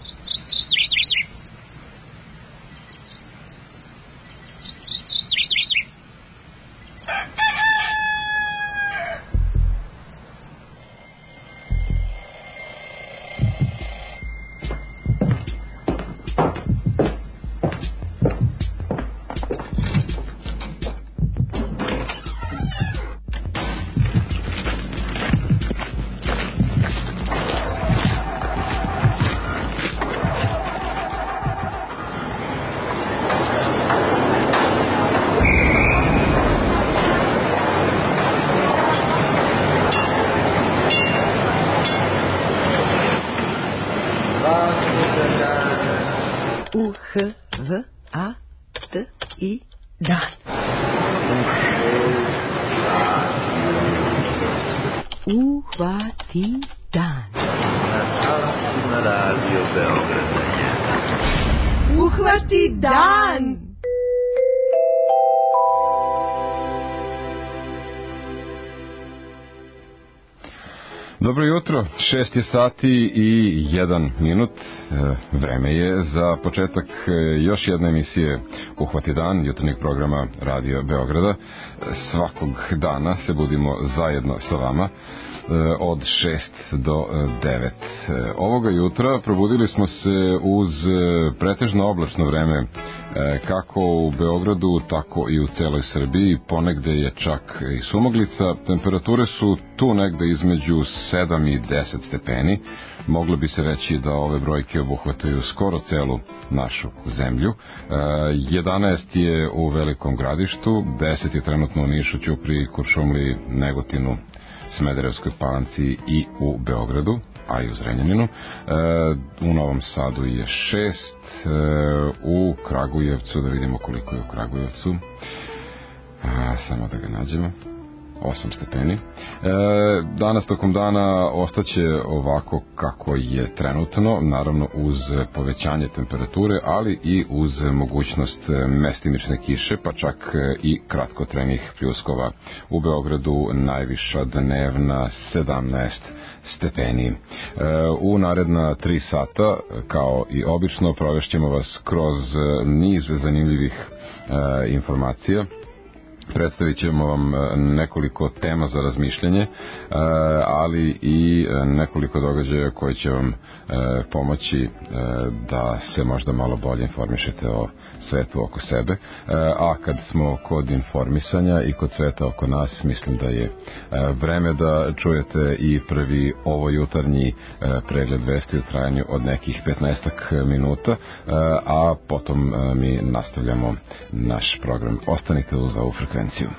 U-H-V-A-T-I dan. Uhvati dan. Na Radio Beograda. Uhvati dan. Dobro jutro, 6 je sati i 1 minut. Vreme je za početak još jedne emisije Uhvati dan, jutarnjeg programa Radio Beograda. Svakog dana se budimo zajedno sa vama od 6 do 9. Ovoga jutra probudili smo se uz pretežno oblačno vreme, kako u Beogradu, tako i u celoj Srbiji. Ponegde je čak i sumaglica. Temperature su tu negde između 7 i 10 stepeni. Moglo bi se reći da ove brojke obuhvataju skoro celu našu zemlju. 11 je u Velikom Gradištu, 10 je trenutno u Nišu, Ćupriji, Kuršumliji, Negotinu, Smederevskoj Palanci i u Beogradu, a i u Zrenjaninu. U Novom Sadu je 6, u Kragujevcu, da vidimo koliko je u Kragujevcu, samo da ga nađemo, 8 stepeni. Danas tokom dana ostaće ovako kako je trenutno, naravno uz povećanje temperature, ali i uz mogućnost mestimične kiše, pa čak i kratkotrenih pljuskova. U Beogradu najviša dnevna 17 stepeni. U naredna 3 sata, kao i obično, provešćemo vas kroz niz zanimljivih informacija. Predstavit ćemo vam nekoliko tema za razmišljanje, ali i nekoliko događaja koji će vam pomoći da se možda malo bolje informišete o svetu oko sebe. A kad smo kod informisanja i kod sveta oko nas, mislim da je vreme da čujete i prvi ovo jutarnji pregled vesti u trajanju od nekih 15 minuta, a potom mi nastavljamo naš program. Ostanite uz ovu frekvenciju.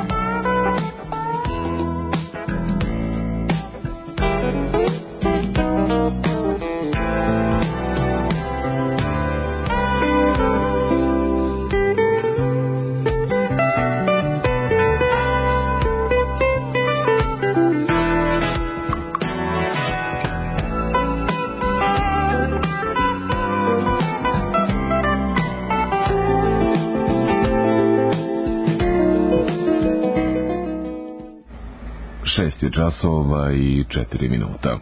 Časova i 4 minuta.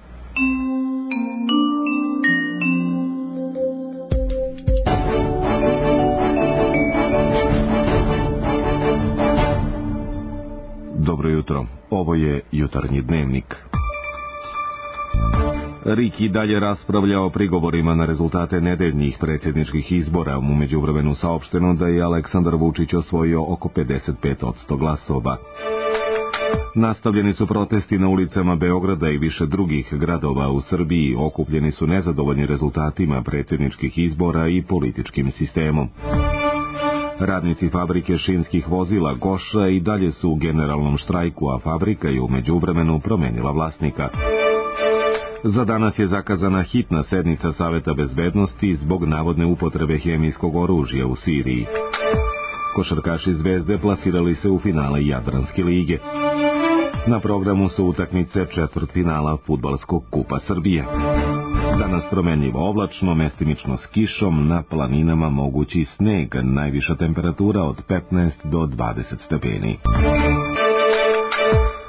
Dobro jutro, ovo je jutarnji dnevnik. RIK i dalje raspravlja o prigovorima na rezultate nedeljnih predsjedničkih izbora. U međuvremenu saopšteno da je Aleksandar Vučić osvojio oko 55% glasova. Nastavljeni su protesti na ulicama Beograda i više drugih gradova u Srbiji. Okupljeni su nezadovoljni rezultatima predsjedničkih izbora i političkim sistemom. Radnici fabrike šinskih vozila Goša i dalje su u generalnom štrajku, a fabrika je u međuvremenu promenila vlasnika. Za danas je zakazana hitna sednica Saveta bezbednosti zbog navodne upotrebe hemijskog oružja u Siriji. Košarkaši Zvezde plasirali se u finale Jadranske lige. Na programu su utakmice četvrtfinala Fudbalskog kupa Srbije. Danas promenljivo oblačno, mestimično s kišom, na planinama mogući sneg, najviša temperatura od 15 do 20 stepeni.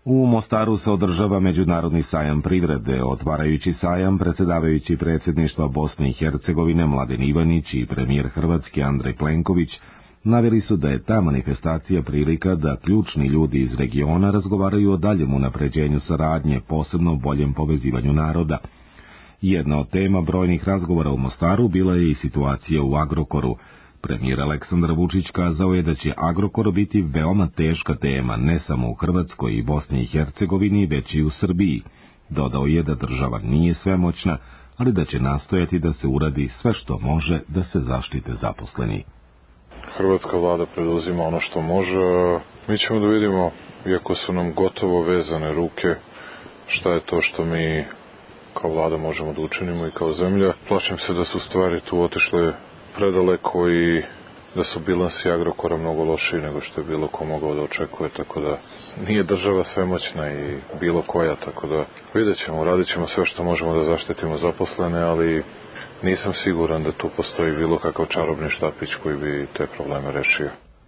U Mostaru se održava Međunarodni sajam privrede. Otvarajući sajam, predsjedavajući predsjedništva Bosne i Hercegovine Mladen Ivanić i premijer Hrvatske Andrej Plenković naveli su da je ta manifestacija prilika da ključni ljudi iz regiona razgovaraju o daljem unapređenju saradnje, posebno boljem povezivanju naroda. Jedna od tema brojnih razgovora u Mostaru bila je i situacija u Agrokoru. Premijer Aleksandar Vučić kazao je da će Agrokor biti veoma teška tema ne samo u Hrvatskoj i Bosni i Hercegovini, već i u Srbiji. Dodao je da država nije svemoćna, ali da će nastojati da se uradi sve što može da se zaštite zaposleni. Hrvatska vlada preduzima ono što može. Mi ćemo da vidimo, iako su nam gotovo vezane ruke, šta je to što mi kao vlada možemo da učinimo i kao zemlja. Plašim se da su stvari tu otišle predaleko i da su bilansi Agrokora mnogo lošiji nego što je bilo ko mogao da očekuje, tako da nije država svemoćna i bilo koja, tako da vidjet ćemo, radit ćemo sve što možemo da zaštitimo zaposlene, ali nisam siguran da tu postoji bilo kakav čarobni štapić koji bi te probleme rešio.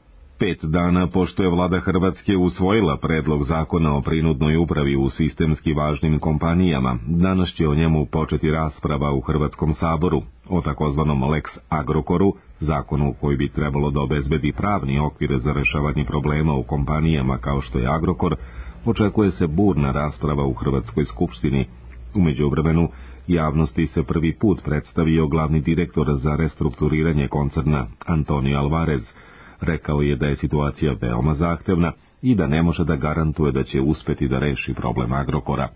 5 dana pošto je vlada Hrvatske usvojila predlog zakona o prinudnoj upravi u sistemski važnim kompanijama, danas će o njemu početi rasprava u Hrvatskom saboru. O takozvanom Lex Agrokoru, zakonu koji bi trebalo da obezbedi pravni okvir za rešavanje problema u kompanijama kao što je Agrokor, očekuje se burna rasprava u Hrvatskoj skupštini. U međuvremenu, javnosti se prvi put predstavio glavni direktor za restrukturiranje koncerna Antonio Alvarez. Rekao je da je situacija veoma zahtevna i da ne može da garantuje da će uspeti da reši problem Agrokora.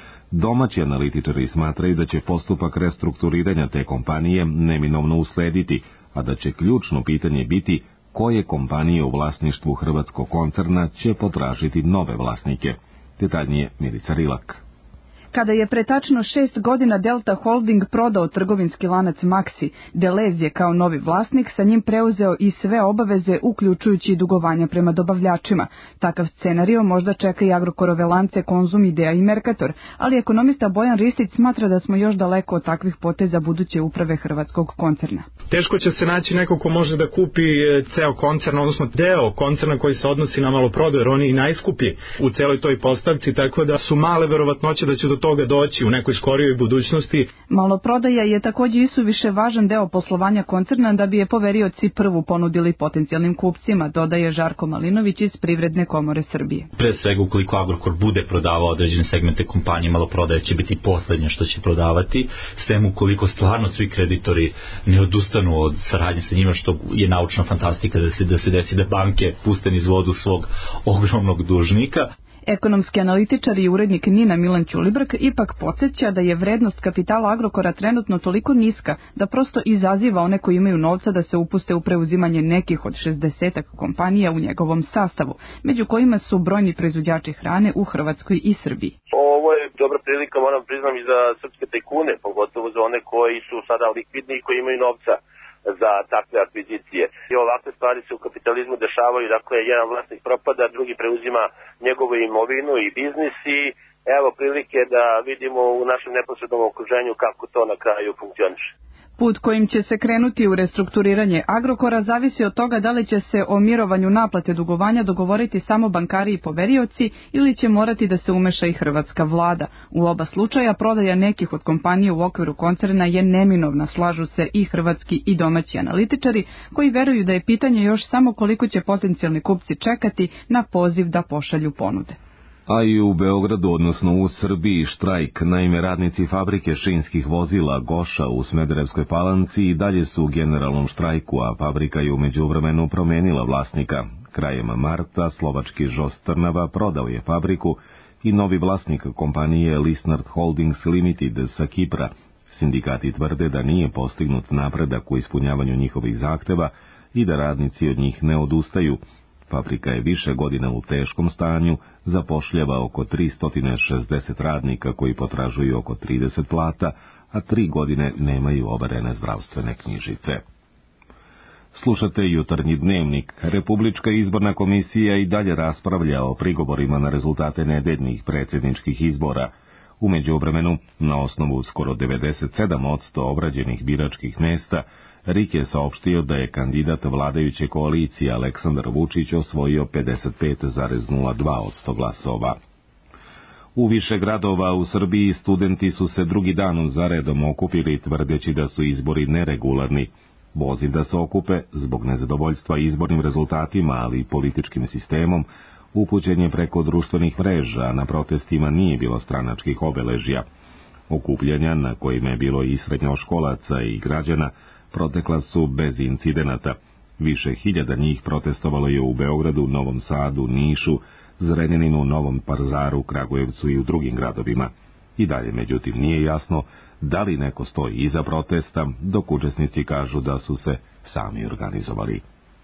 Domaći analitičari smatraju da će postupak restrukturiranja te kompanije neminovno uslediti, a da će ključno pitanje biti koje kompanije u vlasništvu hrvatskog koncerna će potražiti nove vlasnike. Detaljnije Milica Rilak. Kada je pre tačno 6 godina Delta Holding prodao trgovinski lanac Maxi, Delez je kao novi vlasnik sa njim preuzeo i sve obaveze, uključujući i dugovanja prema dobavljačima. Takav scenario možda čeka i Agrokorove lance Konzum, Idea i Mercator, ali ekonomista Bojan Ristić smatra da smo još daleko od takvih poteza buduće uprave hrvatskog koncerna. Teško će se naći neko ko može da kupi ceo koncern, odnosno deo koncerna koji se odnosi na maloprodaju, jer on je i najskuplji u celoj toj postavci, tako da su male verovatnoće da će do toga doći u nekoj skorijoj budućnosti. Maloprodaja je također isuviše važan deo poslovanja koncerna da bi je poverioci prvu ponudili potencijalnim kupcima, dodaje Žarko Malinović iz Privredne komore Srbije. Pre svega, ukoliko Agrokor bude prodavao određene segmente kompanije, maloprodaja će biti poslednje što će prodavati, sem ukoliko stvarno svi kreditori ne odustanu od saradnje sa njima, što je naučna fantastika da se desi da banke puste niz vodu svog ogromnog dužnika. Ekonomski analitičar i urednik NIN-a Milan Ćulibrk ipak podsjeća da je vrednost kapitala Agrokora trenutno toliko niska da prosto izaziva one koji imaju novca da se upuste u preuzimanje nekih od 60 kompanija u njegovom sastavu, među kojima su brojni proizvođači hrane u Hrvatskoj i Srbiji. Ovo je dobra prilika, moram priznam, i za srpske tajkune, pogotovo za one koji su sada likvidni i koji imaju novca za takve akvizicije. I ovakve stvari se u kapitalizmu dešavaju, dakle jedan vlasnik propada, drugi preuzima njegovu imovinu i biznis i evo prilike da vidimo u našem neposrednom okruženju kako to na kraju funkcioniše. Put kojim će se krenuti u restrukturiranje Agrokora zavisi od toga da li će se o mirovanju naplate dugovanja dogovoriti samo bankari i poverioci ili će morati da se umeša i hrvatska vlada. U oba slučaja prodaja nekih od kompanija u okviru koncerna je neminovna, slažu se i hrvatski i domaći analitičari koji veruju da je pitanje još samo koliko će potencijalni kupci čekati na poziv da pošalju ponude. A i u Beogradu, odnosno u Srbiji, štrajk. Naime, radnici fabrike šinskih vozila Goša u Smederevskoj Palanci i dalje su u generalnom štrajku, a fabrika je u međuvremenu promenila vlasnika. Krajem marta slovački Žos Trnava prodao je fabriku i novi vlasnik kompanije Lisnard Holdings Limited sa Kipra. Sindikati tvrde da nije postignut napredak u ispunjavanju njihovih zahteva i da radnici od njih ne odustaju. Fabrika je više godina u teškom stanju, zapošljava oko 360 radnika koji potražuju oko 30 plata, a 3 godine nemaju overene zdravstvene knjižice. Slušate Jutarnji dnevnik. Republička izborna komisija i dalje raspravlja o prigovorima na rezultate nedeljnih predsjedničkih izbora. U međuvremenu, na osnovu skoro 97% obrađenih biračkih mesta, RIK je saopštio da je kandidat vladajuće koalicije Aleksandar Vučić osvojio 55,02% glasova. U više gradova u Srbiji studenti su se drugi dan za redom okupili tvrdeći da su izbori neregularni. Poziv da se okupe zbog nezadovoljstva izbornim rezultatima, ali i političkim sistemom, upućen je preko društvenih mreža, na protestima nije bilo stranačkih obeležja. Okupljanja, na kojima je bilo i srednjoškolaca i građana, protekla su bez incidenata. Više hiljada njih protestovalo je u Beogradu, Novom Sadu, Nišu, Zrenjaninu, Novom Pazaru, Kragujevcu i u drugim gradovima. I dalje, međutim, nije jasno da li neko stoji iza protesta, dok učesnici kažu da su se sami organizovali.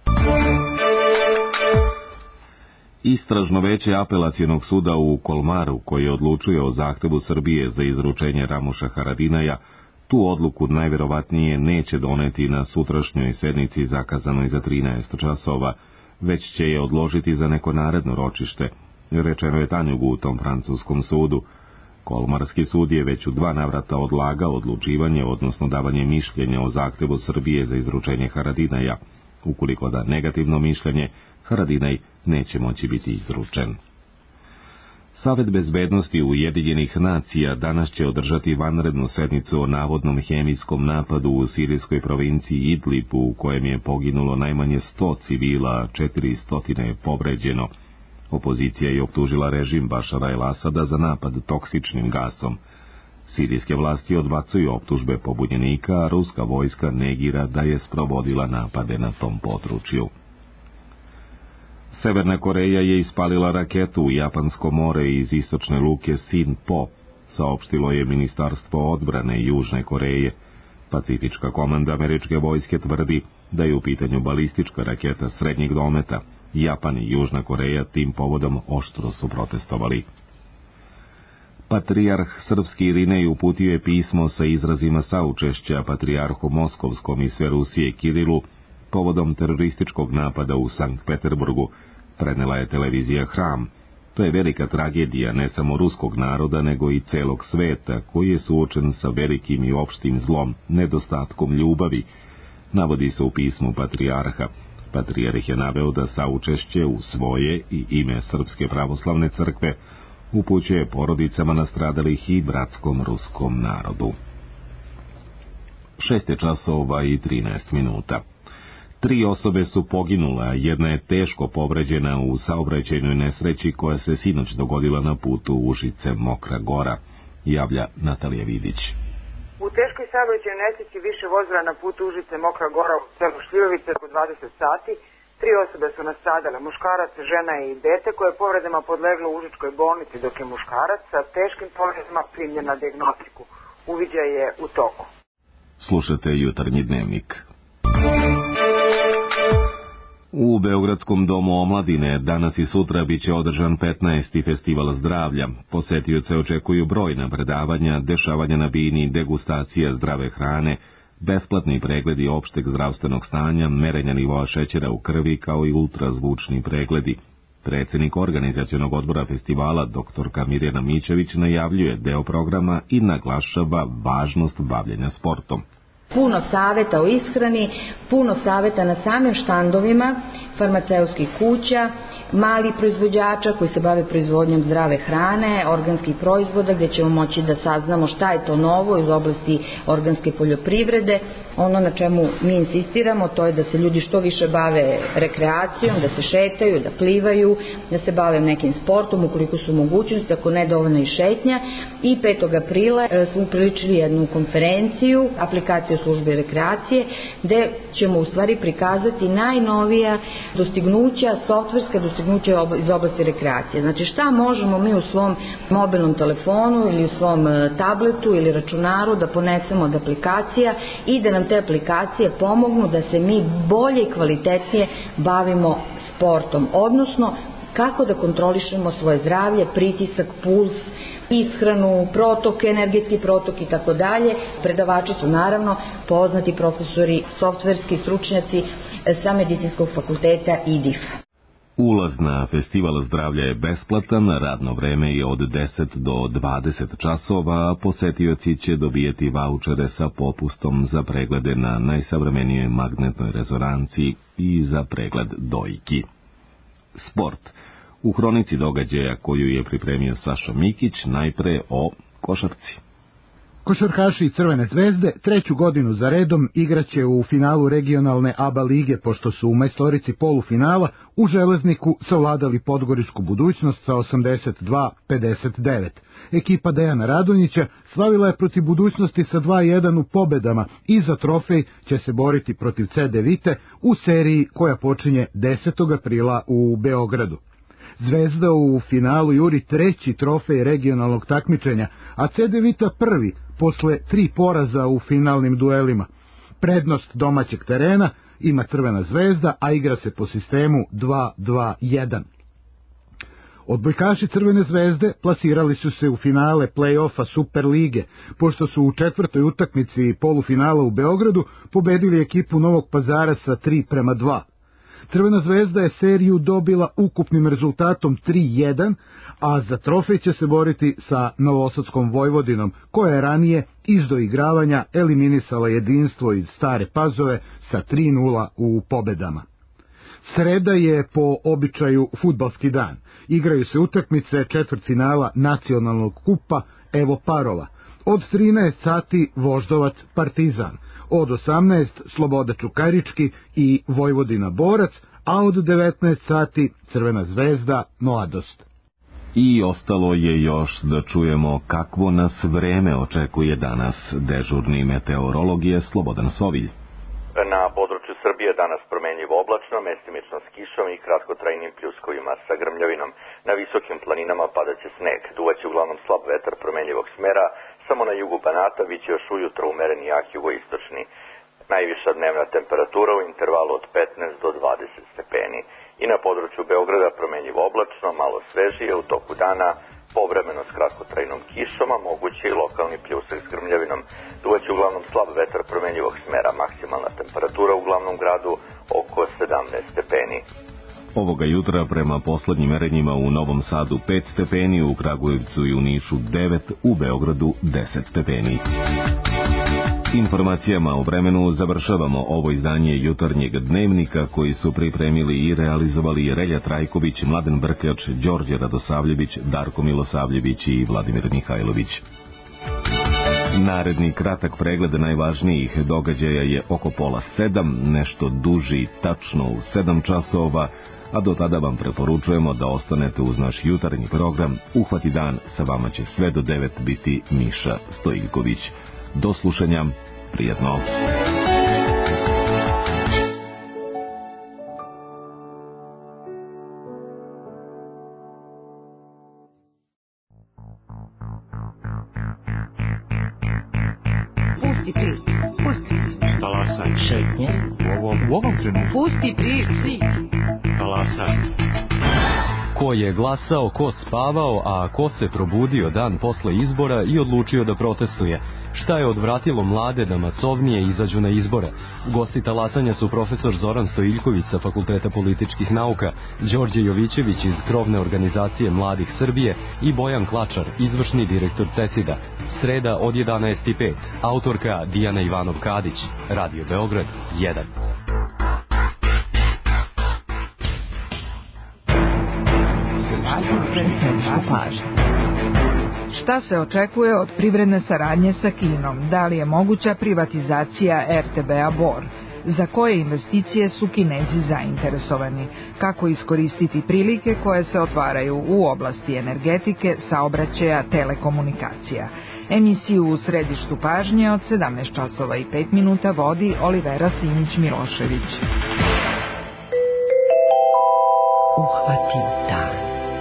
Istražno veće Apelacionog suda u Kolmaru, koji odlučuje o zahtevu Srbije za izručenje Ramuša Haradinaja, tu odluku najverovatnije neće doneti na sutrašnjoj sednici zakazanoj za 13 časova, već će je odložiti za neko naredno ročište, rečeno je Tanjugu u tom francuskom sudu. Kolmarski sud je već u 2 navrata odlagao odlučivanje, odnosno davanje mišljenja o zahtevu Srbije za izručenje Haradinaja. Ukoliko da negativno mišljenje, Haradinaj neće moći biti izručen. Savet bezbednosti Ujedinjenih nacija danas će održati vanrednu sednicu o navodnom hemijskom napadu u sirijskoj provinciji Idlib, u kojem je poginulo najmanje 100 civila, a 400 je povređeno. Opozicija je optužila režim Bašara el-Asada za napad toksičnim gasom. Sirijske vlasti odbacuju optužbe pobunjenika, a ruska vojska negira da je sprovodila napade na tom području. Severna Koreja je ispalila raketu u Japansko more iz istočne luke Sinpo, saopštilo je Ministarstvo odbrane Južne Koreje. Pacifička komanda američke vojske tvrdi da je u pitanju balistička raketa srednjeg dometa. Japan i Južna Koreja tim povodom oštro su protestovali. Patrijarh srpski Irinej uputio je pismo sa izrazima saučešća patrijarhu Moskovskom i sve Rusije Kirilu povodom terorističkog napada u Sankt Peterburgu, prenela je televizija Hram. To je velika tragedija ne samo ruskog naroda, nego i celog sveta, koji je suočen sa velikim i opštim zlom, nedostatkom ljubavi, navodi se u pismu patrijarha. Patrijarh je naveo da saučešće u svoje i ime Srpske pravoslavne crkve upućuje porodicama nastradalih i bratskom ruskom narodu. 6:13. 3 osobe su poginule, a jedna je teško povređena u saobraćajnoj nesreći koja se sinoć dogodila na putu Užice-Mokra Gora, javlja Natalija Vidić. U teškoj saobraćajnoj nesreći više vozila na putu Užice-Mokra Gora u selu Šljivovice oko 20 sati. 3 osobe su nastradale, muškarac, žena i dete, koje je povredama podleglo u Užičkoj bolnici, dok je muškarac sa teškim povredama primljen na dijagnostiku. Uviđaj je u toku. Slušajte Jutarnji dnevnik. U Beogradskom domu omladine danas i sutra biće održan 15. festival zdravlja. Posetioce očekuju brojna predavanja, dešavanja na bini, degustacija zdrave hrane, besplatni pregledi opšteg zdravstvenog stanja, merenja nivoa šećera u krvi, kao i ultrazvučni pregledi. Predsjednik organizacionog odbora festivala, dr. Mirjana Mićević, najavljuje deo programa i naglašava važnost bavljenja sportom. Puno savjeta o ishrani, puno savjeta na samim štandovima farmaceutskih kuća, malih proizvođača koji se bave proizvodnjom zdrave hrane, organskih proizvoda, gdje ćemo moći da saznamo šta je to novo iz oblasti organske poljoprivrede. Ono na čemu mi insistiramo, to je da se ljudi što više bave rekreacijom, da se šetaju, da plivaju, da se bave nekim sportom ukoliko su mogućnosti, ako ne dovoljno i šetnja. I 5. aprila smo upriličili jednu konferenciju, aplikaciju službe rekreacije, gdje ćemo u stvari prikazati najnovija dostignuća, softverska dostignuća iz oblasti rekreacije. Znači šta možemo mi u svom mobilnom telefonu ili u svom tabletu ili računaru da ponesemo od aplikacija i da nam te aplikacije pomognu da se mi bolje i kvalitetnije bavimo sportom, odnosno kako da kontrolišemo svoje zdravlje, pritisak, puls, ishranu, protok, energetski protok i tako dalje. Predavači su naravno poznati profesori, softverski stručnjaci sa Medicinskog fakulteta IDIF. Ulaz na festival zdravlja je besplatan, radno vreme je od 10 do 20 časova, a posetioci će dobijeti vaučere sa popustom za preglede na najsavremenijoj magnetnoj rezonanciji i za pregled dojki. Sport. U hronici događaja koju je pripremio Saša Mikić, najpre o košarci. Košarkaši Crvene zvezde 3. godinu za redom igraće u finalu regionalne ABA lige, pošto su u majstorici polufinala u Železniku savladali podgoričku Budućnost sa 82-59. Ekipa Dejana Radonjića slavila je protiv Budućnosti sa 2-1 u pobedama i za trofej će se boriti protiv CD Vite u seriji koja počinje 10. aprila u Beogradu. Zvezda u finalu juri 3. trofej regionalnog takmičenja, a CD Vita prvi posle 3 poraza u finalnim duelima. Prednost domaćeg terena ima Crvena zvezda, a igra se po sistemu 2-2-1. Odbojkaši Crvene zvezde plasirali su se u finale play-offa Super lige, pošto su u 4. utakmici polufinala u Beogradu pobedili ekipu Novog Pazara sa 3-2. Crvena zvezda je seriju dobila ukupnim rezultatom 3-1, a za trofej će se boriti sa Novosadskom Vojvodinom, koja je ranije iz doigravanja eliminisala Jedinstvo iz Stare Pazove sa 3-0 u pobedama. Sreda je po običaju fudbalski dan. Igraju se utakmice četvrtfinala nacionalnog kupa Evo Parola. Od 13 sati Voždovac Partizan, od 18 Sloboda Čukarički i Vojvodina Borac, a od 19 sati Crvena zvezda Mladost. I ostalo je još da čujemo kakvo nas vreme očekuje danas. Dežurni meteorolog je Slobodan Sovilj. Na području Srbije danas promenljivo oblačno, mestimično s kišom i kratkotrajnim pljuskovima sa grmljavinom. Na visokim planinama padaće sneg, duvaće uglavnom slab vetar promenljivog smera, samo na jugu Banata biće još ujutro umeren jak jugoistočni. Najviša dnevna temperatura u intervalu od 15 do 20 stepeni. I na području Beograda promenljivo oblačno, malo svežije u toku dana, povremeno s kratkotrajnom kišom, a moguće i lokalni pljusak s grmljavinom. Duvaće uglavnom slab vetar promenljivog smera, maksimalna temperatura u glavnom gradu oko 17 stepeni. Ovoga jutra prema poslednjim merenjima u Novom Sadu 5 stepeni, u Kragujevcu i u Nišu 9, u Beogradu 10 stepeni. Informacijama o vremenu završavamo ovo izdanje jutarnjeg dnevnika koji su pripremili i realizovali Relja Trajković, Mladen Brkač, Đorđe Radosavljević, Darko Milosavljević i Vladimir Mihajlović. Naredni kratak pregled najvažnijih događaja je oko 6:30, nešto duži, tačno u 7 časova, a do tada vam preporučujemo da ostanete uz naš jutarnji program. Uhvati dan, sa vama će sve do 9 biti Miša Stojiljković. Do slušanja, prijatno. Pusti prič, pusti. Talasaj. Šetnje. U ovom trenutku. Pusti prič. Talasaj. Ko je glasao, ko spavao, a ko se probudio dan posle izbora i odlučio da protestuje? Šta je odvratilo mlade da masovnije izađu na izbore? Gosti talasanja su profesor Zoran Stojiljković sa Fakulteta političkih nauka, Đorđe Jovićević iz krovne organizacije Mladih Srbije i Bojan Klačar, izvršni direktor CESID-a. Sreda od 11:05. Autorka Dijana Ivanov-Kadić. Radio Beograd 1. Šta se očekuje od privredne saradnje sa Kinom? Da li je moguća privatizacija RTB-a Bor? Za koje investicije su Kinezi zainteresovani? Kako iskoristiti prilike koje se otvaraju u oblasti energetike, saobraćaja, telekomunikacija? Emisiju u središtu pažnje od 17:05 vodi Olivera Simić-Milošević. Uhvati dan.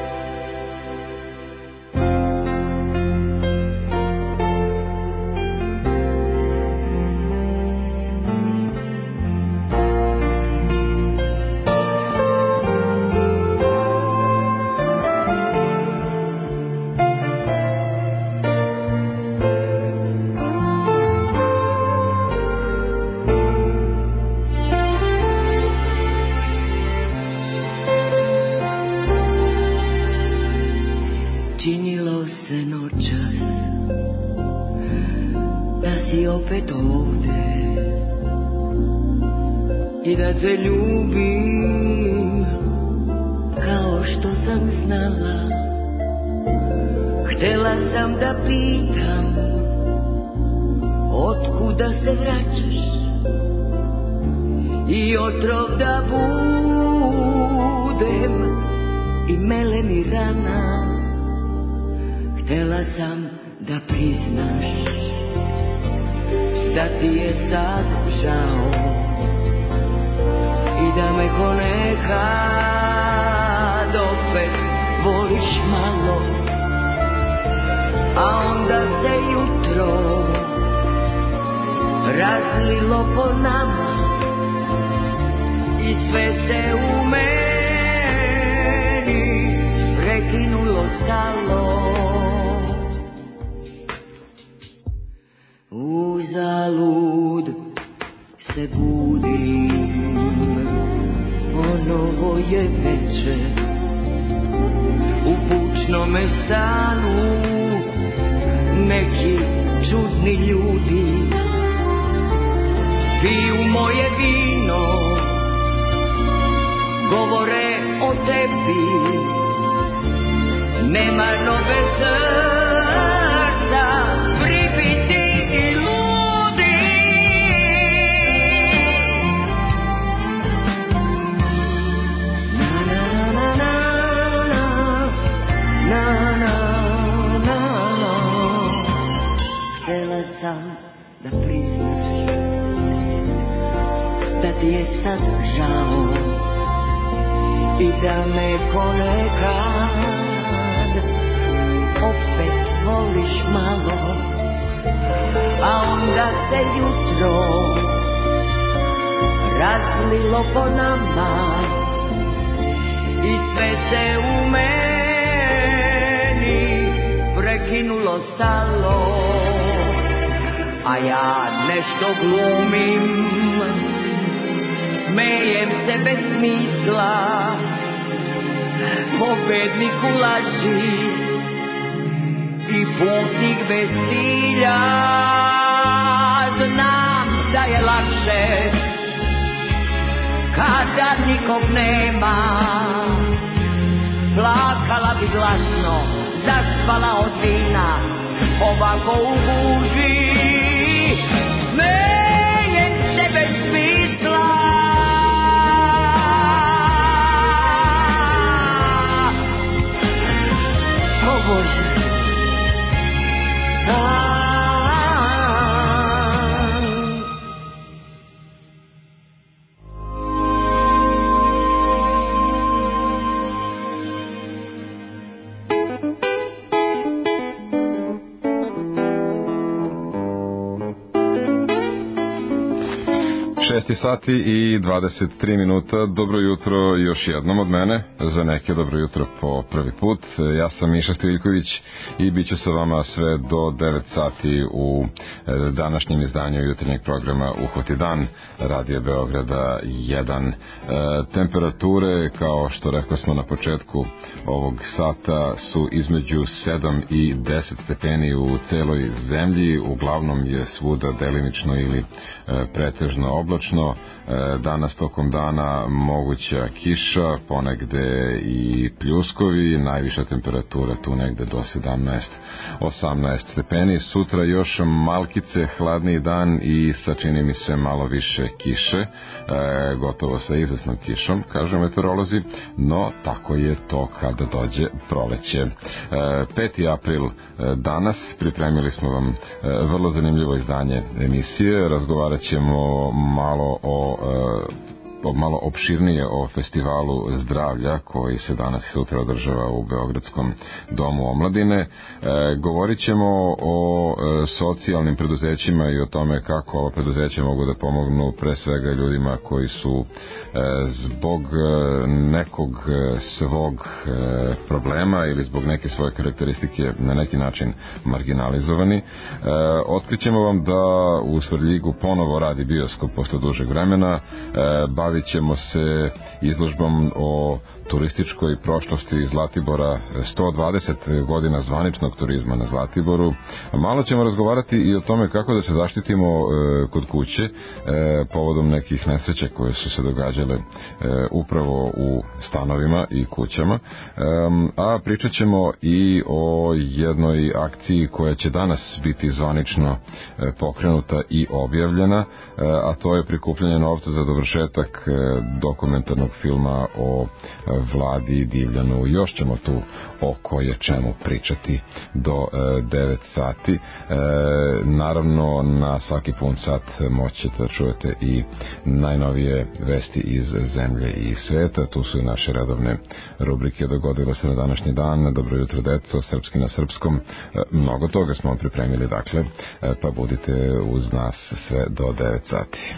Činilo se noćas da si opet ovde i da te ljubim kao što sam znala. Htela sam da pitam, otkuda se vraćaš i otrov da budem i mele mi rana. Htela sam da priznaš da ti je sad žao i da me ko nekad opet voliš malo. A onda se jutro razlilo po nama i sve se u meni prekinulo, stalo. Uzalud se budim, ponovo je večer. U bučnome stanu neki čudni ljudi piju moje vino, govore o tebi, nemarno bez srca, pribiti i ludi. Na na na na na na na. Htela sam da priznaš da ti je sad žao i da me ponekad opet voliš malo. A onda se jutro razlilo po nama i sve se u meni prekinulo, stalo. A ja nešto glumim, smejem se bez smisla, pobednik u laži i putnik bez cilja. Znam da je lakše kada nikog nema. Plakala bi glasno, zaspala od vina, ovako u guži. Smejem se bez smisla, o Bože. 6 sati i 23 minuta. Dobro jutro još jednom od mene, za neke dobro jutro po prvi put. Ja sam Miša Stiljković i bit ću sa vama sve do 9 sati u današnjem izdanju jutarnjeg programa Uhvati dan Radija Beograda 1. Temperature, kao što rekli smo na početku ovog sata, su između 7 i 10 stepeni u celoj zemlji. Uglavnom je svuda delimično ili pretežno oblačno. Danas tokom dana moguća kiša, ponegde i pljuskovi, najviša temperatura tu negde do 17-18 stepeni. Sutra još malkice hladniji dan i sa, čini mi se, malo više kiše, gotovo sa izvesnom kišom, kažu meteorolozi, no tako je to kada dođe proleće. 5. april danas, pripremili smo vam vrlo zanimljivo izdanje emisije, razgovarat ćemo malo opširnije o festivalu zdravlja koji se danas i sutra održava u Beogradskom domu omladine. Govorit ćemo o socijalnim preduzećima i o tome kako ova preduzeća mogu da pomognu pre svega ljudima koji su zbog nekog svog problema ili zbog neke svoje karakteristike na neki način marginalizovani. Otkrićemo vam da u Svrljigu ponovo radi bioskop posle dužeg vremena. Bavit bavit ćemo se izložbom o turističkoj prošlosti Zlatibora, 120 godina zvaničnog turizma na Zlatiboru. Malo ćemo razgovarati i o tome kako da se zaštitimo kod kuće povodom nekih nesreća koje su se događale upravo u stanovima i kućama, a pričat ćemo i o jednoj akciji koja će danas biti zvanično pokrenuta i objavljena, a to je prikupljanje novca za dovršetak dokumentarnog filma o Vladi Divljanu. Još ćemo tu o koje čemu pričati do 9 sati. Naravno, na svaki pun sat moćete da čujete i najnovije vesti iz zemlje i sveta. Tu su i naše redovne rubrike Dogodilo se na današnji dan, Dobro jutro deco, Srpski na srpskom. Mnogo toga smo vam pripremili, dakle, pa budite uz nas sve do 9 sati.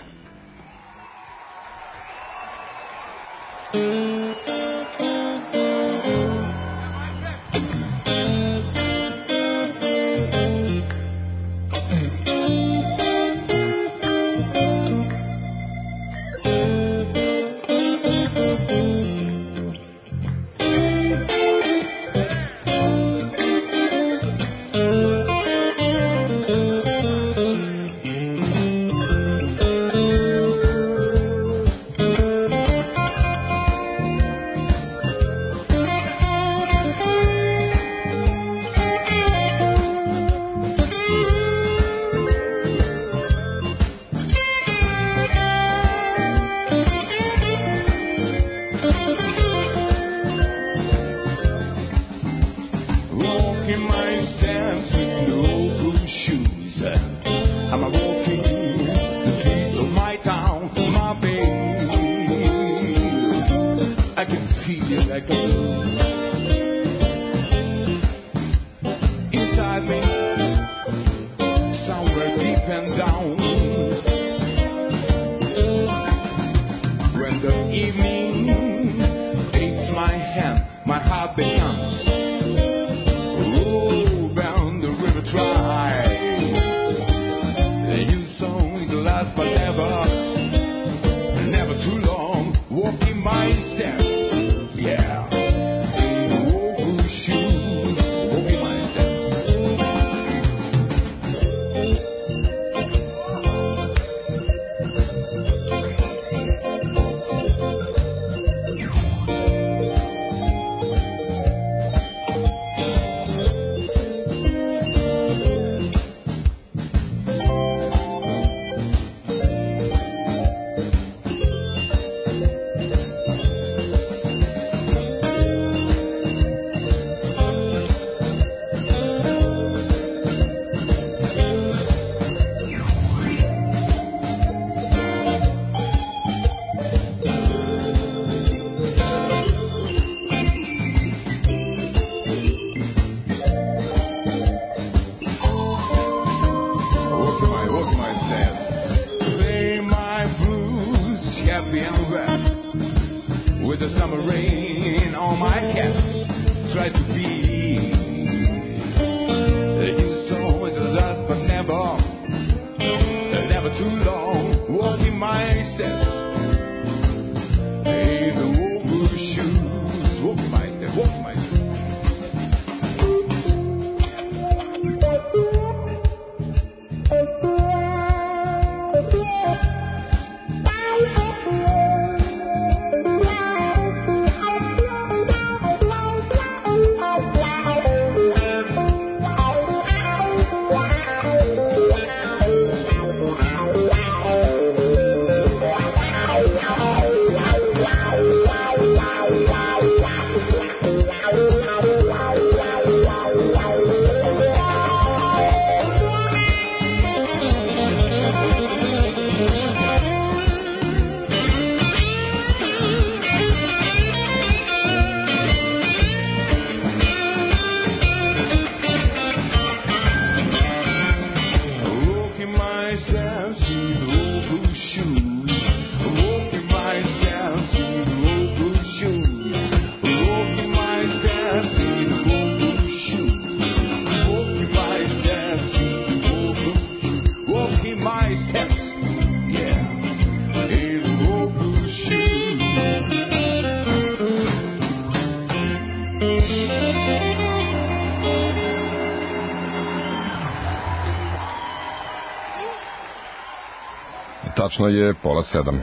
Tačno je 6:30.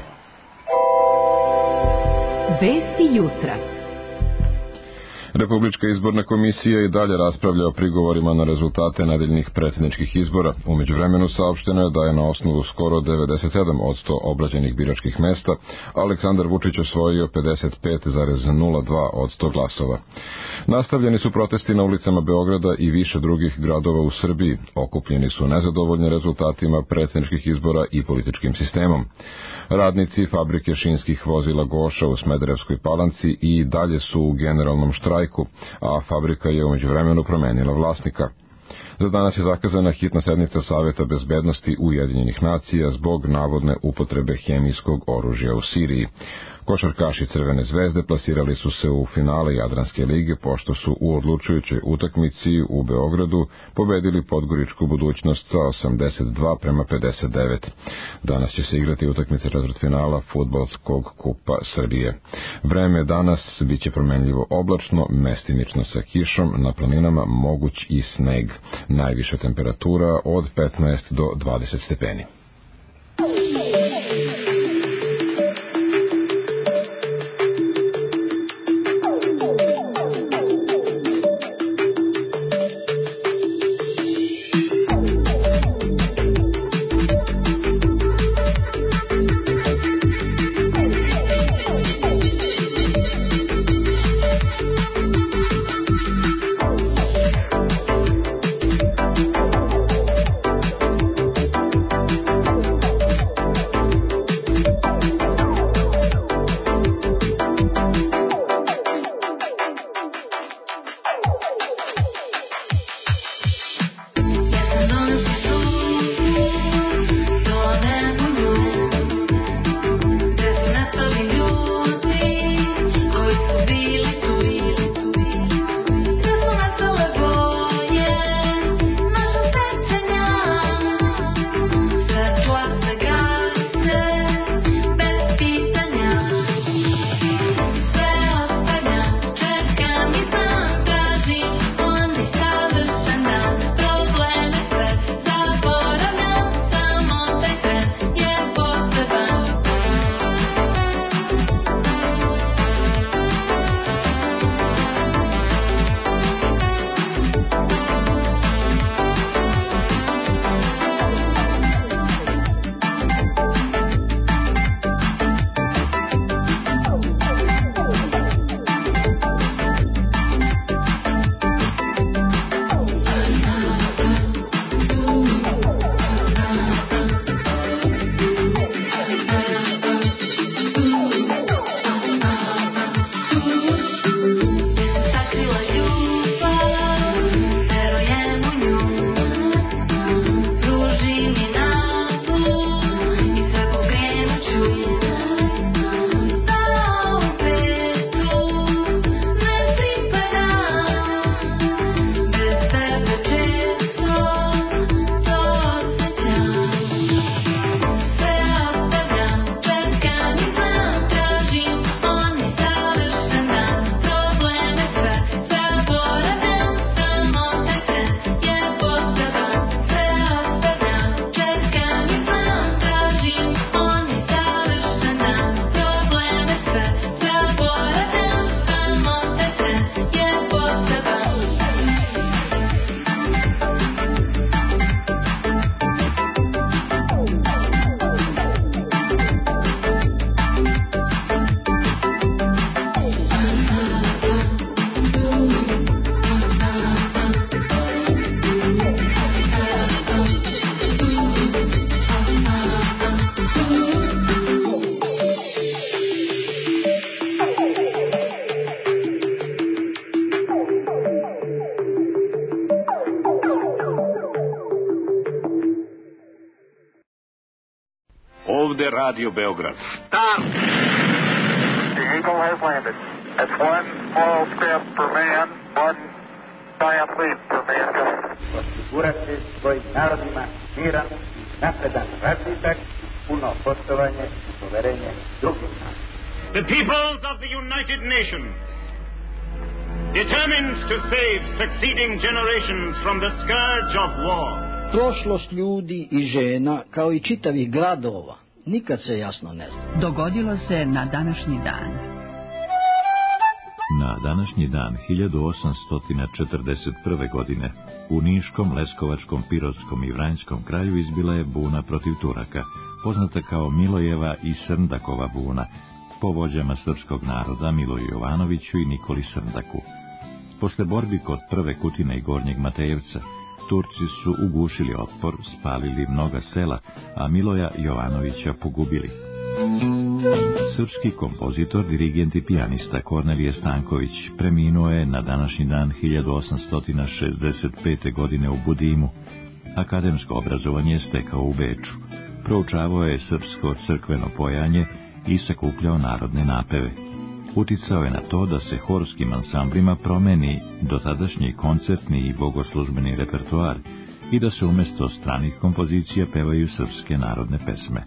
Vesti jutra. Republička izborna komisija i dalje raspravlja o prigovorima na rezultate nedeljnih predsjedničkih izbora. U međuvremenu saopšteno je da je na osnovu skoro 97% obrađenih biračkih mesta Aleksandar Vučić osvojio 55,02% glasova. Nastavljeni su protesti na ulicama Beograda i više drugih gradova u Srbiji. Okupljeni su nezadovoljni rezultatima predsjedničkih izbora i političkim sistemom. Radnici fabrike šinskih vozila Goša u Smederevskoj Palanci i dalje su u generalnom štrajku, a fabrika je u međuvremenu promenila vlasnika. Za danas je zakazana hitna sednica Saveta bezbednosti Ujedinjenih nacija zbog navodne upotrebe hemijskog oružja u Siriji. Košarkaši Crvene zvezde plasirali su se u finale Jadranske lige pošto su u odlučujućoj utakmici u Beogradu pobedili Podgoričku Budućnost sa 82-59. Danas će se igrati utakmice četvrtfinala Fudbalskog kupa Srbije. Vreme danas biće promenljivo oblačno, mestimično sa kišom, na planinama moguć i sneg. Najviša temperatura od 15 do 20 stepeni. Ovde Radio Beograd. Stop! The Eagle has landed. That's one small step for man, one giant leap for mankind. Osigurati svojim narodima miran, napredan razvitak, puno poštovanje i poverenje drugih naroda. The peoples of the United Nations, determined to save succeeding generations from the scourge of war. Prošlost ljudi i žena, kao i čitavih gradova, nikad se jasno ne zna. Dogodilo se na današnji dan. Na današnji dan 1841. godine u Niškom, Leskovačkom, Pirotskom i Vranjskom kraju izbila je buna protiv Turaka, poznata kao Milojeva i Srndakova buna, po vođama srpskog naroda Miloju Jovanoviću i Nikoli Srndaku. Posle borbi kod Prve Kutine i Gornjeg Matejevca, Turci su ugušili otpor, spalili mnoga sela, a Miloja Jovanovića pogubili. Srpski kompozitor, dirigent i pijanista Kornelije Stanković preminuo je na današnji dan 1865. godine u Budimu. Akademsko obrazovanje je stekao u Beču. Proučavao je srpsko crkveno pojanje i sakupljao narodne napeve. Uticao je na to da se horskim ansamblima promeni dotadašnji koncertni i bogoslužbeni repertoar i da se umjesto stranih kompozicija pevaju srpske narodne pesme.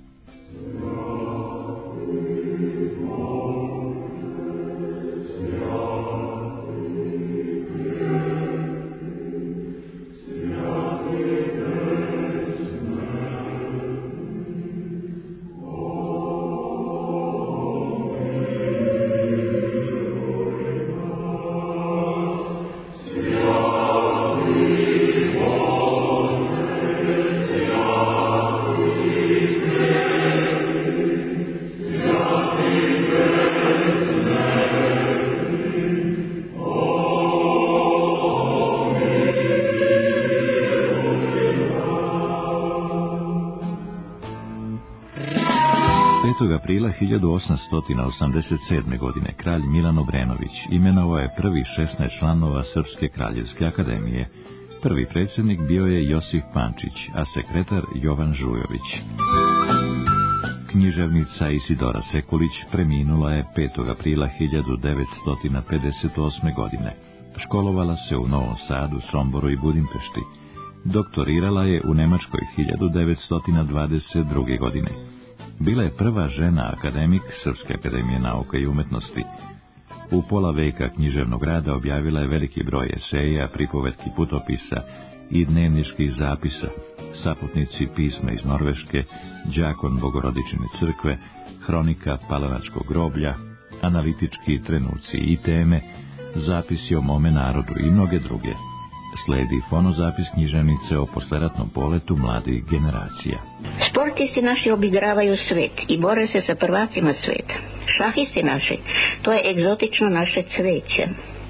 Aprila 1887. godine kralj Milan Obrenović imenovao je prvih 16 članova Srpske kraljevske akademije. Prvi predsjednik bio je Josif Pančić, a sekretar Jovan Žujović. Književnica Isidora Sekulić preminula je 5. aprila 1958. godine. Školovala se u Novom Sadu, Somboru i Budimpešti. Doktorirala je u Nemačkoj 1922. godine. Bila je prva žena akademik Srpske akademije nauka i umetnosti. U pola veka književnog rada objavila je veliki broj eseja, pripovetki, putopisa i dnevničkih zapisa, saputnici pisma iz Norveške, đakon Bogorodičine crkve, hronika Palanačkog groblja, analitički trenuci i teme, zapisi o mome narodu i mnoge druge. Sledi fonozapis književnice o posleratnom poletu mladih generacija. Sportisti naši obigravaju svet i bore se sa prvacima sveta. Šahisti naši, to je egzotično naše cveće.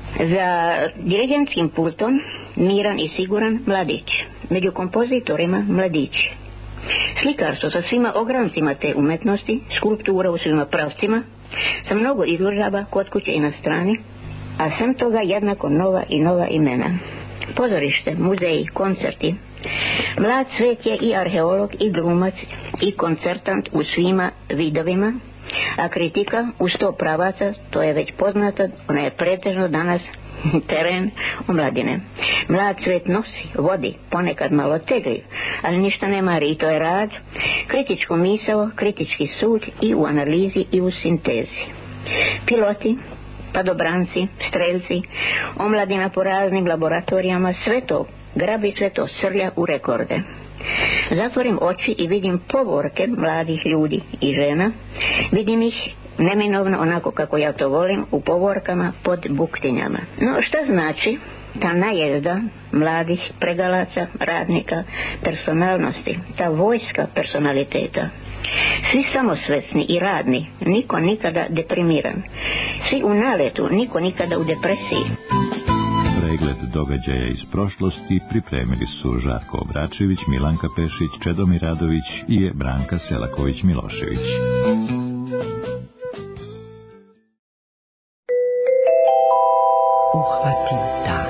Za dirigentskim pultom miran i siguran mladić, među kompozitorima mladić. Slikarstvo sa svima ograncima te umetnosti, skulptura u svima pravcima, sa mnogo izložaba kod kuće i na strani, a sem toga jednako nova imena. Pozorište, muzeji, koncerti. Mlad svet je i arheolog, i glumac, i koncertant u svima vidovima, a kritika u 100 pravaca, to je već poznata, ona je pretežno danas teren omladine. Mlad svet nosi, vodi, ponekad malo tegli, ali ništa ne mari, i to je rad, kritičku misao, kritički sud i u analizi i u sintezi. Piloti, padobranci, strelci, omladina po raznim laboratorijama, sve to grabi, sve to srlja u rekorde. Zatvorim oči i vidim povorke mladih ljudi i žena, vidim ih neminovno onako kako ja to volim, u povorkama pod buktinjama. No šta znači ta najezda mladih pregalaca, radnika, personalnosti, ta vojska personaliteta? Svi samosvesni i radni, niko nikada deprimiran. Svi u naletu, niko nikada u depresiji. Pregled događaja iz prošlosti pripremili su Žarko Obračević, Milanka Pešić, Čedomir Radović i Branka Selaković-Milošević. Uhvatim dan.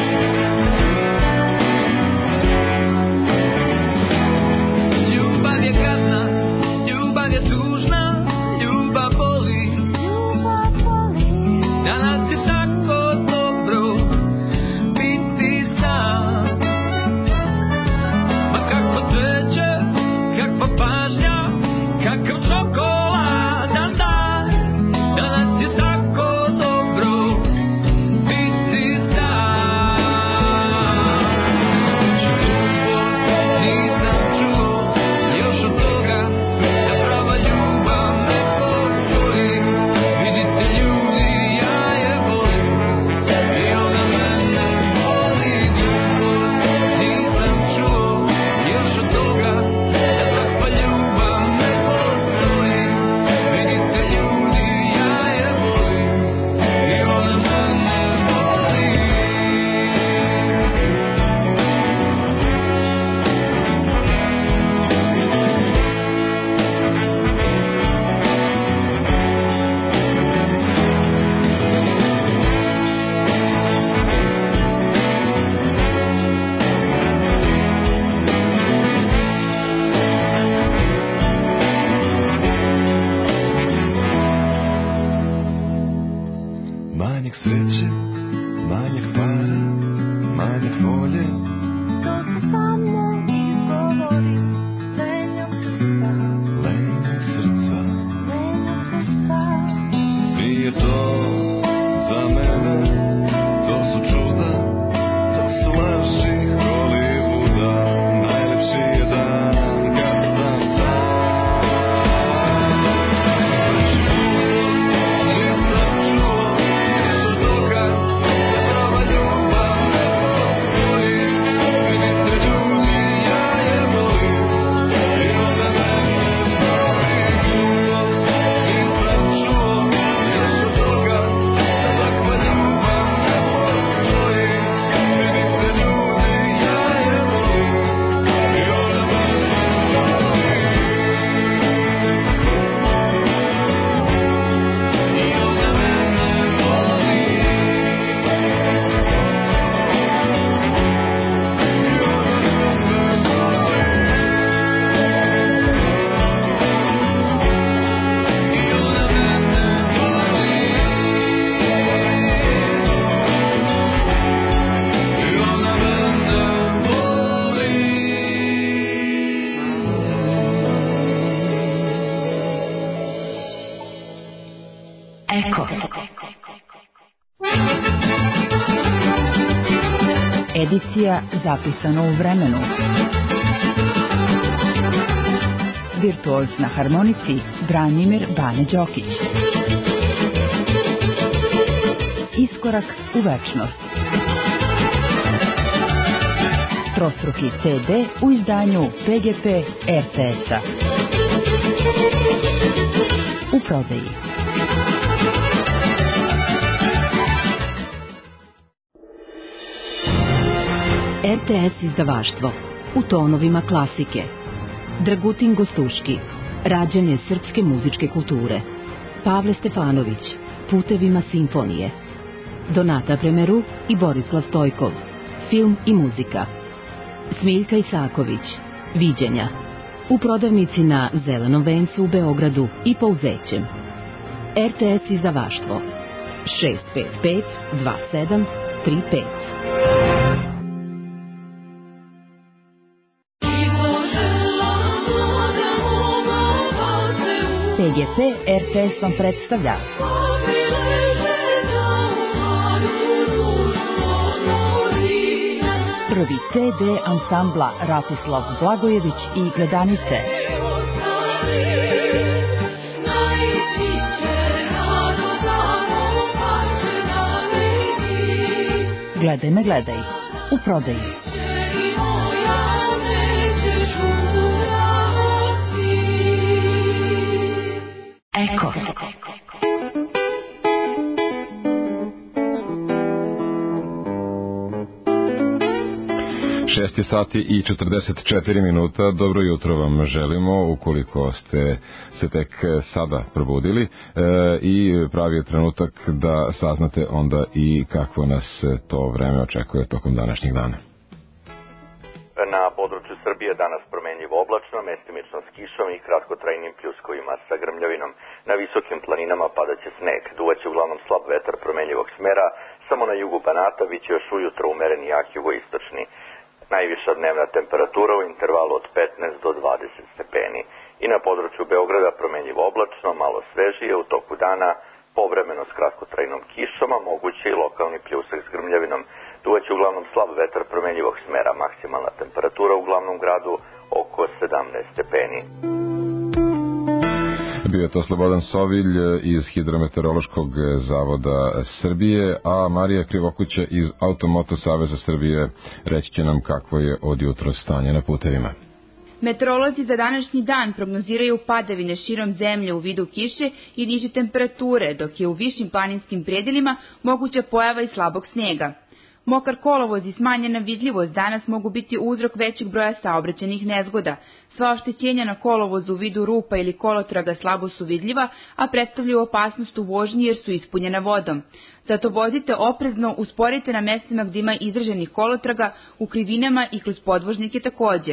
Ljubav je sreće, manjak para, manjak volje. To su samo izgovori lenjog srca, Lenjog srca, lenjog srca. nije to za mene, to su čuda, to su laži Hollywooda. Najlepši je dan kad sam sam. Edicija zapisana u vremenu. Virtuoz na harmonici Branimir Bane Đokić. Iskorak u večnost. Trostruki CD u izdanju PGP RTS-a. U prodaji. RTS izdavaštvo u tonovima klasike. Dragutin Gostuški, rađanje srpske muzičke kulture. Pavle Stefanović, Putevima simfonije. Donata Premeru i Borislav Stojkov, film i muzika. Smiljka Isaković, Viđenja. U prodavnici na Zelenom vencu u Beogradu i Pouzećem. RTS izdavaštvo 655 2735. PGP RTS vam predstavlja prvi CD ansambla Ratislav Blagojević i Gledanice. Gledaj me, gledaj. U prodaji. Eko. Šest sati i 44 minuta. Dobro jutro vam želimo ukoliko ste se tek sada probudili i pravi je trenutak da saznate onda i kakvo nas to vreme očekuje tokom današnjeg dana. Na području Srbije danas promenljivo oblačno, mestimično s kišom i kratkotrajnim pljuskovima sa grmljavinom. Na visokim planinama padaće sneg, duvaće uglavnom slab vetar promenljivog smera, samo na jugu Banata biće još ujutro umeren jak jugoistočni. Najviša dnevna temperatura u intervalu od 15 do 20 stepeni. I na području Beograda promenljivo oblačno, malo svežije, u toku dana povremeno s kratkotrajnom kišom, a moguće i lokalni pljusak s grmljavinom. Duvaće uglavnom slab vetar promenljivog smera, maksimalna temperatura u glavnom gradu oko 17 stepeni. Bio je to Slobodan Sovilj iz Hidrometeorološkog zavoda Srbije, a Marija Krivokuća iz Automoto Saveza Srbije reći će nam kakvo je od jutra stanje na putevima. Meteorolozi za današnji dan prognoziraju padavine širom zemlje u vidu kiše i niže temperature, dok je u višim planinskim predelima moguća pojava i slabog snega. Mokar kolovoz i smanjena vidljivost danas mogu biti uzrok većeg broja saobraćajnih nezgoda. Sva oštećenja na kolovozu u vidu rupa ili kolotraga slabo su vidljiva, a predstavljaju opasnost u vožnji jer su ispunjena vodom. Zato vozite oprezno, usporite na mestima gdje ima izraženih kolotraga, u krivinama i kroz podvožnike takođe.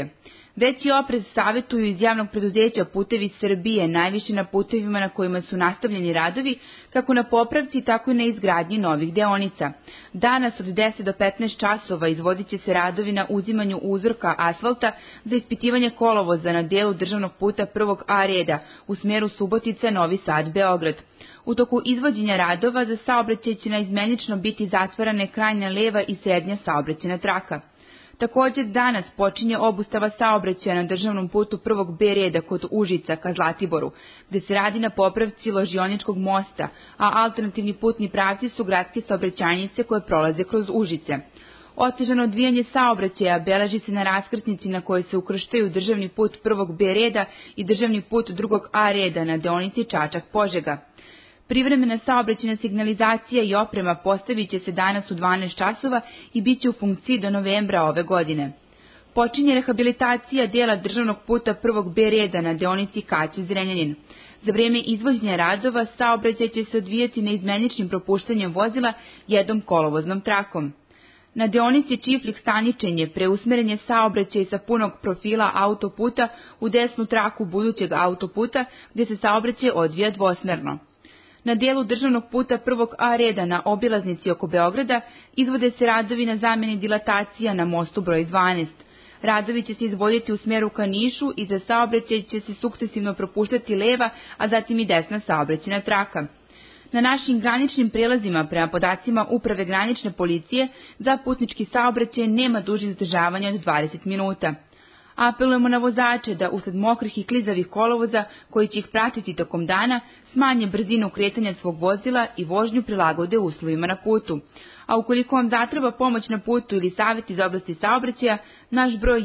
Veći oprez savjetuju iz javnog preduzeća Putevi Srbije, najviše na putevima na kojima su nastavljeni radovi, kako na popravci, tako i na izgradnji novih deonica. Danas od 10 do 15 časova izvodit će se radovi na uzimanju uzorka asfalta za ispitivanje kolovoza na delu državnog puta 1. A reda u smeru Subotica, Novi Sad, Beograd. U toku izvođenja radova za saobraćaj će naizmenično biti zatvarane krajnja leva i srednja saobraćajna traka. Također danas počinje obustava saobraćaja na državnom putu 1. B reda kod Užica ka Zlatiboru, gde se radi na popravci Ložioničkog mosta, a alternativni putni pravci su gradske saobraćajnice koje prolaze kroz Užice. Otežano odvijanje saobraćaja beleži se na raskrsnici na kojoj se ukrštaju državni put 1. B reda i državni put 2. A reda na deonici Čačak-Požega. Privremena saobraćajna signalizacija i oprema postavit će se danas u 12 časova i bit će u funkciji do novembra ove godine. Počinje rehabilitacija dela državnog puta 1. B reda na deonici Kać-Zrenjanin. Za vrijeme izvođenja radova saobraćaj će se odvijati neizmeničnim propuštanjem vozila jednom kolovoznom trakom. Na deonici Čiflik-Staničenje preusmeren je saobraćaj sa punog profila autoputa u desnu traku budućeg autoputa, gdje se saobraćaj odvija dvosmerno. Na dijelu državnog puta 1. A reda na obilaznici oko Beograda izvode se radovi na zamjeni dilatacija na mostu broj 12. Radovi će se izvoditi u smeru ka Nišu i za saobraćaj će se sukcesivno propuštati leva, a zatim i desna saobraćajna traka. Na našim graničnim prelazima, prema podacima Uprave granične policije, za putnički saobraćaj nema dužih zadržavanja od 20 minuta. Apelujemo na vozače da usled mokrih i klizavih kolovoza, koji će ih pratiti tokom dana, smanje brzinu kretanja svog vozila i vožnju prilagode uslovima na putu. A ukoliko vam zatreba pomoć na putu ili savjet iz oblasti saobraćaja, naš broj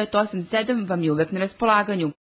1987 vam je uvek na raspolaganju.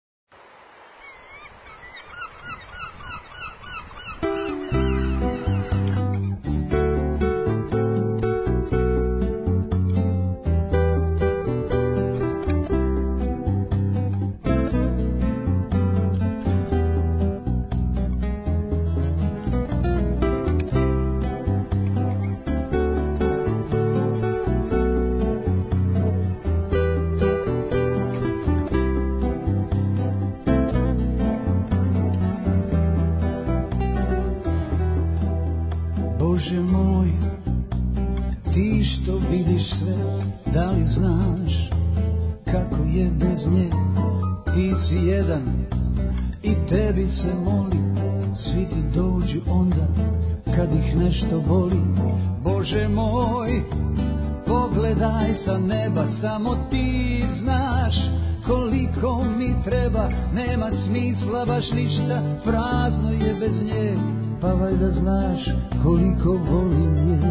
Bože moj, ti što vidiš sve, da li znaš kako je bez nje? Ti si jedan i tebi se molim, svi ti dođu onda kad ih nešto boli. Bože moj, pogledaj sa neba, samo ti znaš koliko mi treba, nema smisla baš ništa, prazno je bez nje, pa valjda znaš koliko volim nje.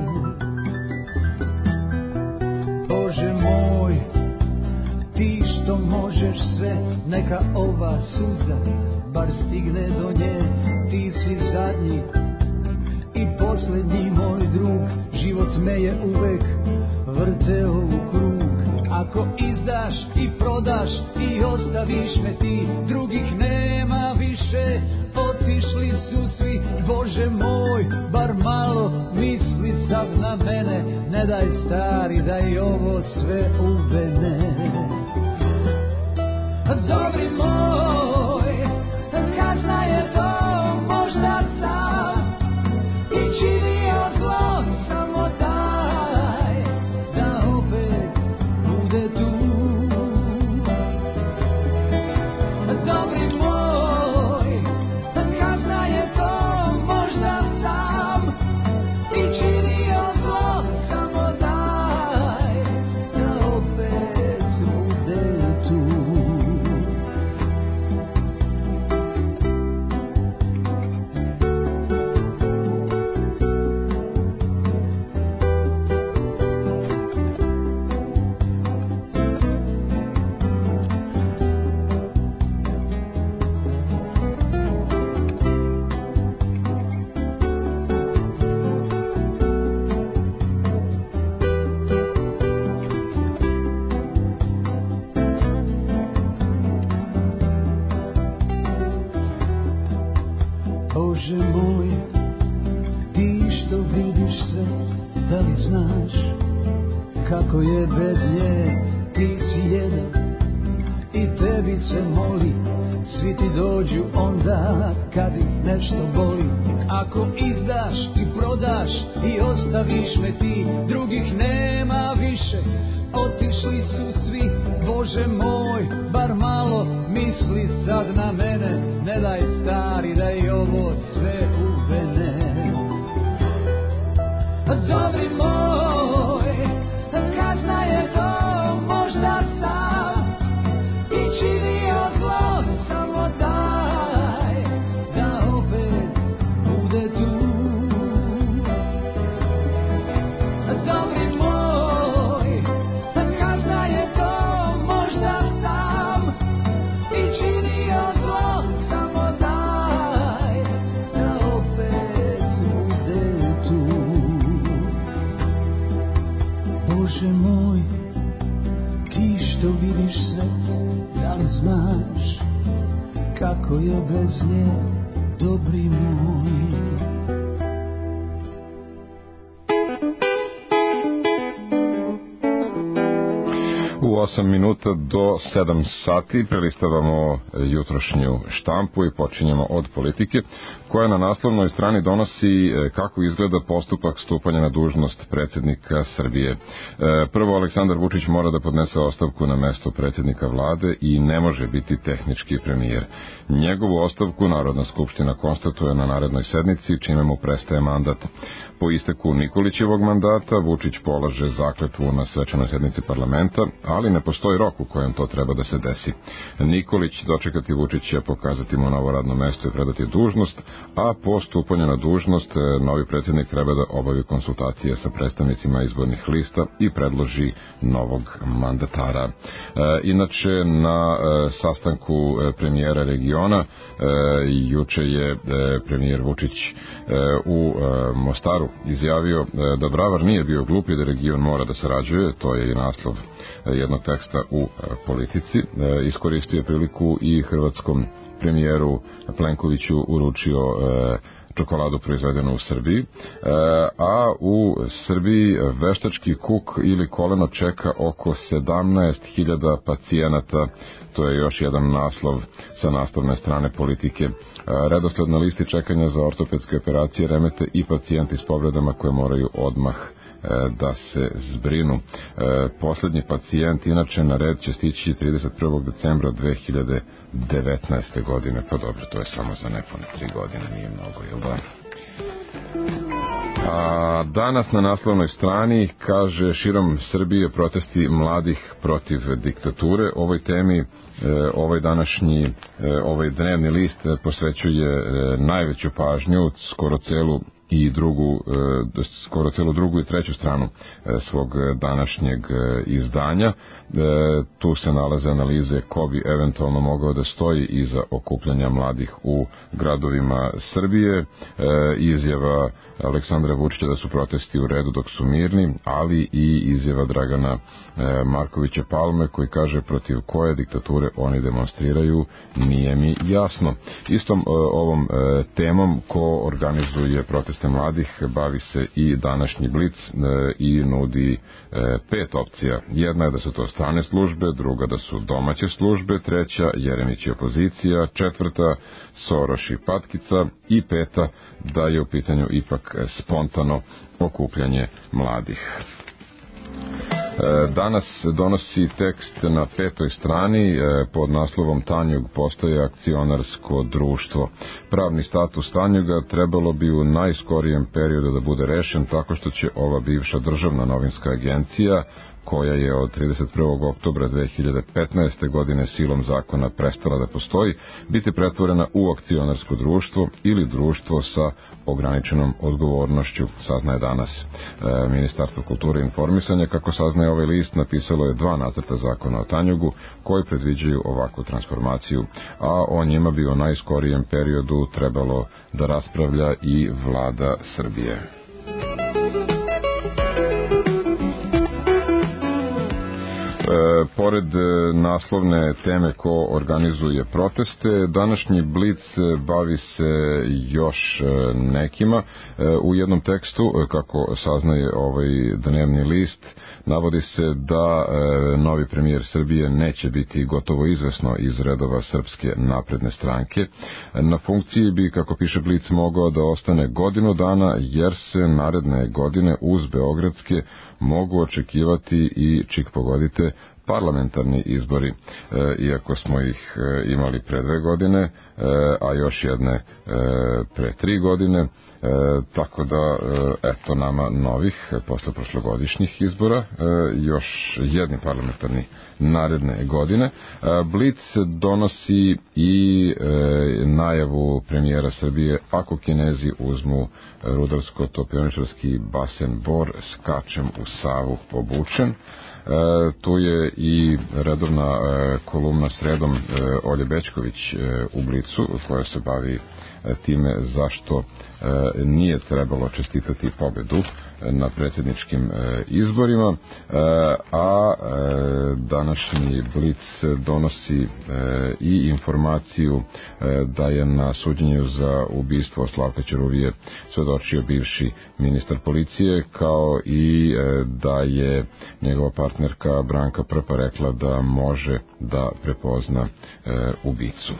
Bože moj, ti što možeš sve, neka ova suza bar stigne do nje. Ti si zadnji i posljednji moj drug, život me je uvek vrteo u krug. Ako izdaš i prodaš i ostaviš me ti, drugih nema više, otišli su svi. Bože moj, bar malo misli sad na mene, ne daj stari da i ovo sve ubene. Dobri moj, kazna je to, možda sam i činio zlo, samo daj da opet bude tu. Dobri moj, kazna je to, možda sam i činio zlo, samo daj da opet bude tu. Bože moj, ti što vidiš sve, da li znaš kako je bez nje? Ti si jedan i tebi se moli. Svi ti dođu onda kad ih nešto boli. Ako izdaš i prodaš i ostaviš me ti, drugih nema više, otišli su svi. Bože moj, bar malo misli sad na mene, ne daj stari da i ovo sve uvene. Dobri moj, kazna je to možda sam i činio zlo, samo daj da opet bude tu. Dobri moj, kazna je to možda sam i činio zlo, samo daj da opet bude tu. Bože moj, ti što vidiš svet, da li znaš kako je bez nje, dobri moj? U 8 minuta do 7 sati prelistavamo jutrošnju štampu i počinjemo od politike, koja na naslovnoj strani donosi kako izgleda postupak stupanja na dužnost predsjednika Srbije. Prvo, Aleksandar Vučić mora da podnese ostavku na mesto predsjednika vlade i ne može biti tehnički premijer. Njegovu ostavku Narodna skupština konstatuje na narednoj sednici, čime mu prestaje mandat. Po isteku Nikolićevog mandata Vučić polaže zakletvu na svečanoj sednici parlamenta, ali ne postoji rok u kojem to treba da se desi. Nikolić dočekati Vučića, pokazati mu novo radno mesto i predati dužnost, a po stupanju na dužnost novi predsjednik treba da obavi konsultacije sa predstavnicima izbornih lista i predloži novog mandatara. Inače, na sastanku premijera regiona juče je premijer Vučić u Mostaru izjavio da Bravar nije bio glup i da region mora da sarađuje. To je i naslov jednog teksta u Politici. Iskoristio je priliku i hrvatskom premijeru Plenkoviću uručio čokoladu proizvedenu u Srbiji, a u Srbiji veštački kuk ili koleno čeka oko 17.000 pacijenata. To je još jedan naslov sa naslovne strane Politike. Redosled na listi čekanja za ortopedske operacije remete i pacijenti s povredama koje moraju odmah da se zbrinu. Poslednji pacijent inače na red će stići 31. decembra 2019. godine. Pa dobro, to je samo za nepune 3 godine, nije mnogo, jel da? A danas na naslovnoj strani kaže širom Srbije protesti mladih protiv diktature. Ovoj temi ovaj dnevni list posvećuje najveću pažnju, skoro celu drugu i treću stranu svog današnjeg izdanja. Tu se nalaze analize ko bi eventualno mogao da stoji iza okupljanja mladih u gradovima Srbije, izjava Aleksandra Vučića da su protesti u redu dok su mirni, ali i izjava Dragana Markovića Palme koji kaže protiv koje diktature oni demonstriraju, nije mi jasno. Istom ovom temom ko organizuje proteste mladih bavi se i današnji Blic i nudi 5 opcija. Jedna je da su to strane službe, druga da su domaće službe, treća Jeremić i opozicija, četvrta Soroš i Patkica i peta da je u pitanju ipak spontano okupljanje mladih. Danas donosi tekst na 5. strani pod naslovom Tanjug postaje akcionarsko društvo. Pravni status Tanjuga trebalo bi u najskorijem periodu da bude rešen tako što će ova bivša državna novinska agencija, koja je od 31. oktobra 2015. godine silom zakona prestala da postoji, biti pretvorena u akcionarsko društvo ili društvo sa ograničenom odgovornošću, saznaje danas Ministarstvo kulture i informisanja. Kako saznaje ovaj list, napisalo je 2 nacrta zakona o Tanjugu koji predviđaju ovakvu transformaciju, a o njima bi u najskorijem periodu trebalo da raspravlja i vlada Srbije. Pored pored naslovne teme ko organizuje proteste, današnji Blic bavi se još nekima. U jednom tekstu, kako saznaje ovaj dnevni list, navodi se da novi premijer Srbije neće biti gotovo izvesno iz redova Srpske napredne stranke. Na funkciji bi, kako piše Blic, mogao da ostane godinu dana, jer se naredne godine uz beogradske mogu očekivati i, čik pogodite, parlamentarni izbori, iako smo ih imali pre 2 godine, a još jedne pre 3 godine, tako da eto nama novih posle prošlogodišnjih izbora, još jedni parlamentarni naredne godine. Blic donosi i najavu premijera Srbije: ako Kinezi uzmu rudarsko-topioničarski basen Bor, skačem u Savu obučen. Tu je i redovna kolumna sredom Olje Bećković u Blicu, koja se bavi time zašto nije trebalo čestitati pobedu na predsjedničkim izborima, a današnji Blic donosi i informaciju da je na suđenju za ubistvo Slavka Ćuruvije svedočio bivši ministar policije, kao i da je njegova partnerka Branka Prpa rekla da može da prepozna ubicu.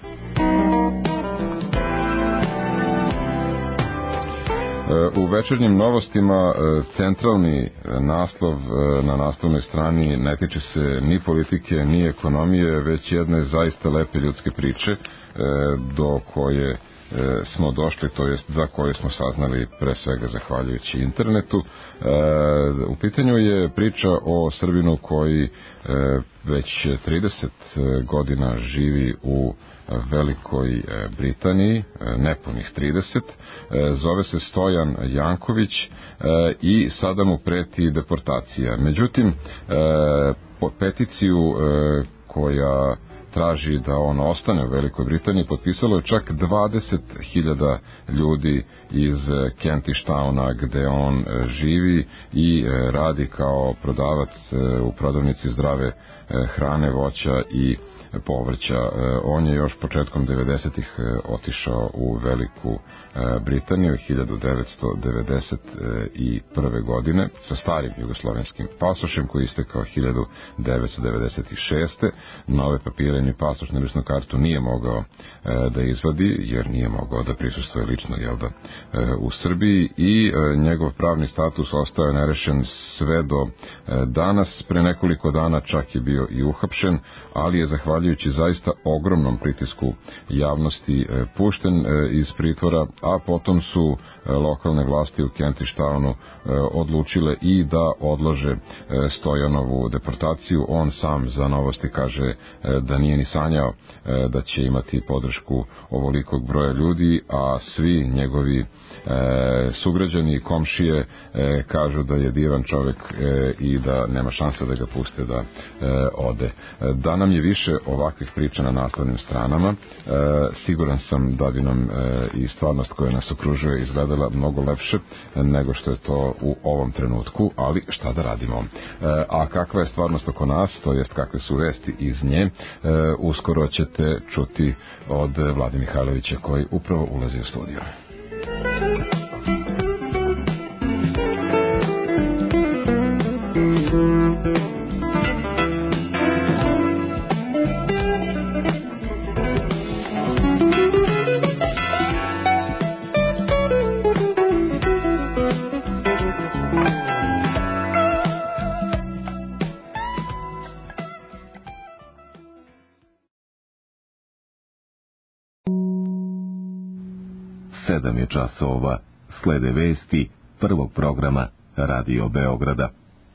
U večernjim novostima centralni naslov na naslovnoj strani ne tiče se ni politike, ni ekonomije, već jedne zaista lepe ljudske priče do koje smo došli, to jest za koju smo saznali pre svega zahvaljujući internetu. U pitanju je priča o Srbinu koji već 30 godina živi u Velikoj Britaniji, nepunih 30, zove se Stojan Janković i sada mu preti deportacija. Međutim, peticiju koja traži da on ostane u Velikoj Britaniji potpisalo je čak 20.000 ljudi iz Kentish Towna, gde on živi i radi kao prodavac u prodavnici zdrave hrane, voća i povrća. On je još početkom 90-ih otišao u Veliku Britaniju 1991. godine sa starim jugoslovenskim pasošem koji je istekao 1996. Nove papire ni pasoš ni ličnu kartu nije mogao da izvadi, jer nije mogao da prisustvuje lično u Srbiji, i njegov pravni status ostao je nerešen sve do danas. Pre nekoliko dana čak je bio i uhapšen, ali je zahvaljujući zaista ogromnom pritisku javnosti pušten iz pritvora, a potom su lokalne vlasti u Kentish Townu odlučile i da odlože Stojanovu deportaciju. On sam za Novosti kaže da nije ni sanjao da će imati podršku ovolikog broja ljudi, a svi njegovi sugrađani i komšije kažu da je divan čovjek i da nema šanse da ga puste da ode. Da nam je više ovakvih priča na naslovnim stranama, siguran sam da bi nam i stvarnost koja nas okružuje izgledala mnogo lepše nego što je to u ovom trenutku, ali šta da radimo. A kakva je stvarnost oko nas, to jest kakve su vesti iz nje, uskoro ćete čuti od Vlade Mihajlovića, koji upravo ulazi u studio. Sedam je časova, slede vesti prvog programa Radio Beograda.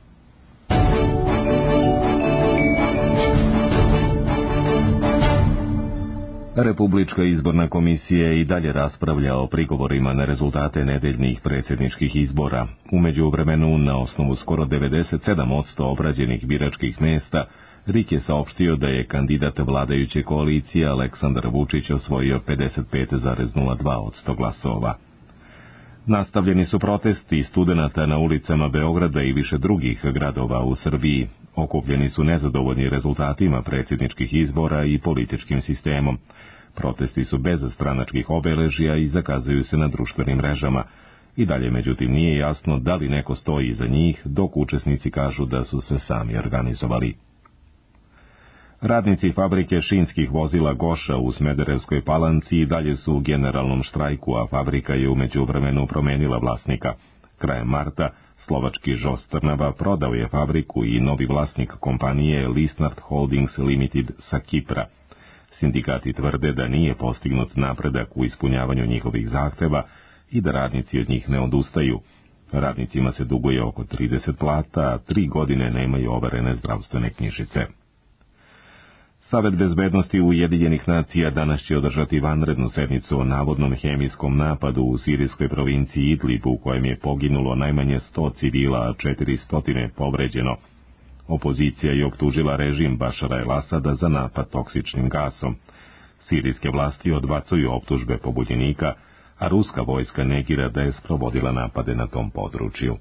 Republička izborna komisija i dalje raspravlja o prigovorima na rezultate nedeljnih predsjedničkih izbora. U međuvremenu, na osnovu skoro 97% obrađenih biračkih mesta, RIK je saopštio da je kandidat vladajuće koalicije Aleksandar Vučić osvojio 55,02% glasova. Nastavljeni su protesti studenata na ulicama Beograda i više drugih gradova u Srbiji. Okupljeni su nezadovoljni rezultatima predsjedničkih izbora i političkim sistemom. Protesti su bez stranačkih obeležja i zakazuju se na društvenim mrežama. I dalje, međutim, nije jasno da li neko stoji iza njih, dok učesnici kažu da su se sami organizovali. Radnici fabrike šinskih vozila Goša u Smederevskoj Palanci i dalje su u generalnom štrajku, a fabrika je u međuvremenu promenila vlasnika. Krajem marta slovački ŽOS Trnava prodao je fabriku i novi vlasnik kompanije Lisnard Holdings Limited sa Kipra. Sindikati tvrde da nije postignut napredak u ispunjavanju njihovih zahteva i da radnici od njih ne odustaju. Radnicima se duguje oko 30 plata, a 3 godine nemaju overene zdravstvene knjižice. Savet bezbednosti Ujedinjenih nacija danas će održati vanrednu sednicu o navodnom hemijskom napadu u sirijskoj provinciji Idlib, u kojem je poginulo najmanje 100 civila, a 400 povređeno. Opozicija je optužila režim Bašara el-Asada za napad toksičnim gasom. Sirijske vlasti odbacuju optužbe pobunjenika, a ruska vojska negira da je sprovodila napade na tom području.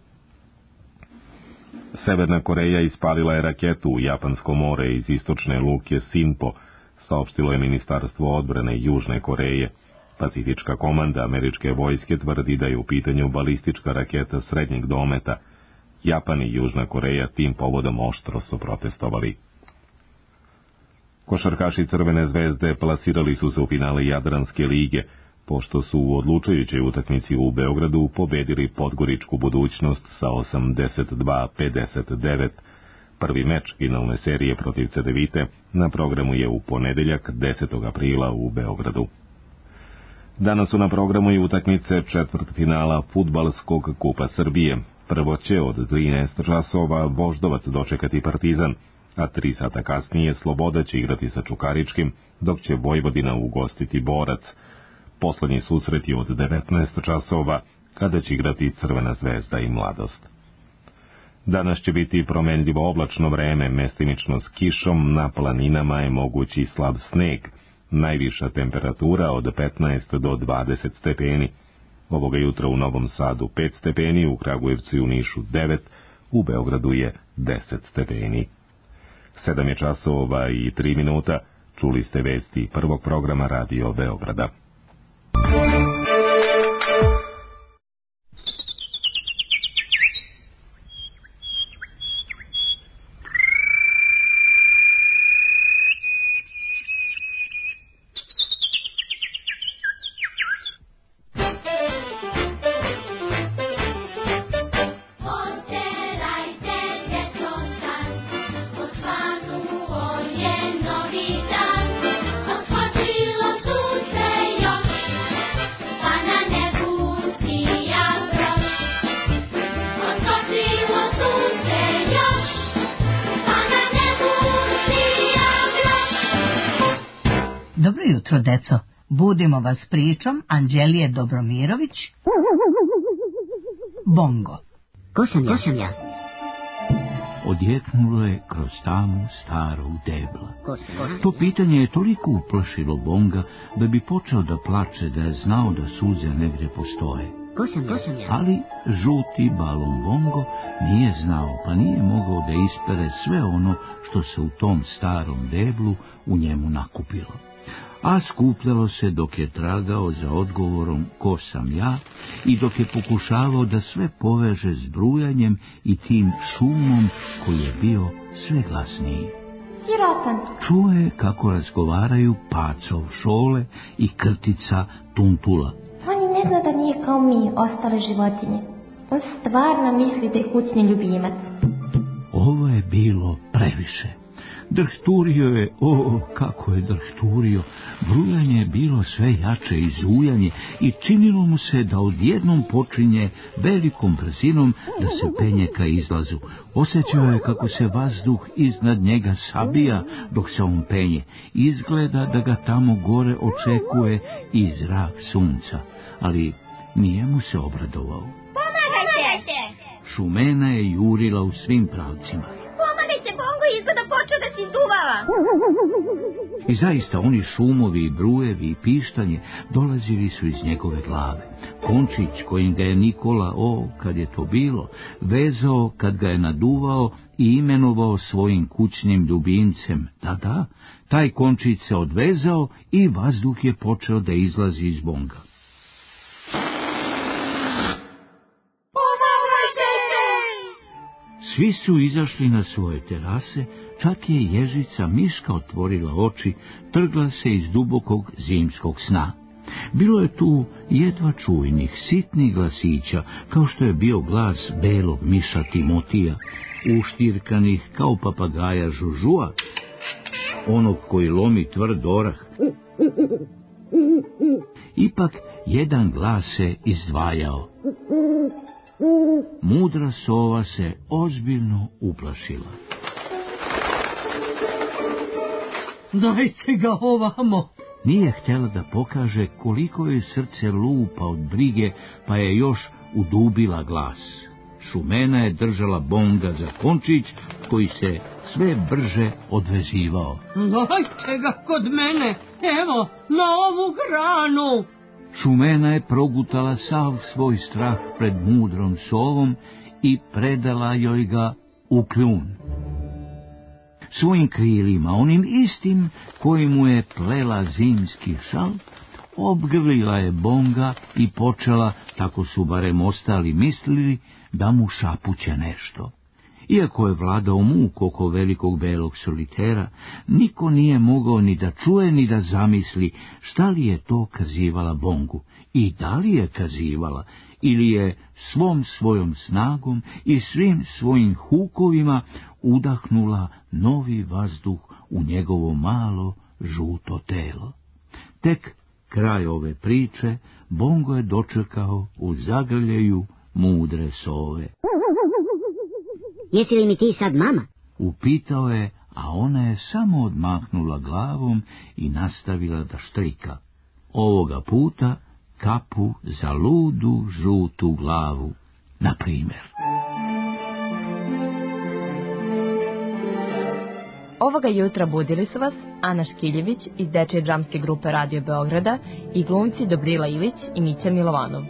Severna Koreja ispalila je raketu u Japansko more iz istočne luke Sinpo, saopštilo je Ministarstvo odbrane Južne Koreje. Pacifička komanda američke vojske tvrdi da je u pitanju balistička raketa srednjeg dometa. Japan i Južna Koreja tim povodom oštro su protestovali. Košarkaši Crvene zvezde plasirali su se u finale Jadranske lige, pošto su u odlučujućoj utakmici u Beogradu pobedili Podgoričku Budućnost sa 82-59. Prvi meč finalne serije protiv Cedevite na programu je u ponedeljak 10. aprila u Beogradu. Danas su na programu i utakmice četvrtfinala Fudbalskog kupa Srbije. Prvo će od 13 časova Voždovac dočekati Partizan, a 3 sata kasnije Sloboda će igrati sa Čukaričkim, dok će Vojvodina ugostiti Borac. Poslednji susret je od 19 časova, kada će igrati Crvena zvezda i Mladost. Danas će biti promenljivo oblačno vreme, mestimično s kišom, na planinama je mogući slab sneg, najviša temperatura od 15 do 20 stepeni. Ovoga jutra u Novom Sadu 5 stepeni, u Kragujevcu i u Nišu 9, u Beogradu je 10 stepeni. 7 je časova i 3 minuta, čuli ste vesti prvog programa Radio Beograda. Dobro jutro, deco. Budimo vas pričom Anđelije Dobromirović. Bongo. Ko sam ja? Odjeknulo je kroz tamu starog debla. To pitanje je toliko uplašilo Bonga da bi počeo da plače da je znao da suze negde postoje. Ko sam ja? Ali žuti balon Bongo nije znao, pa nije mogao da ispere sve ono što se u tom starom deblu u njemu nakupilo. A skupljalo se dok je tragao za odgovorom ko sam ja i dok je pokušavao da sve poveže s brujanjem i tim šumom koji je bio sve glasniji. Sirotan. Čuo je kako razgovaraju Pacov Šole i Krtica Tuntula. On i ne zna da nije kao mi, ostale životinje. On stvarno misli da je kućni ljubimac. Ovo je bilo previše. Drhturio je, kako je drhturio, brujanje je bilo sve jače i zujanje i činilo mu se da odjednom počinje velikom brzinom da se penje ka izlazu. Osjećao je kako se vazduh iznad njega sabija dok se on penje. Izgleda da ga tamo gore očekuje i zrak sunca, ali nije mu se obradovao. Pomagajte! Šumena je jurila u svim pravcima. Pomagajte, Bongo izgleda počeo da se izduva. spava. I zaista oni šumovi i brujevi i pištanje dolazili su iz njegove glave. Končić kojim ga je Nikola, kad je to bilo, vezao kad ga je naduvao i imenovao svojim kućnim ljubimcem. Da, taj končić se odvezao i vazduh je počeo da izlazi iz bonga. Svi su izašli na svoje terase, čak je ježica Miška otvorila oči, trgla se iz dubokog zimskog sna. Bilo je tu jedva čujnih, sitnih glasića, kao što je bio glas belog miša Timotija, uštirkanih kao papagaja Žužua, onog koji lomi tvrd orah. Ipak jedan glas se izdvajao. Mudra sova se ozbiljno uplašila. Dajte ga ovamo. Nije htjela da pokaže koliko joj srce lupa od brige, pa je još udubila glas. Šumena je držala bonga za končić, koji se sve brže odvezivao. Dajte ga kod mene, evo, na ovu granu. Šumena je progutala sav svoj strah pred mudrom sovom i predala joj ga u kljun. Svojim krilima, onim istim koji mu je plela zimski šal, obgrlila je bonga i počela, tako su barem ostali mislili, da mu šapuće nešto. Iako je vladao muk oko velikog belog solitera, niko nije mogao ni da čuje ni da zamisli šta li je to kazivala bongu i da li je kazivala ili je svom svojom snagom i svim svojim hukovima udahnula novi vazduh u njegovo malo žuto telo. Tek kraj ove priče bongo je dočekao u zagrljaju mudre sove. Jesi li mi ti sad mama? Upitao je, a ona je samo odmahnula glavom i nastavila da štrika. Ovoga puta kapu za ludu žutu glavu, na primjer. Ovoga jutra budili su vas Ana Škiljević iz dečje dramske grupe Radio Beograda i glumci Dobrila Ilić i Mića Milovanov.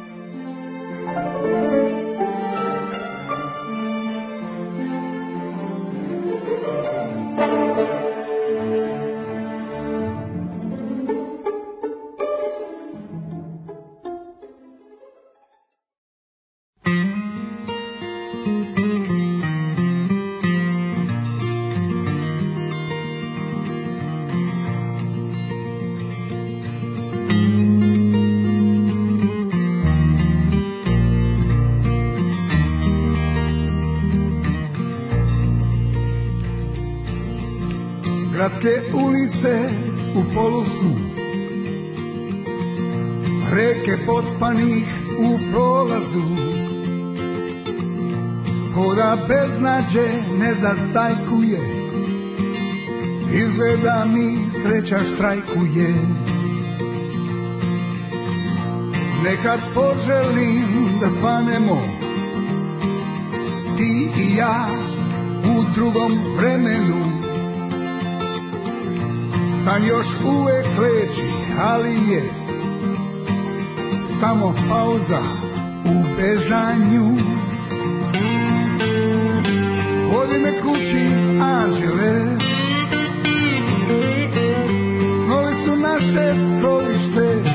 Gradske ulice u polusu, reke pospanih u prolazu, koda beznađe ne zastajkuje, izgleda mi sreća štrajkuje. Nekad poželim da svanemo, ti i ja u drugom vremenu. San još uvek leči, ali je samo pauza u bežanju. Vodi me kući, anđele, snovi su naše skrovište,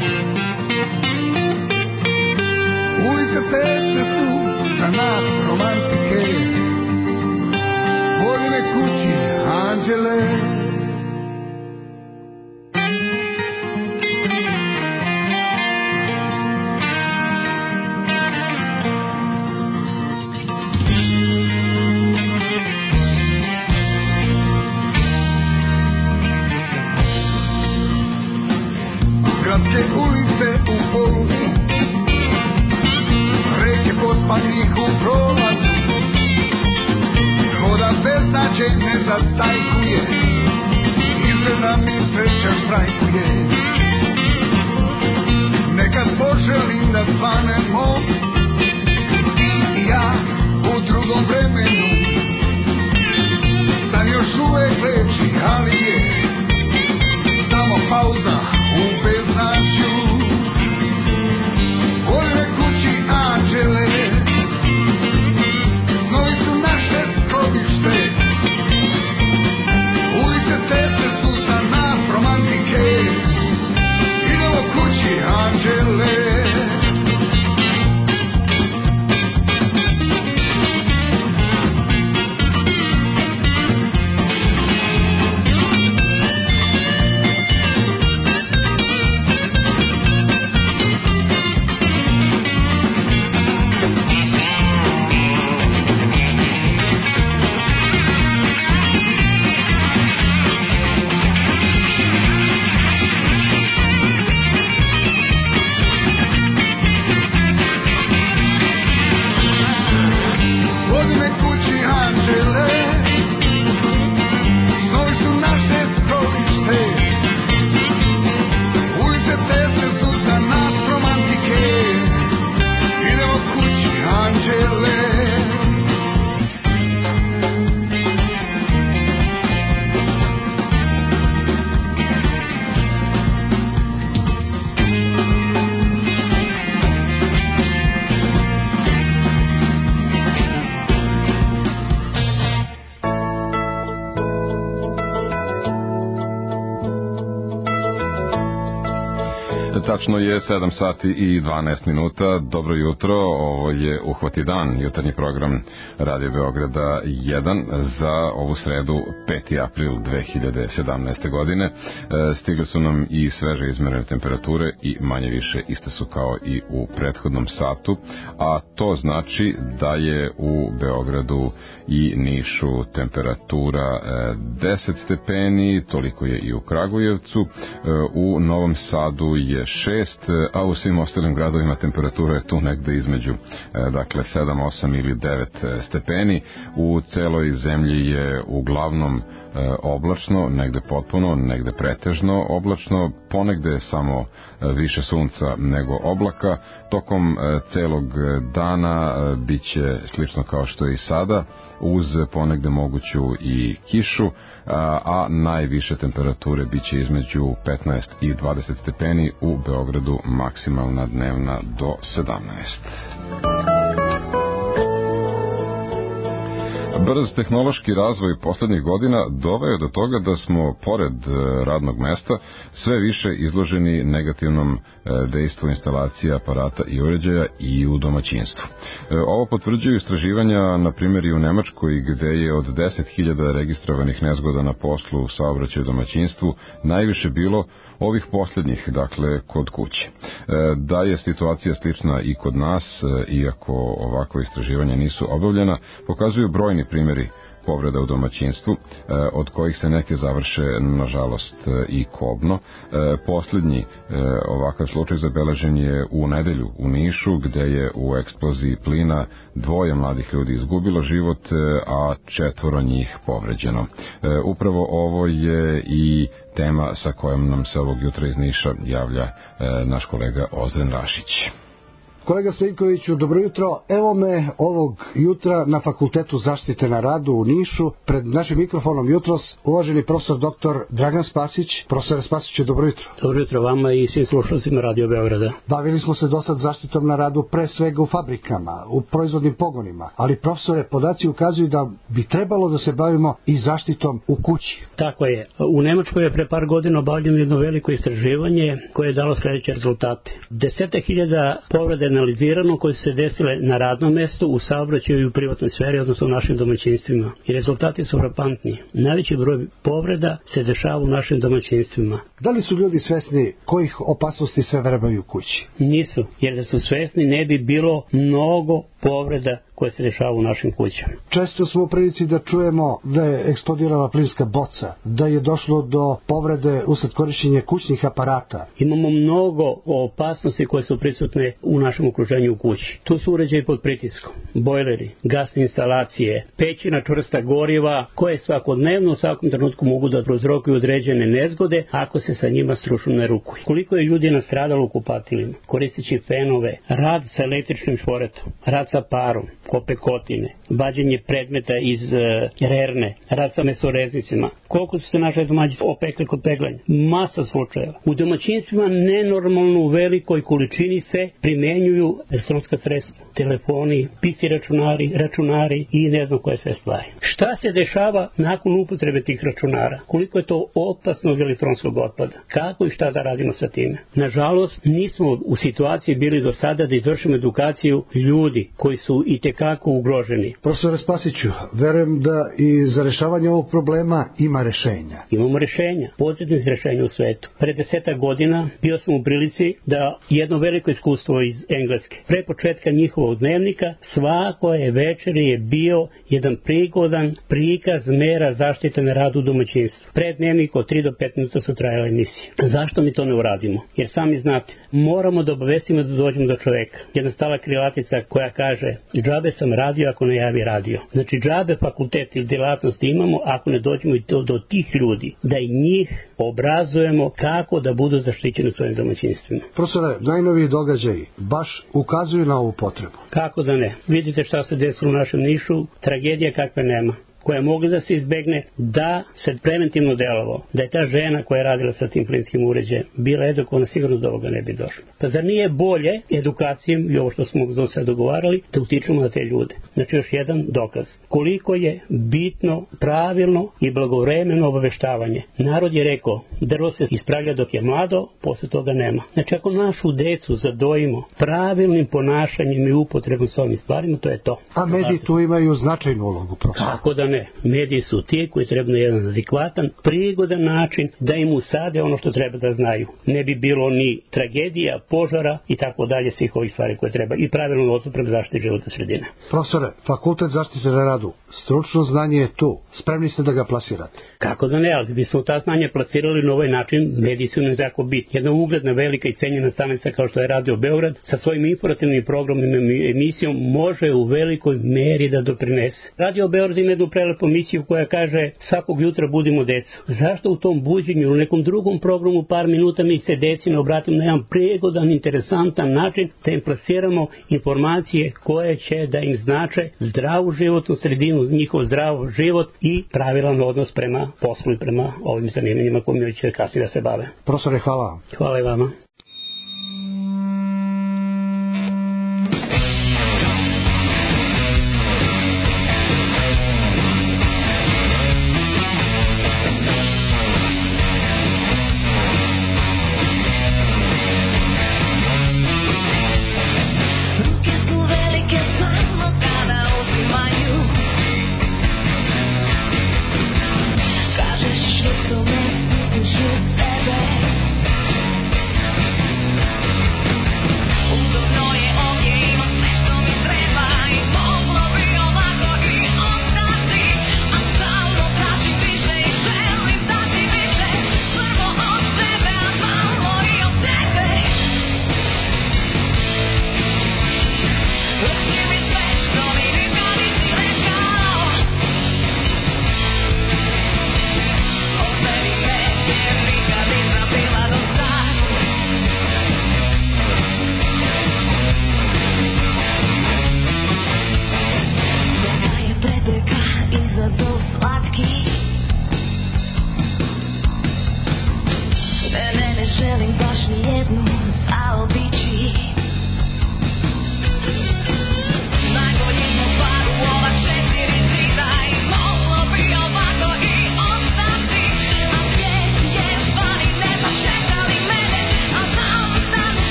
ulice teške su za nas romantike. Vodi me kući, anđele. Gradske ulice u polusu, reke pospanih u prolazu, voda beznađe ne zastajkuje, izgleda mi sreća štrajkuje. Nekad poželim da svanemo, ti i ja u drugom vremenu. San još uvek leči, Tačno je 7 sati i 12 minuta. Dobro jutro, ovo je Uhvati dan, jutarnji program Radio Beograda 1 za ovu sredu 5. april 2017. godine. Stigle su nam i sveže izmerene temperature i manje više iste su kao i u prethodnom satu, a to znači da je u Beogradu i Nišu temperatura 10 stepeni, toliko je i u Kragujevcu, u Novom Sadu je 6, a u svim ostalim gradovima temperatura je tu negde između, dakle 7, 8 ili 9 stepeni. U celoj zemlji je uglavnom oblačno, negde potpuno, negde pretežno oblačno, ponegde je samo više sunca nego oblaka. Tokom celog dana biće slično kao što je i sada, uz ponegde moguću i kišu, a najviše temperature biće između 15 i 20 stepeni, u Beogradu maksimalna dnevna do 17. Brz tehnološki razvoj poslednjih godina doveo do toga da smo, pored radnog mesta, sve više izloženi negativnom dejstvu instalacija aparata i uređaja i u domaćinstvu. Ovo potvrđuju istraživanja, na primjer i u Nemačkoj, gde je od 10.000 registrovanih nezgoda na poslu u saobraćaju domaćinstvu najviše bilo ovih posljednjih, dakle kod kuće. Da je situacija slična i kod nas, iako ovakva istraživanja nisu obavljena, pokazuju brojni primjeri povreda u domaćinstvu, od kojih se neke završe, nažalost, i kobno. Posljednji ovakav slučaj zabeležen je u nedelju u Nišu, gde je u eksploziji plina 2 mladih ljudi izgubilo život, a 4 njih povređeno. Upravo ovo je i tema sa kojom nam se ovog jutra iz Niša javlja naš kolega Ozren Rašić. Kolega Stojkoviću, dobro jutro. Evo me ovog jutra na Fakultetu zaštite na radu u Nišu. Pred našim mikrofonom jutros uvaženi profesor dr. Dragan Spasić. Profesor Spasiću, dobro jutro. Dobro jutro vama i svim slušalcima Radio Beograda. Bavili smo se dosad zaštitom na radu pre svega u fabrikama, u proizvodnim pogonima, ali profesore, podaci ukazuju da bi trebalo da se bavimo i zaštitom u kući. Tako je. U Nemačkoj je pre par godina obavljeno jedno veliko istraživanje koje je dalo sledeće rezultate. 10.000 povrede analizirano koje su se desile na radnom mestu, u saobraćaju i u privatnoj sferi, odnosno u našim domaćinstvima. I rezultati su frapantni. Najveći broj povreda se dešava u našim domaćinstvima. Da li su ljudi svesni kojih opasnosti sve vrebaju u kući? Nisu, jer da su svesni ne bi bilo mnogo povreda koje se dešava u našim kućama. Često smo u prilici da čujemo da je eksplodirala plinska boca, da je došlo do povrede usled korišćenja kućnih aparata. Imamo mnogo opasnosti koje su prisutne u našem okruženju u kući. Tu su uređaji pod pritiskom, bojleri, gasne instalacije, pećina čvrsta goriva koje svakodnevno u svakom trenutku mogu da prouzrokuju određene nezgode ako se sa njima stručno ne rukuje. Koliko je ljudi nastradalo u kupatilima, koristeći fenove, rad sa električnim šporetom, rad sa parom, kopekotine, vađenje predmeta iz rerne, rad sa mesoreznicima. Koliko su se naše domaći opekli kod peglanja? Masa slučajeva. U domaćinstvima nenormalno u velikoj količini se primenjuju elektronska sredstva, telefoni, PC računari i ne znam koje sve stvari. Šta se dešava nakon upotrebe tih računara? Koliko je to opasno od elektronskog otpada? Kako i šta da radimo sa time? Nažalost, nismo u situaciji bili do sada da izvršimo edukaciju ljudi koji su i tekako ugroženi. Profesore Spasiću, verujem da i za rešavanje ovog problema ima rešenja. Imamo rešenja, pozitivnih rešenja u svetu. Pre 10 godina bio sam u prilici da jedno veliko iskustvo iz Engleske. Pre početka njihovog dnevnika svako je večeri je bio jedan prigodan prikaz mera zaštite na radu u domaćinstvu. Pre dnevnik od 3 do 5 minuta su trajale emisije. Zašto mi to ne uradimo? Jer sami znate, moramo da obavestimo da dođemo do čoveka. Jedna stala krilatica koja kaže: džabe sam radio ako ne javi radio. Znači džabe fakultet ili delatnosti imamo ako ne dođemo i do tih ljudi, da i njih obrazujemo kako da budu zaštićeni u svojim domaćinstvima. Profesore, najnoviji događaji baš ukazuju na ovu potrebu. Kako da ne? Vidite šta se desilo u našem Nišu, tragedija kakve nema. koja je mogla da se izbegne da se preventivno delovalo, da je ta žena koja je radila sa tim plinskim uređajem bila edukovana, sigurno do ovoga ne bi došlo. Pa zar nije bolje edukacijom i ovo što smo do sada dogovarali da utičemo na te ljude? Znači još jedan dokaz. Koliko je bitno, pravilno i blagovremeno obaveštavanje. Narod je rekao, drvo se ispravlja dok je mlado, posle toga nema. Znači ako našu decu zadojimo pravilnim ponašanjem i upotrebom sa ovim stvarima, to je to. A mediji tu imaju značajnu ulogu, profesor. Kako da ne? Mediji su ti koji treba na jedan adekvatan, prigodan način da im usade ono što treba da znaju. Ne bi bilo ni tragedija, požara i tako dalje, svih ovih stvari koje treba i pravilno odsuprem zaštite životne sredine. Profesore, Fakultet zaštite na radu, stručno znanje je tu. Spremni ste da ga plasirate? Kako da ne, ali bismo ta znanja plasirali na ovaj način, mediji su nam jako bitni. Jedna ugledna, velika i cenjena stanica kao što je Radio Beograd sa svojim informativnim programom i emisijom može u velikoj meri da doprinese. Radio Beograd ima jednu prelepu emisiju koja kaže svakog jutra budimo decu. Zašto u tom buđenju, u nekom drugom programu par minuta mi se deci ne obratimo na jedan prigodan, interesantan način da im plasiramo informacije koje će da im znače zdravu životnu sredinu, njihov zdrav život i pravilan odnos prema poslu i prema ovim zanimanjima kojima će kasnije da se bave. Profesore, hvala. Hvala i vama.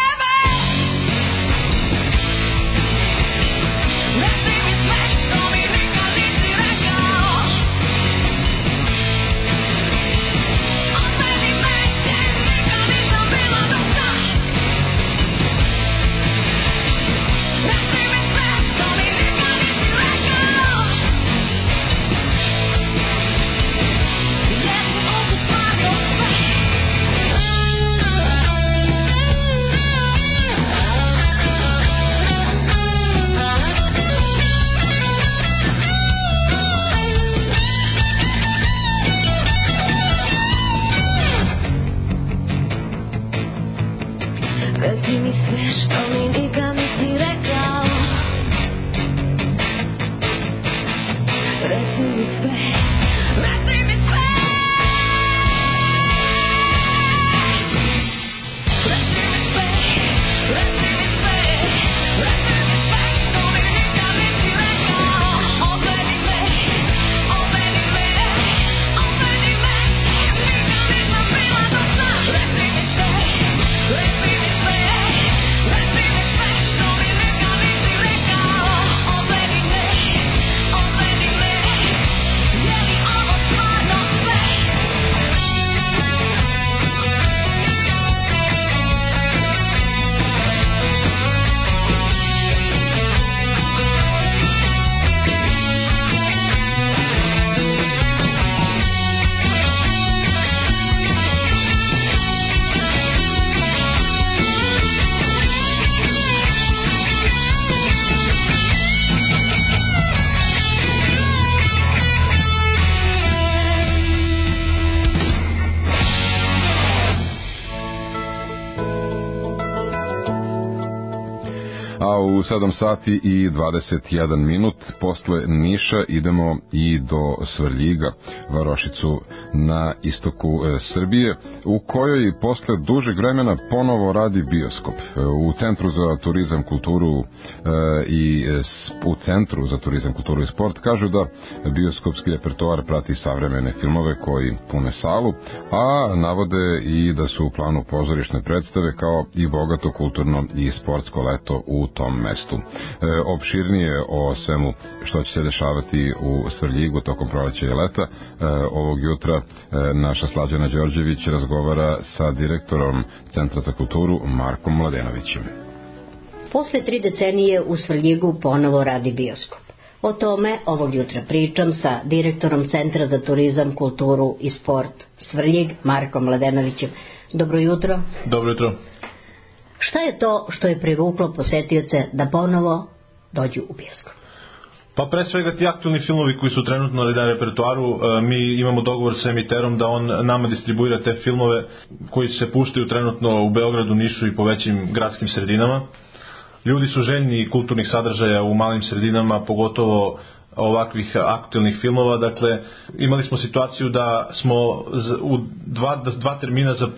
Let's u 7 sati i 21 minut. Posle Niša idemo i do Svrljiga, varošicu na istoku Srbije, u kojoj posle dužeg vremena ponovo radi bioskop. U Centru za turizam, kulturu i sport kažu da bioskopski repertoar prati savremene filmove koji pune salu, a navode i da su u planu pozorišne predstave kao i bogato kulturno i sportsko leto u tom mestu. Opširnije o svemu što će se dešavati u Svrljigu tokom proleća i leta ovog jutra naša Slađana Đorđević razgovara sa direktorom Centra za kulturu Markom Mladenovićem. Posle 3 decenije u Svrljigu ponovo radi bioskop. O tome ovog jutra pričam sa direktorom Centra za turizam, kulturu i sport Svrljig, Markom Mladenovićem. Dobro jutro. Dobro jutro. Šta je to što je privuklo posetioce da ponovo dođu u bioskop? Pa pre svega ti aktualni filmovi koji su trenutno na repertoaru, mi imamo dogovor sa emiterom da on nama distribuira te filmove koji se puštaju trenutno u Beogradu, Nišu i po većim gradskim sredinama. Ljudi su željni kulturnih sadržaja u malim sredinama, pogotovo ovakvih aktualnih filmova. Dakle, imali smo situaciju da smo u dva termina za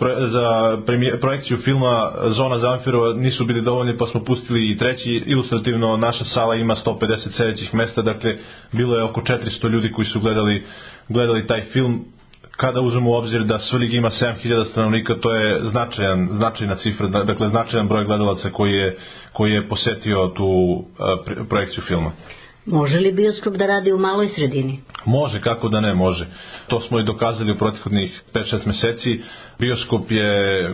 projekciju filma Zona Zamfirova nisu bili dovoljni, pa smo pustili i treći. Ilustrativno, naša sala ima 150 sedećih mesta, dakle bilo je oko 400 ljudi koji su gledali taj film. Kada uzmemo u obzir da Svrljig ima 7000 stanovnika, to je značajna cifra, dakle značajan broj gledalaca koji je posetio tu projekciju filma. Može li bioskop da radi u maloj sredini? Može, kako da ne, može. To smo i dokazali u prethodnih 5-6 meseci. Bioskop je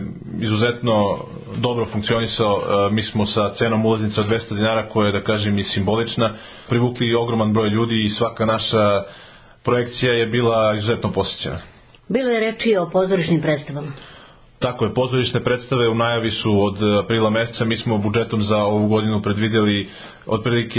izuzetno dobro funkcionisao. Mi smo sa cenom ulaznica od 200 dinara, koja je, da kažem, i simbolična, privukli ogroman broj ljudi i svaka naša projekcija je bila izuzetno posjećena. Bilo je reči o pozorišnim predstavama. Tako je, pozorišne predstave u najavi su od aprila meseca. Mi smo budžetom za ovu godinu predvidjeli otprilike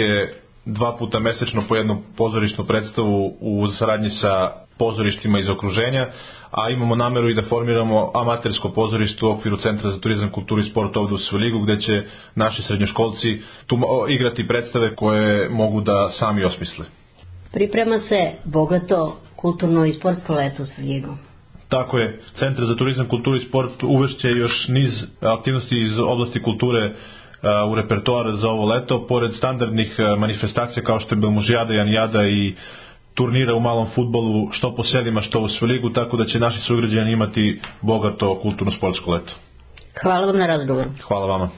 2 puta mesečno po jednu pozorišnu predstavu u saradnji sa pozorištima iz okruženja, a imamo nameru i da formiramo amatersko pozorište u okviru Centra za turizam, kulturu i sport ovdje u Svrljigu, gde će naši srednjoškolci tu igrati predstave koje mogu da sami osmisle. Priprema se bogato kulturno i sportsko leto u Svrljigu. Tako je, Centar za turizam, kulturu i sport uvešće još niz aktivnosti iz oblasti kulture u repertoar za ovo leto, pored standardnih manifestacija kao što je Belmužijada, Janijada i turnira u malom fudbalu, što po selima, što u Svrljigu, tako da će naši sugrađani imati bogato kulturno sportsko leto. Hvala vam na razgovoru. Hvala vama.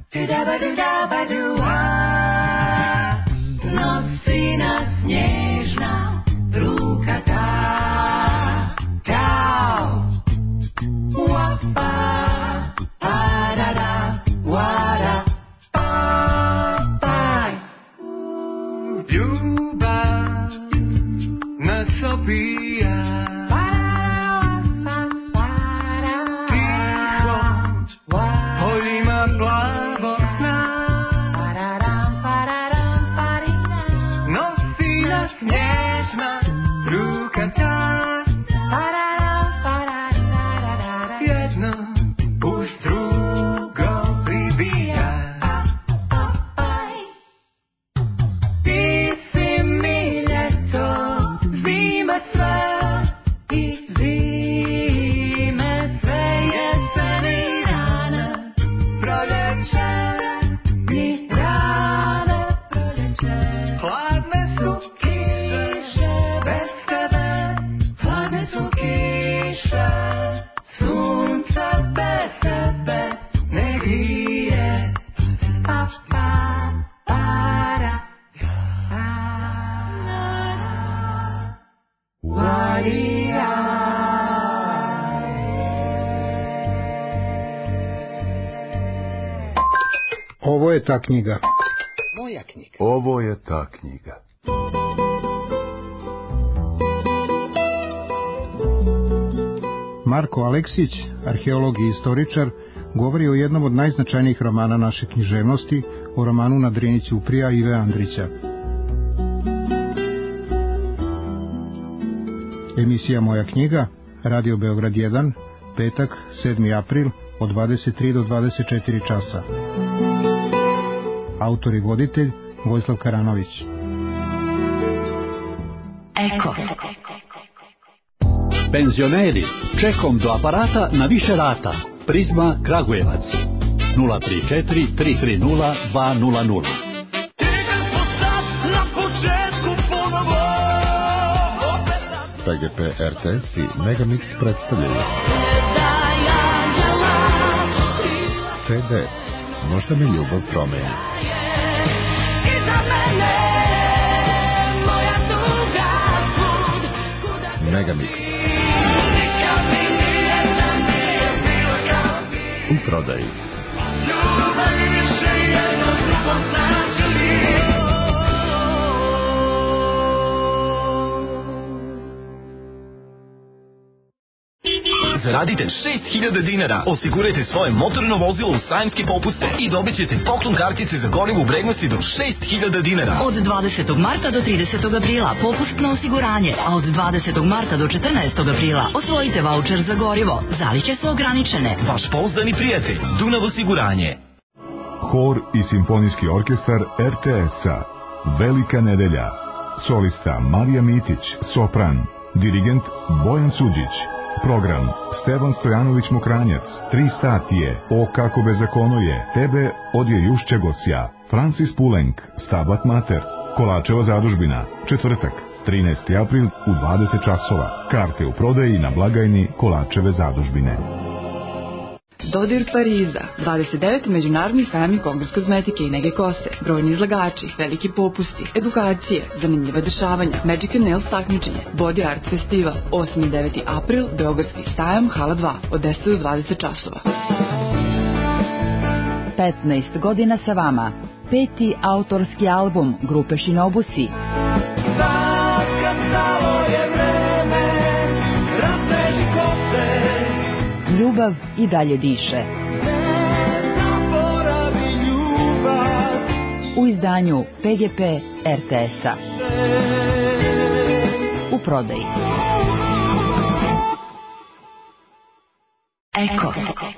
Nosi nas nježno Ovo je ta knjiga. Moja knjiga. Ovo je ta knjiga. Marko Aleksić, arheolog i istoričar, govori o jednom od najznačajnijih romana naše književnosti, o romanu Na Drini ćuprija Ive Andrića. Emisija Moja knjiga, Radio Beograd 1, petak, 7. april, od 23 do 24 časa. Autor i voditelj Vojislav Karanović. Eko. Penzioneri, čekom do aparata na više rata. Prizma Kragujevac. 034 330 200. PGP RTS i Megamix predstavljaju CD Možda me ljubav promeni. Megamix u prodaji. Zaradite 6.000 dinara, osigurajte svoje motorno vozilo u sajamske popuste i dobit ćete poklon kartice za gorivo u vrednosti do 6.000 dinara. Od 20. marta do 30. aprila popustno osiguranje, a od 20. marta do 14. aprila osvojite vaučer za gorivo. Zalihe su ograničene. Vaš pouzdani prijatelj, Dunav osiguranje. Hor i simfonijski orkestar RTS-a. Velika nedelja. Solista Marija Mitić, sopran. Dirigent Bojan Suđić. Program Stevan Stojanović Mokranjac, 3 statije, O kako bezakono je, Tebe odje Jušće Gosja, Francis Pulenk, Stabat Mater, Kolačeva zadužbina, četvrtak, 13. april u 20 časova. Karte u prodaji na blagajni Kolačeve zadužbine. Dodir Pariza, 29. Međunarodni sajam i kongres kozmetike i nege kose, brojni izlagači, veliki popusti, edukacije, zanimljiva dešavanja, Magic and Nails takmičenje, Body Art Festival, 8. i 9. april, Beogradski sajam, hala 2, od 10 do 20 časova. 15 godina sa vama, 5. autorski album grupe Shinobusi. Ljubav i dalje diše. U izdanju PGP RTS-a. U prodaji. Eko.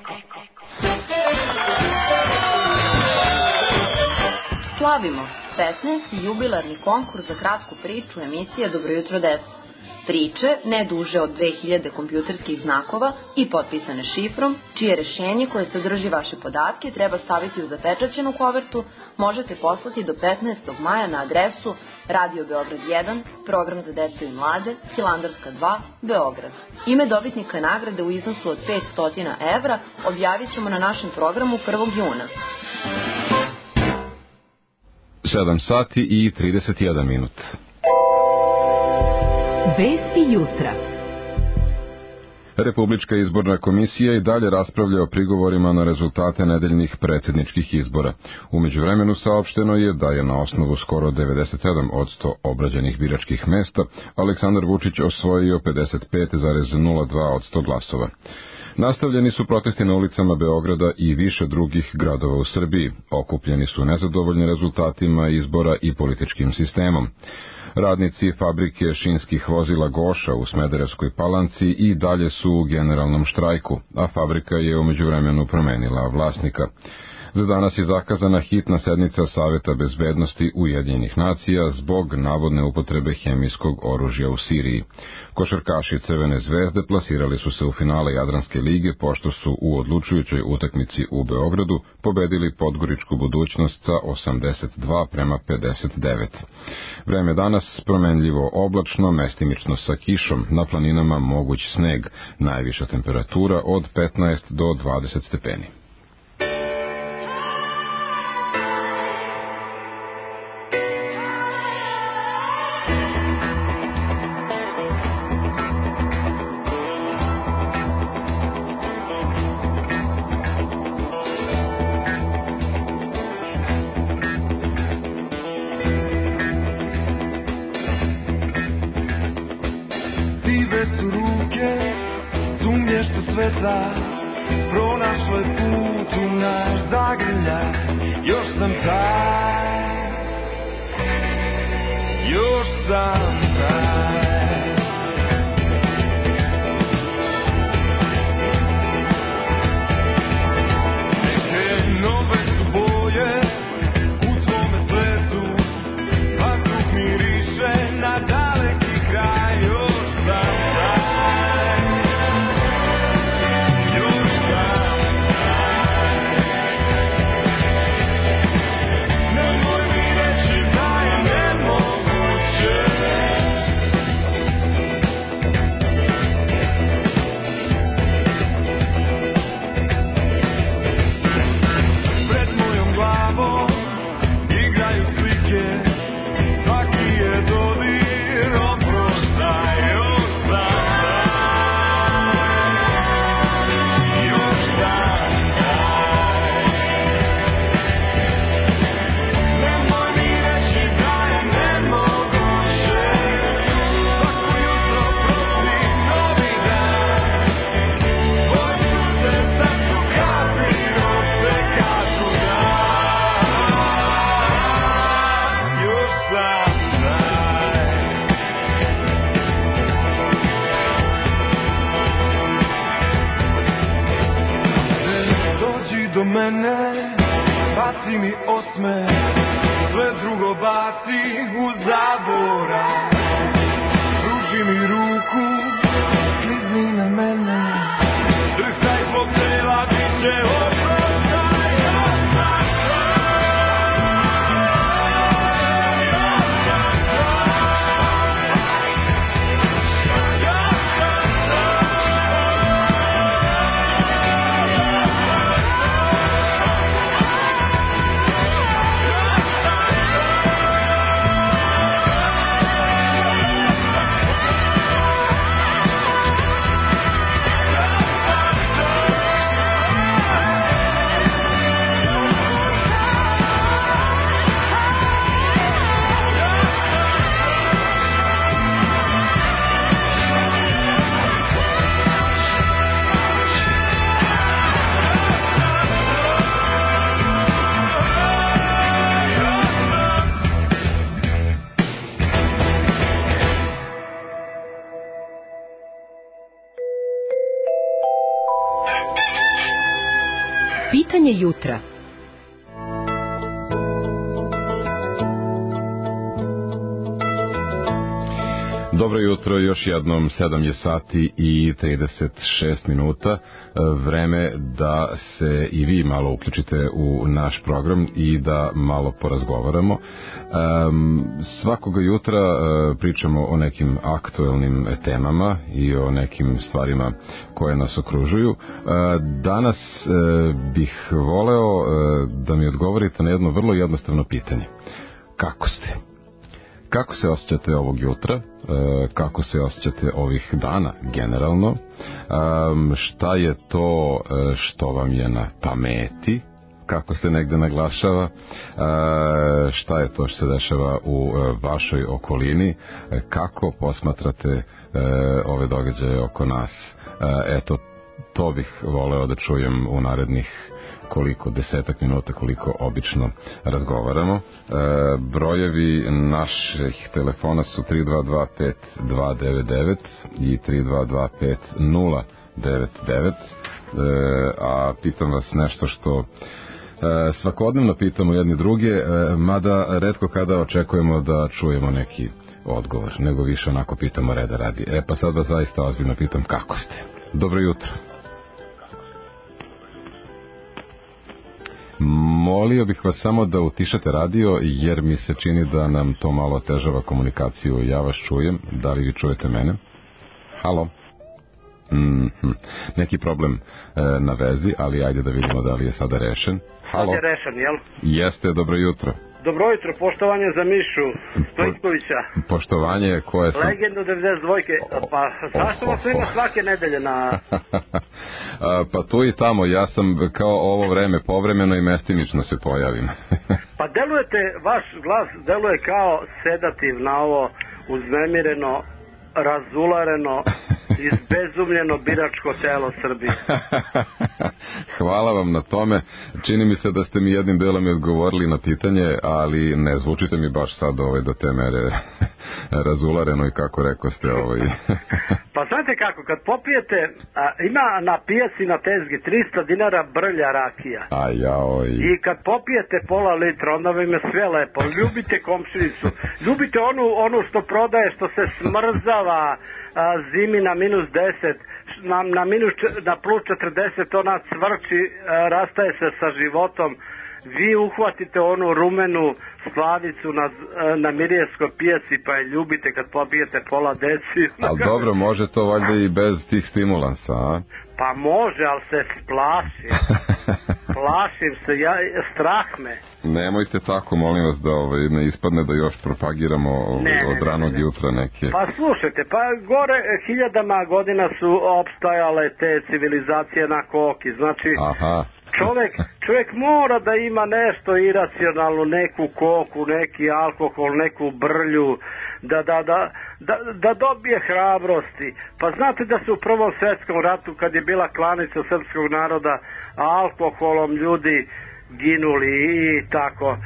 Slavimo 15. jubilarni konkurs za kratku priču emisije Dobro jutro deco. Priče, ne duže od 2000 kompjuterskih znakova i potpisane šifrom, čije rešenje koje sadrži vaše podatke treba staviti u zapečaćenu kovertu, možete poslati do 15. maja na adresu Radio Beograd 1, program za decu i mlade, Hilandarska 2, Beograd. Ime dobitnika nagrade u iznosu od 500 evra objavit ćemo na našem programu 1. juna. 7 sati i 31 minut. Vesti jutra. Republička izborna komisija i dalje raspravlja o prigovorima na rezultate nedeljnih predsjedničkih izbora. U međuvremenu saopšteno je da je na osnovu skoro 97% obrađenih biračkih mesta Aleksandar Vučić osvojio 55,02% glasova. Nastavljeni su protesti na ulicama Beograda i više drugih gradova u Srbiji. Okupljeni su nezadovoljni rezultatima izbora i političkim sistemom. Radnici fabrike šinskih vozila Goša u Smederevskoj Palanci i dalje su u generalnom štrajku, a fabrika je u međuvremenu promenila vlasnika. Za danas je zakazana hitna sednica Saveta bezbednosti Ujedinjenih nacija zbog navodne upotrebe hemijskog oružja u Siriji. Košarkaši Crvene zvezde plasirali su se u finale Jadranske lige pošto su u odlučujućoj utakmici u Beogradu pobedili Podgoričku Budućnost sa 82-59. Vreme danas promenljivo oblačno, mestimično sa kišom, na planinama moguć sneg, najviša temperatura od 15 do 20 stepeni. Pitanje jutra. Dobro jutro, još jednom 7 je sati i 36 minuta. Vreme da se i vi malo uključite u naš program i da malo porazgovaramo. Svakoga jutra pričamo o nekim aktuelnim temama i o nekim stvarima koje nas okružuju. Danas bih voleo da mi odgovorite na jedno vrlo jednostavno pitanje. Kako ste? Kako se osjećate ovog jutra? Kako se osjećate ovih dana generalno? Šta je to što vam je na pameti? Kako se negde naglašava? Šta je to što se dešava u vašoj okolini? Kako posmatrate ove događaje oko nas? Eto, to bih voleo da čujem u narednih koliko, 10 minuta, koliko obično razgovaramo. Brojevi naših telefona su 3225-299 i 3225-099, a pitam vas nešto što Svakodnevno pitamo jedni druge, mada retko kada očekujemo da čujemo neki odgovor, nego više onako pitamo reda radi. Pa sad vas zaista ozbiljno pitam, kako ste? Dobro jutro. Molio bih vas samo da utišate radio, jer mi se čini da nam to malo otežava komunikaciju. Ja vas čujem, da li vi čujete mene? Halo? Neki problem na vezi, ali ajde da vidimo da li je sada rešen. Halo? Sad je rešen, jel? Jeste, dobro jutro. Dobro jutro, poštovanje za Mišu Stojkovića. Poštovanje koje sam... Legendu 92. Pa zašto vas ima svake nedelje na... Pa tu i tamo, ja sam kao ovo vreme povremeno i mestimično se pojavim. Pa delujete, vaš glas deluje kao sedativ na ovo uznemireno, razulareno, izbezumljeno biračko telo Srbije. Hvala vam na tome. Čini mi se da ste mi jednim delom odgovorili na pitanje, ali ne zvučite mi baš sad do te mere razulareno i kako rekao ste Pa znate kako, kad popijete, ima na pijaci na tezgi 300 dinara brlja rakija. I kad popijete pola litra, onda vam je sve lepo. Ljubite komšinicu, ljubite onu što prodaje, što se smrzava zimi na minus 10, na plus 40, ona cvrči, rastaje se sa životom. Vi uhvatite onu rumenu slavicu na Mirjevskoj pijaci pa je ljubite kad popijete pola deci. Ali dobro, može to valjda i bez tih stimulansa, a? Pa može, ali se plašim. Plašim se, strah me. Nemojte tako, molim vas, da ne ispadne da još propagiramo od ranog jutra neke. Pa slušajte, pa gore hiljadama godina su opstajale te civilizacije na koki. Znači, čovjek mora da ima nešto iracionalno, neku koku, neki alkohol, neku brlju, da dobije hrabrosti. Pa znate da su u Prvom svjetskom ratu, kad je bila klanica srpskog naroda, alkoholom ljudi ginuli i tako.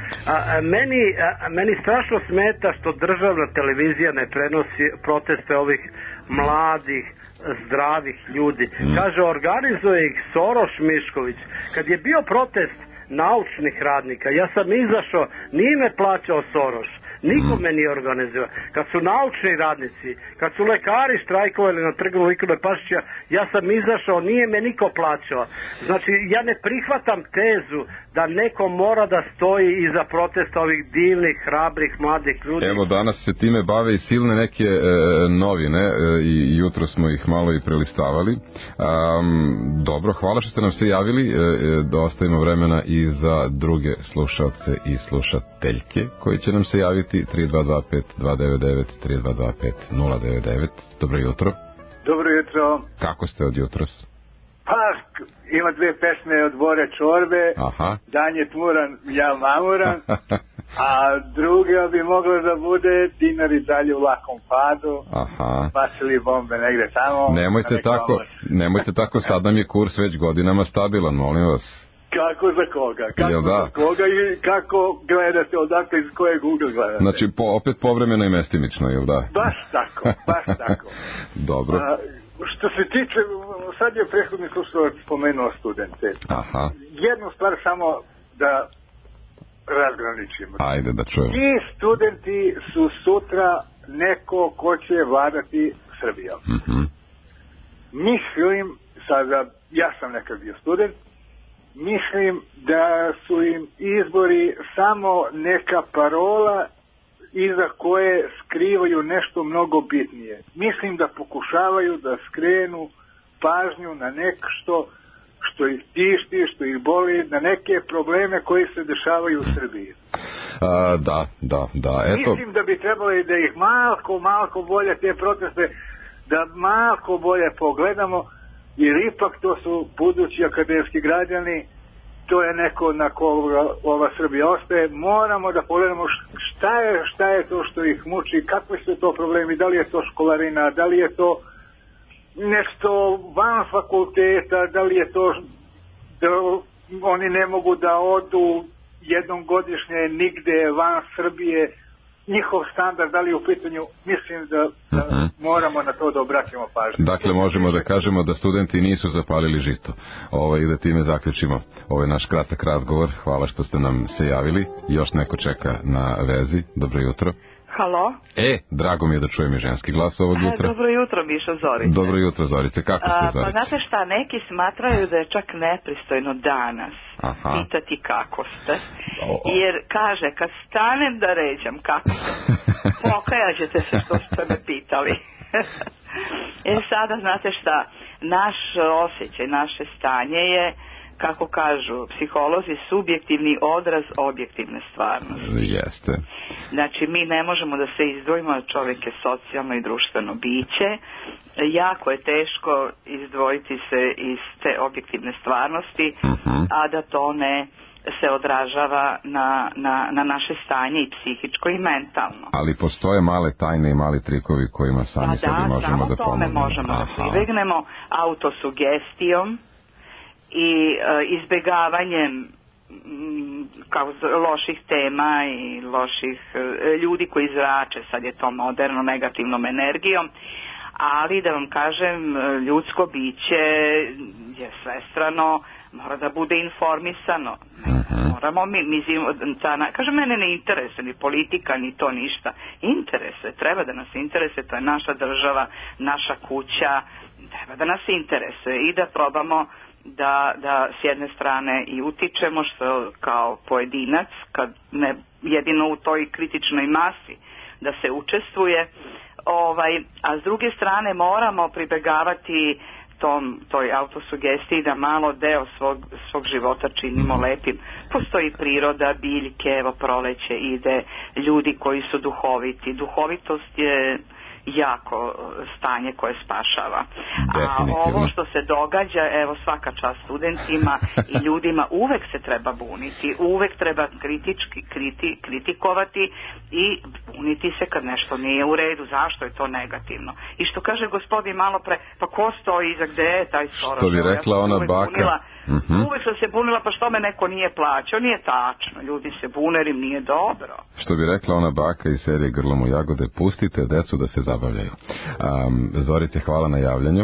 Meni strašno smeta što državna televizija ne prenosi proteste ovih mladih, zdravih ljudi. Kaže, organizuje ih Soroš Mišković. Kad je bio protest naučnih radnika, ja sam izašao, nije me plaćao Soroš, niko me nije organizio. Kad su naučni radnici, kad su lekari štrajkovali na trgu Nikole Pašića, ja sam izašao, nije me niko plaćao. Znači, ja ne prihvatam tezu da neko mora da stoji iza protesta ovih divnih, hrabrih, mladih ljudi. Evo, danas se time bave i silne neke novine i jutro smo ih malo i prelistavali. Dobro, hvala što ste nam se javili, da ostavimo vremena i za druge slušalce i slušateljke koji će nam se javiti. 3225 299 3225 099. Dobro jutro. Dobro jutro. Kako ste od jutros? Pa, ima dve pesme od Bore Čorbe. Dan je tmuran, ja mamuran. A druga bi mogla da bude dinari dalje u lakom padu. Bacili bombe negde tamo. Nemojte tako, sad nam je kurs već godinama stabilan, molim vas. Kako za koga? Za koga i kako gledate, odakle iz kojeg ugla gledate? Znači, opet povremeno i mestimično, jel da? Baš tako. Dobro. Što se tiče, sad je prethodni slušalac spomenuo studente. Jednu stvar samo da razgraničimo. Ajde da čujemo. Ti studenti su sutra neko ko će vladati Srbijom. Mislim, sada, ja sam nekad bio student, mislim da su im izbori samo neka parola iza koje skrivaju nešto mnogo bitnije. Mislim da pokušavaju da skrenu pažnju na nešto što ih tišti, što ih boli, na neke probleme koji se dešavaju u Srbiji. Da. Eto. Mislim da bi trebali da ih malko bolje te proteste, da malko bolje pogledamo, jer ipak to su budući akademski građani, to je neko na koga ova Srbija ostaje. Moramo da pogledamo šta je to što ih muči, kakvi su to problemi, da li je to školarina, da li je to nešto van fakulteta, da li je to da oni ne mogu da odu jednom godišnje nigde van Srbije, njihov standard, da li u pitanju, mislim da moramo na to da obratimo pažnju. Dakle, možemo da kažemo da studenti nisu zapalili žito. I da time zaključimo ovaj naš kratak razgovor. Hvala što ste nam se javili. Još neko čeka na vezi. Dobro jutro. Halo? Drago mi je da čujem i ženski glas ovog jutra. Dobro jutro, Mišo, Zorice. Dobro jutro, Zorice. Kako ste, Zorice? Pa znate šta, neki smatraju da je čak nepristojno danas pitati kako ste. Jer kaže, kad stanem da ređam kako ste, pokajaćete se što ste me pitali. Sada, znate šta, naš osjećaj, naše stanje je, kako kažu psiholozi, subjektivni odraz objektivne stvarnosti. Jeste. Znači, mi ne možemo da se izdvojimo, čovjek je socijalno i društveno biće. Jako je teško izdvojiti se iz te objektivne stvarnosti, a da to ne se odražava na naše stanje i psihičko i mentalno. Ali postoje male tajne i mali trikovi kojima sami sebi možemo da pomognemo. Tome možemo da pribegnemo autosugestijom i izbegavanjem loših tema i loših ljudi koji zrače, sad je to moderno, negativnom energijom, ali da vam kažem, ljudsko biće je svestrano, mora da bude informisano. Moramo kaže, mene ne interesuje ni politika, ni to ništa. Interesuje, treba da nas interesuje, to je naša država, naša kuća, treba da nas interesuje i da probamo da s jedne strane i utičemo što kao pojedinac, kad ne jedino u toj kritičnoj masi da se učestvuje, a s druge strane moramo pribegavati toj autosugestiji da malo deo svog života činimo lepim. Postoji priroda, biljke, evo proleće ide, ljudi koji su duhoviti. Duhovitost je jako stanje koje spašava. A ovo što se događa, evo svaka čast studentima i ljudima, uvek se treba buniti, uvek treba kritikovati i buniti se kad nešto nije u redu, zašto je to negativno. I što kaže gospodin malo pre, pa ko stoji iza, gde je taj Soros? Što bi rekla ona baka? Uvek sam se bunila, pa što me neko nije plaćao? Nije tačno, ljudi se bune jer im nije dobro. Što bi rekla ona baka iz serije Grlom u jagode, pustite decu da se zabavljaju. Zorice, hvala na javljanju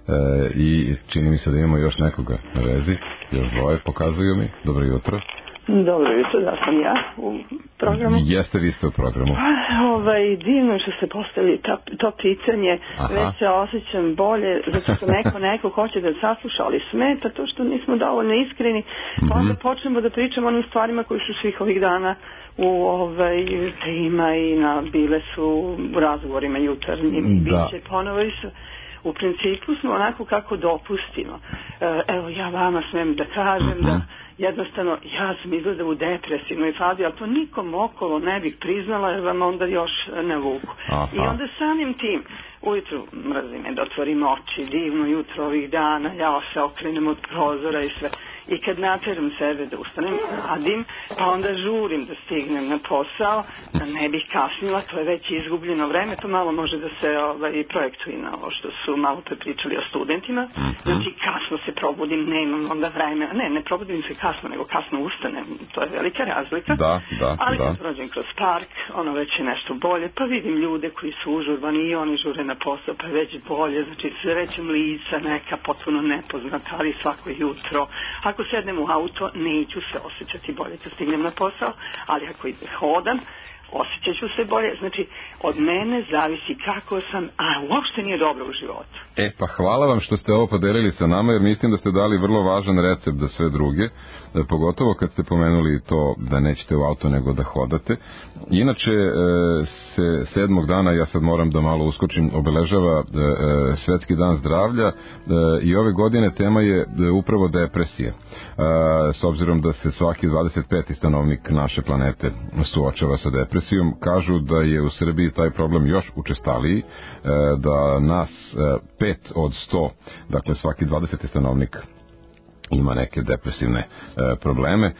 i čini mi se da imamo još nekoga na vezi. Još dvoje pokazuju mi. Dobro jutro. Dobro jutro, da sam ja u programu. Jeste, vi ste u programu. Divno što ste postavili to pitanje. Već se osjećam bolje, zato što neko hoće da sasluša, ali smeta to što nismo dovoljno iskreni, pa onda počnemo da pričamo o onim stvarima koji su svih ovih dana u tema i bile su u razgovorima jutarnjim i bit će ponovo i u principu smo onako kako dopustimo. Evo, ja vama smem da kažem da jednostavno ja sam izgleda u depresivnoj fazi, ali to nikom okolo ne bih priznala jer vam onda još ne vuku. I onda samim tim ujutru mrzi me da otvorim oči, divno jutro ovih dana, ja se okrenem od prozora i sve. I kad nateram sebe da ustanem, radim, pa onda žurim da stignem na posao, da ne bih kasnila, to je već izgubljeno vreme, to malo može da se projektuje na ovo što su malo prepričali o studentima. Znači, kasno se probudim, nemam onda vremena, ne probudim se kasno, nego kasno ustanem, to je velika razlika. Ali kad prođem kroz park, ono već je nešto bolje, pa vidim ljude koji su užurbani i oni žure na posao, pa je već bolje, znači srećem lica, neka potpuno nepoznata, ali svako jutro. Ako sednem u auto, neću se osjećati bolje kad stignem na posao, ali ako hodam, osjećat ću se bolje. Znači, od mene zavisi kako sam, a uopšte nije dobro u životu. Pa hvala vam što ste ovo podelili sa nama, jer mislim da ste dali vrlo važan recept za sve druge, pogotovo kad ste pomenuli to da nećete u auto nego da hodate. Inače, se 7. dana, ja sad moram da malo uskočim, obeležava Svetski dan zdravlja i ove godine tema je upravo depresija. S obzirom da se svaki 25. stanovnik naše planete suočava sa depresijom, kažu da je u Srbiji taj problem još učestaliji, da nas 5 od 100, dakle svaki 20. stanovnik ima neke depresivne probleme,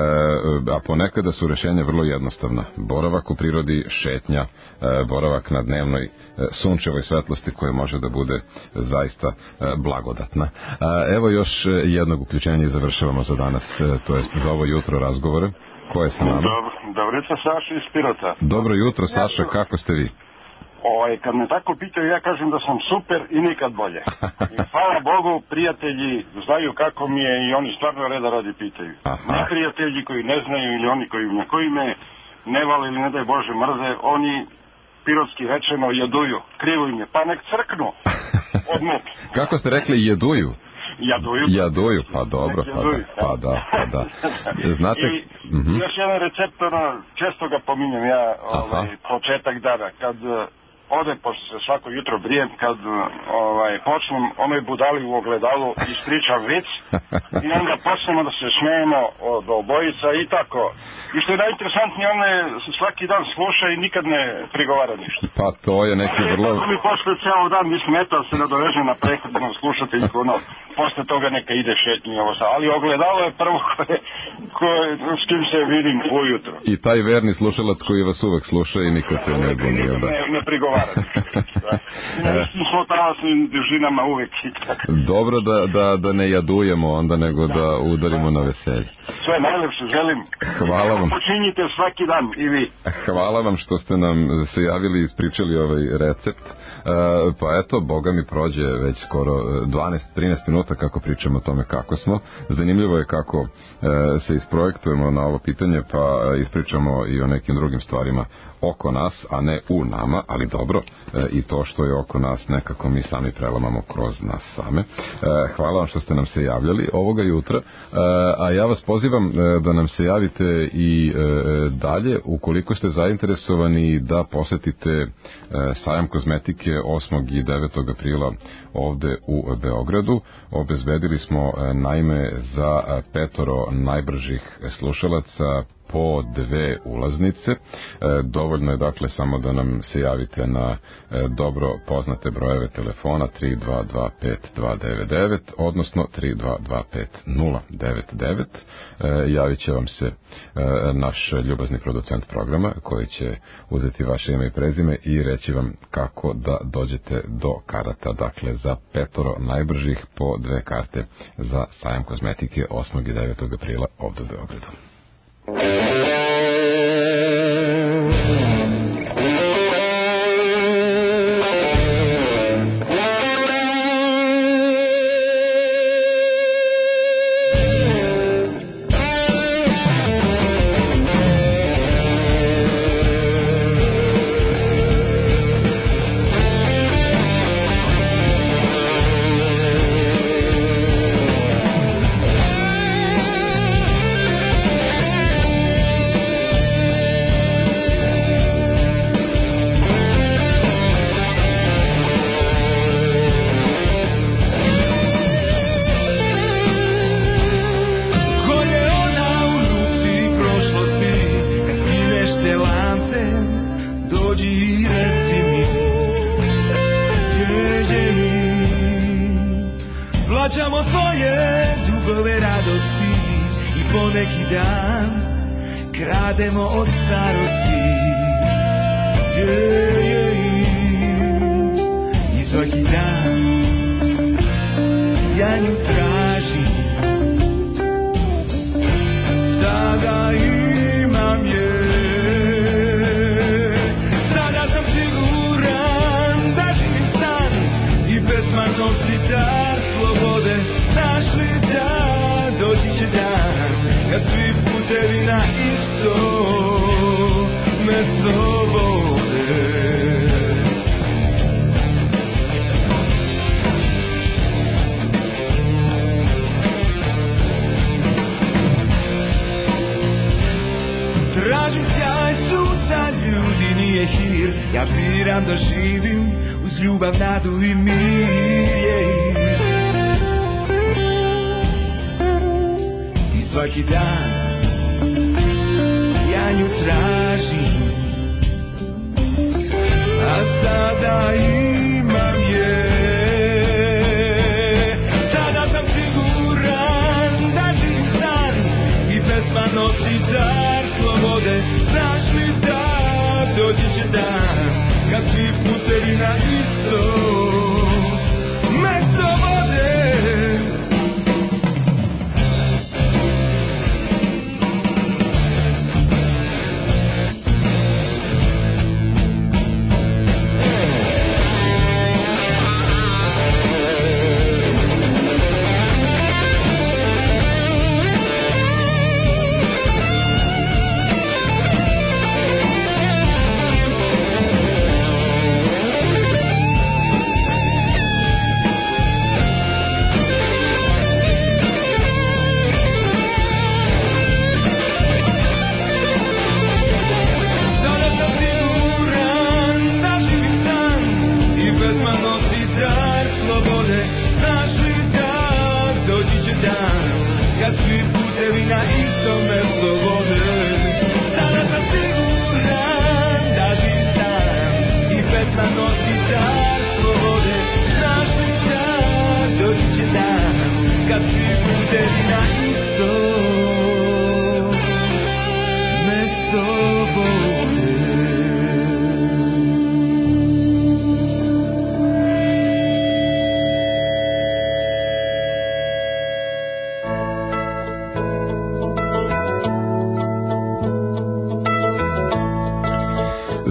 a ponekada su rešenja vrlo jednostavna. Boravak u prirodi, šetnja, boravak na dnevnoj sunčevoj svetlosti koja može da bude zaista blagodatna. Evo još jednog uključenja i završavamo za danas, to je za ovo jutro razgovore. Ko je sa nama? Dobro jutro, Saša iz Pirota. Dobro jutro, Saša, kako ste vi? Kad me tako pitaju, ja kažem da sam super i nikad bolje. I hvala Bogu, prijatelji znaju kako mi je i oni stvarno reda radi pitaju. Ne prijatelji koji ne znaju ili oni koji me ne vali ili ne daj Bože mrze, oni pirotski rečeno jeduju, krivo im je, pa nek crknu od muke. Kako ste rekli, jeduju? Jaduju, pa dobro, pa da. Znate... I još jedan recept, često ga pominjem ja, početak dana, kad ode, pošto se svako jutro brijem, kad počnem onoj budali u ogledalu, ispričam vic i onda počnemo da se smejemo od obojica i tako. I što je najinteresantnije, on se svaki dan sluša i nikad ne prigovara ništa. Pa to je neki vrlo... Tako mi posle ceo dan mi smeta se nadoveže na prethodnom slušateljku, posle toga neka ide šetnji ovo sa, ali ogledalo je prvo s kim se vidim ujutro. I taj verni slušalac koji vas uvek sluša i nikad se ne buni, jel da? Ne prigovara. Nisam smo talasnim dužinama uvek. Dobro da ne jadujemo onda, nego da udarimo na veselje. Sve najlepše želim. Hvala vam. Počinjite svaki dan i vi. Hvala vam što ste nam se javili i ispričali ovaj recept. Pa eto, Boga mi prođe već skoro 12-13 minuta kako pričamo o tome kako smo. Zanimljivo je kako se isprojektujemo na ovo pitanje, pa ispričamo i o nekim drugim stvarima oko nas, a ne u nama, ali dobro, i to što je oko nas nekako mi sami prelamamo kroz nas same. Hvala vam što ste nam se javljali ovoga jutra, a ja vas pozivam da nam se javite i dalje ukoliko ste zainteresovani da posetite sajam kozmetike 8. i 9. aprila ovde u Beogradu. Obezbedili smo naime za 5 najbržih slušalaca po 2 ulaznice. Dovoljno je dakle samo da nam se javite na dobro poznate brojeve telefona 3225-299 odnosno 3225-099. Javit će vam se naš ljubazni producent programa koji će uzeti vaše ime i prezime i reći vam kako da dođete do karata, dakle za 5 najbržih po 2 karte za sajam kozmetike 8. i 9. aprila ovde u Beogradu.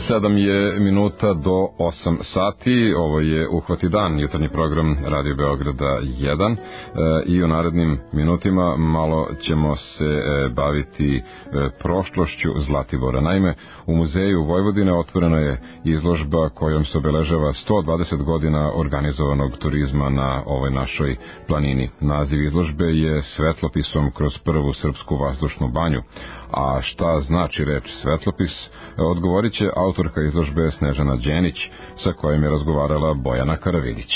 7 je minuta do 8 sati, ovo je Uhvati dan, jutarnji program Radio Beograda 1 i u narednim minutima malo ćemo se baviti prošlošću Zlatibora. Naime, u Muzeju Vojvodine otvorena je izložba kojom se obeležava 120 godina organizovanog turizma na ovoj našoj planini. Naziv izložbe je Svetlopisom kroz prvu srpsku vazdušnu banju. A šta znači reč svetlopis, odgovorit će autorka izložbe Snežana Đenić, sa kojom je razgovarala Bojana Karavidić.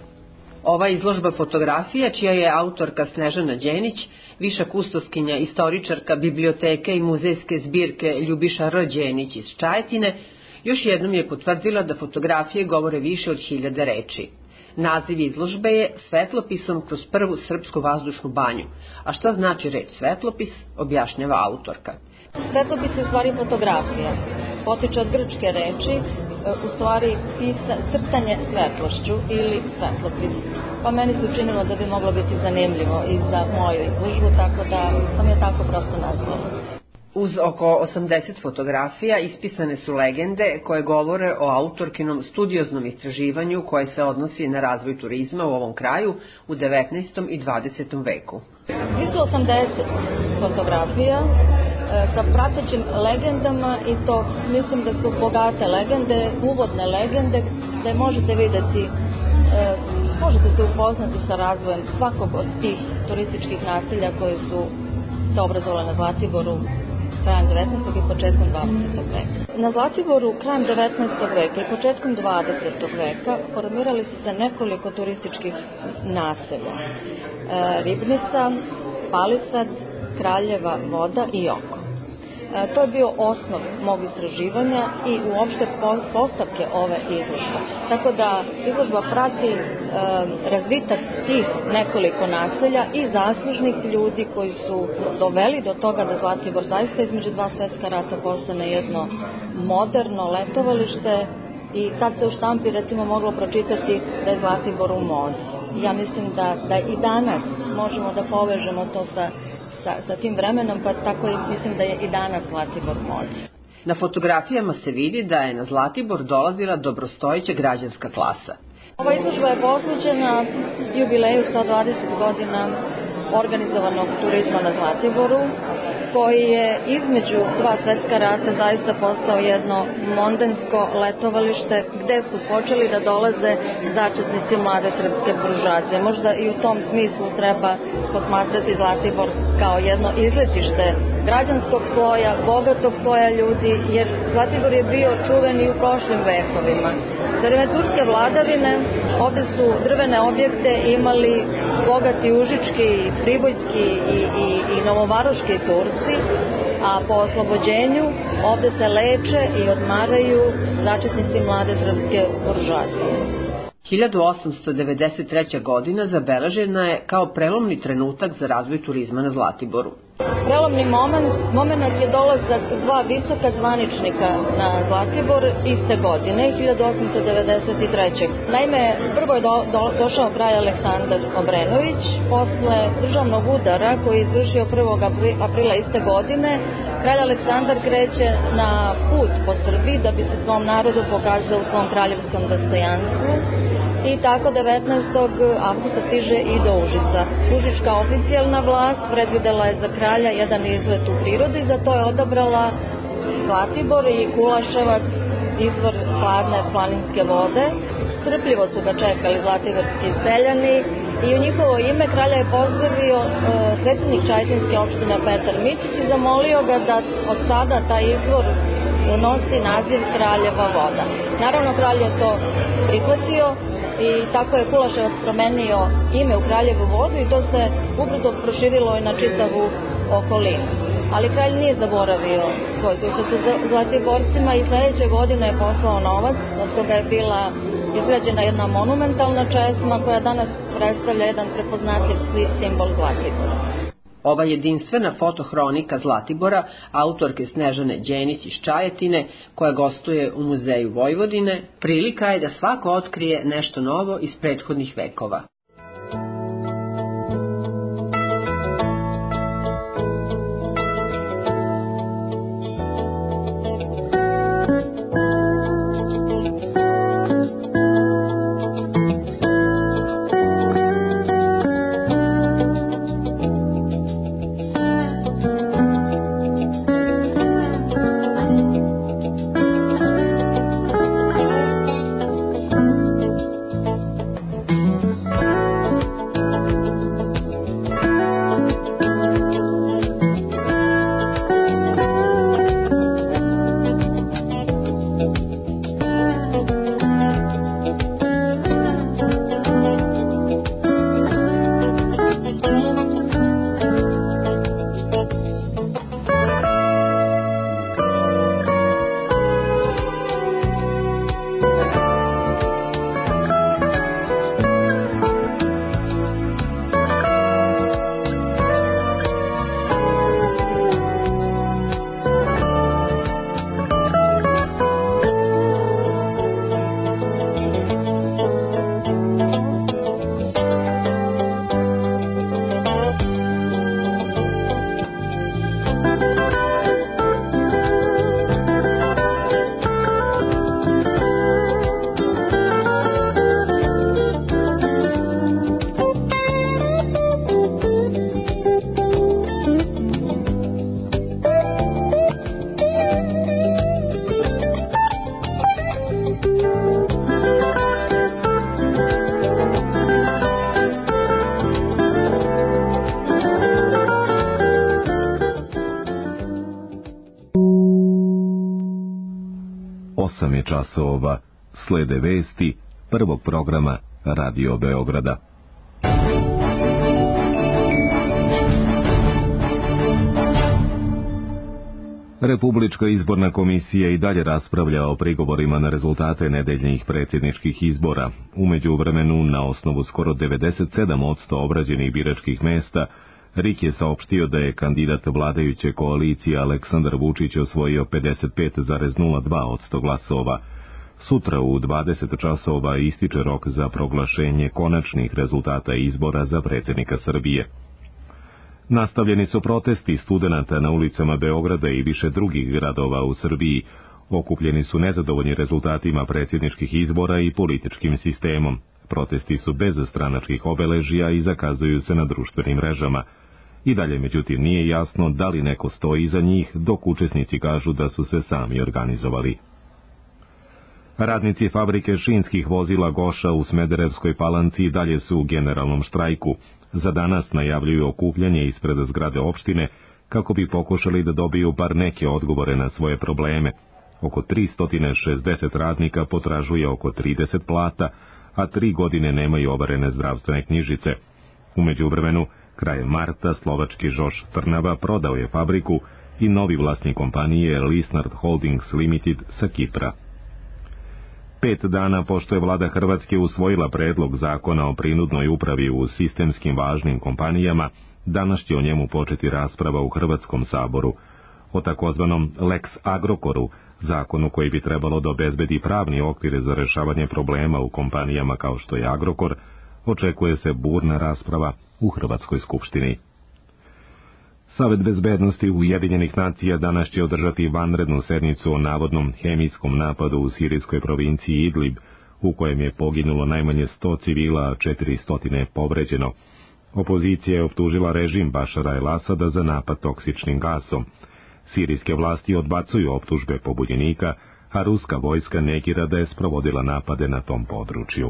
Ova izložba fotografija, čija je autorka Snežana Đenić, viša kustoskinja, istoričarka biblioteke i muzejske zbirke Ljubiša R. Đenić iz Čajetine, još jednom je potvrdila da fotografije govore više od 1000 reči. Naziv izložbe je Svetlopisom kroz prvu srpsku vazdušnu banju. A šta znači reč svetlopis, objašnjava autorka. Svetlopis je u stvari fotografija. Potiče od grčke reči, u stvari crtanje svetlošću ili svetlopis. Pa meni se učinilo da bi moglo biti zanimljivo i za moju izložbu, tako da sam je tako prosto nazvala. Uz oko 80 fotografija ispisane su legende koje govore o autorkinom studioznom istraživanju koje se odnosi na razvoj turizma u ovom kraju u 19. i 20. veku. Svi su 80 fotografija sa pratećim legendama i to mislim da su bogate legende, uvodne legende, gde možete videti, možete se upoznati sa razvojem svakog od tih turističkih naselja koje su se obrazovale na Zlatiboru krajem 19. i početkom 20. veka. Na Zlatiboru krajem 19. veka i početkom 20. veka formirali su se nekoliko turističkih naselja. Ribnica, Palisad, Kraljeva Voda i Oko. To je bio osnov mog istraživanja i uopšte postavke ove izložbe. Tako da izložba prati razvitak tih nekoliko naselja i zaslužnih ljudi koji su doveli do toga da Zlatibor zaista između dva svetska rata postane jedno moderno letovalište i tad se u štampi recimo moglo pročitati da je Zlatibor u modi. Ja mislim da i danas možemo da povežemo to sa tim vremenom, pa tako mislim da je i danas Zlatibor modi. Na fotografijama se vidi da je na Zlatibor dolazila dobrostojeća građanska klasa. Ova izložba je posvećena jubileju 120 godina organizovanog turizma na Zlatiboru, koji je između dva svetska rata zaista postao jedno mondensko letovalište gde su počeli da dolaze začetnici mlade srpske buržoazije. Možda i u tom smislu treba posmatrati Zlatibor kao jedno izletište građanskog sloja, bogatog sloja ljudi, jer Zlatibor je bio čuven i u prošlim vekovima. Za vreme turske vladavine ovde su drvene objekte imali bogati užički, pribojski i novovaroški Turci, a po oslobođenju ovde se leče i odmaraju začetnici mlade srpske buržoazije. 1893. godina zabeležena je kao prelomni trenutak za razvoj turizma na Zlatiboru. Prelomni moment je dolazak dva visoka zvaničnika na Zlatibor iste godine, 1893. Naime, prvo je došao kralj Aleksandar Obrenović, posle državnog udara koji je izvršio 1. aprila iste godine, kralj Aleksandar kreće na put po Srbiji da bi se svom narodu pokazao u svom kraljevskom dostojanstvu. I tako 19. avgusta stiže i do Užica. Užička oficijalna vlast predvidela je za kralja jedan izlet u prirodu i za to je odabrala Zlatibor i Kulaševac, izvor hladne planinske vode. Strpljivo su ga čekali zlatiborski seljani i u njihovo ime kralja je pozdravio predsednik Čajetinske opštine Petar Mićić i zamolio ga da od sada taj izvor nosi naziv Kraljeva voda. Naravno, kralj je to prihvatio i tako je Kulaševac promenio ime u Kraljevu vodu i to se ubrzo proširilo i na čitavu okolinu. Ali kralj nije zaboravio svoj susret sa Zlatiborcima i sledeće godine je poslao novac, od koga je bila izgrađena jedna monumentalna česma koja danas predstavlja jedan prepoznatljiv simbol Zlatibora. Ova jedinstvena fotohronika Zlatibora, autorke Snežane Đenić iz Čajetine, koja gostuje u Muzeju Vojvodine, prilika je da svako otkrije nešto novo iz prethodnih vekova. časova. Slede vesti prvog programa Radio Beograda. Republička izborna komisija i dalje raspravlja o prigovorima na rezultate nedeljnih predsjedničkih izbora. U međuvremenu, na osnovu skoro 97% obrađenih biračkih mesta, RIK je saopštio da je kandidat vladajuće koalicije Aleksandar Vučić osvojio 55,02% glasova. Sutra u 20 časova ističe rok za proglašenje konačnih rezultata izbora za predsjednika Srbije. Nastavljeni su protesti studenata na ulicama Beograda i više drugih gradova u Srbiji. Okupljeni su nezadovoljni rezultatima predsjedničkih izbora i političkim sistemom. Protesti su bez stranačkih obeležja i zakazuju se na društvenim mrežama. I dalje, međutim, nije jasno da li neko stoji iza njih, dok učesnici kažu da su se sami organizovali. Radnici fabrike šinskih vozila Goša u Smederevskoj Palanci dalje su u generalnom štrajku. Za danas najavljuju okupljanje ispred zgrade opštine kako bi pokušali da dobiju bar neke odgovore na svoje probleme. Oko 360 radnika potražuje oko 30 plata, a 3 godine nemaju overene zdravstvene knjižice. U međuvremenu, krajem marta, slovački Žoš Trnava prodao je fabriku i novi vlasnik kompanije Lisnard Holdings Limited sa Kipra. 5 dana pošto je vlada Hrvatske usvojila predlog zakona o prinudnoj upravi u sistemskim važnim kompanijama, danas će o njemu početi rasprava u Hrvatskom saboru. O takozvanom Lex Agrokoru, zakonu koji bi trebalo da obezbedi pravni okvir za rešavanje problema u kompanijama kao što je Agrokor, očekuje se burna rasprava u Hrvatskoj skupštini. Savet bezbednosti Ujedinjenih nacija danas će održati vanrednu sednicu o navodnom hemijskom napadu u sirijskoj provinciji Idlib, u kojem je poginulo najmanje 100 civila, a 400 je povređeno. Opozicija je optužila režim Bašara el-Asada za napad toksičnim gasom. Sirijske vlasti odbacuju optužbe pobunjenika, a ruska vojska negira da je sprovodila napade na tom području.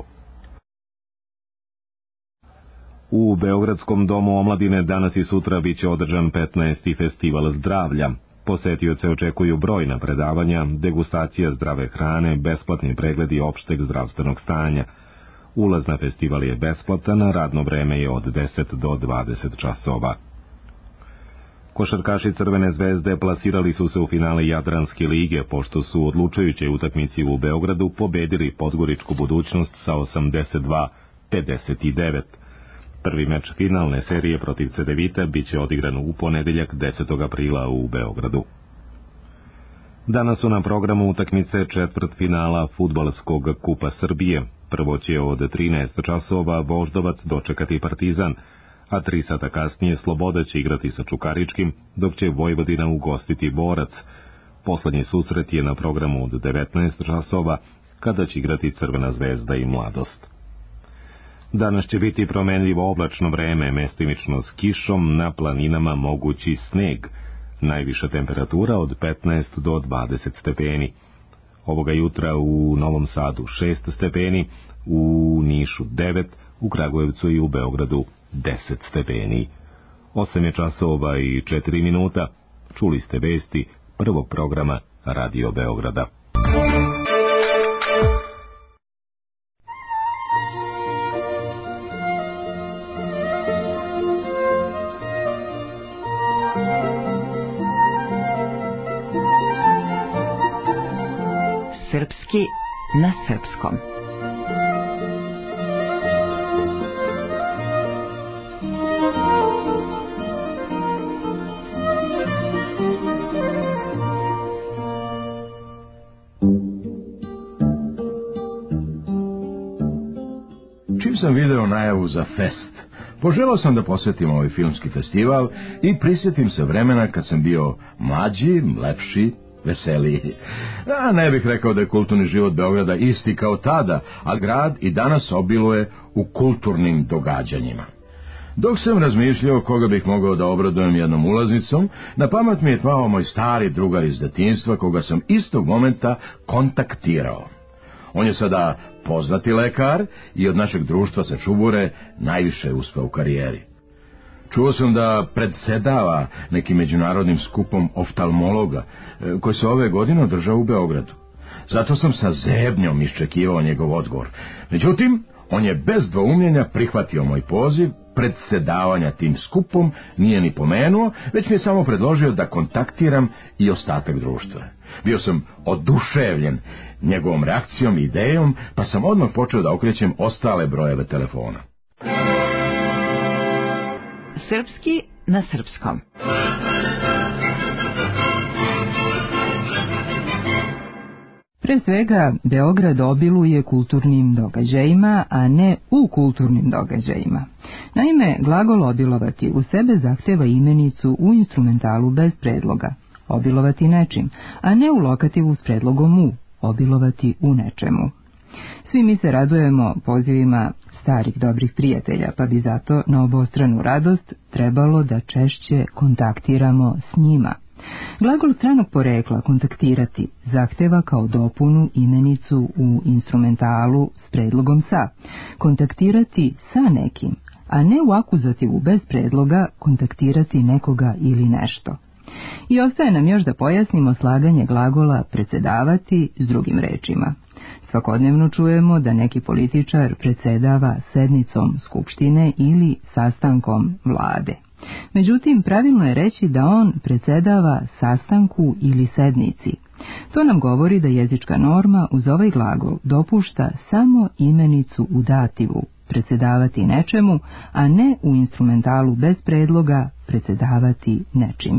U Beogradskom domu omladine danas i sutra biće održan 15. festival zdravlja. Posetioce očekuju brojna predavanja, degustacija zdrave hrane, besplatni pregledi opšteg zdravstvenog stanja. Ulaz na festival je besplatan, a radno vreme je od 10 do 20 časova. Košarkaši Crvene zvezde plasirali su se u finale Jadranske lige, pošto su u odlučujućoj utakmici u Beogradu pobedili Podgoričku Budućnost sa 82-59. Prvi meč finalne serije protiv Cedevita biće odigran u ponedeljak 10. aprila u Beogradu. Danas su na programu utakmice četvrtfinala Fudbalskog kupa Srbije. Prvo će od 13 časova Voždovac dočekati Partizan, a 3 sata kasnije Sloboda će igrati sa Čukaričkim, dok će Vojvodina ugostiti Borac. Poslednji susret je na programu od 19 časova, kada će igrati Crvena zvezda i Mladost. Danas će biti promenljivo oblačno vreme, mestimično s kišom, na planinama mogući sneg. Najviša temperatura od 15 do 20 stepeni. Ovoga jutra u Novom Sadu 6 stepeni, u Nišu 9, u Kragujevcu i u Beogradu 10 stepeni. 8 je časova i 4 minuta. Čuli ste vesti prvog programa Radio Beograda. Srpski na srpskom. Čim sam video najavu za fest, poželao sam da posjetim ovaj filmski festival i prisjetim se vremena kad sam bio mlađi, lepši, veseliji. Ja ne bih rekao da je kulturni život Beograda isti kao tada, a grad i danas obiluje u kulturnim događanjima. Dok sam razmišljao koga bih mogao da obradujem jednom ulaznicom, na pamet mi je pao moj stari drugar iz detinjstva, koga sam istog momenta kontaktirao. On je sada poznati lekar i od našeg društva sa Čubure najviše je uspeo u karijeri. Čuo sam da predsedava nekim međunarodnim skupom oftalmologa, koji se ove godine održao u Beogradu. zato sam sa zebnjom iščekivao njegov odgovor. Međutim, on je bez dvoumljenja prihvatio moj poziv, predsedavanja tim skupom nije ni pomenuo, već mi je samo predložio da kontaktiram i ostatak društva. Bio sam oduševljen njegovom reakcijom i idejom, pa sam odmah počeo da okrećem ostale brojeve telefona. Srpski na srpskom. Pre svega, Beograd obiluje kulturnim događajima, a ne u kulturnim događajima. Naime, glagol obilovati u sebe zahteva imenicu u instrumentalu bez predloga, obilovati nečim, a ne u lokativu s predlogom u, obilovati u nečemu. Svi mi se radujemo pozivima starih dobrih prijatelja, pa bi zato na obostranu radost trebalo da češće kontaktiramo s njima. Glagol stranog porekla kontaktirati zahteva kao dopunu imenicu u instrumentalu s predlogom sa. Kontaktirati sa nekim, a ne u akuzativu bez predloga kontaktirati nekoga ili nešto. I ostaje nam još da pojasnimo slaganje glagola predsedavati s drugim rečima. Svakodnevno čujemo da neki političar predsedava sednicom skupštine ili sastankom vlade. Međutim, pravilno je reći da on predsedava sastanku ili sednici. To nam govori da jezička norma uz ovaj glagol dopušta samo imenicu u dativu, predsedavati nečemu, a ne u instrumentalu bez predloga predsedavati nečim.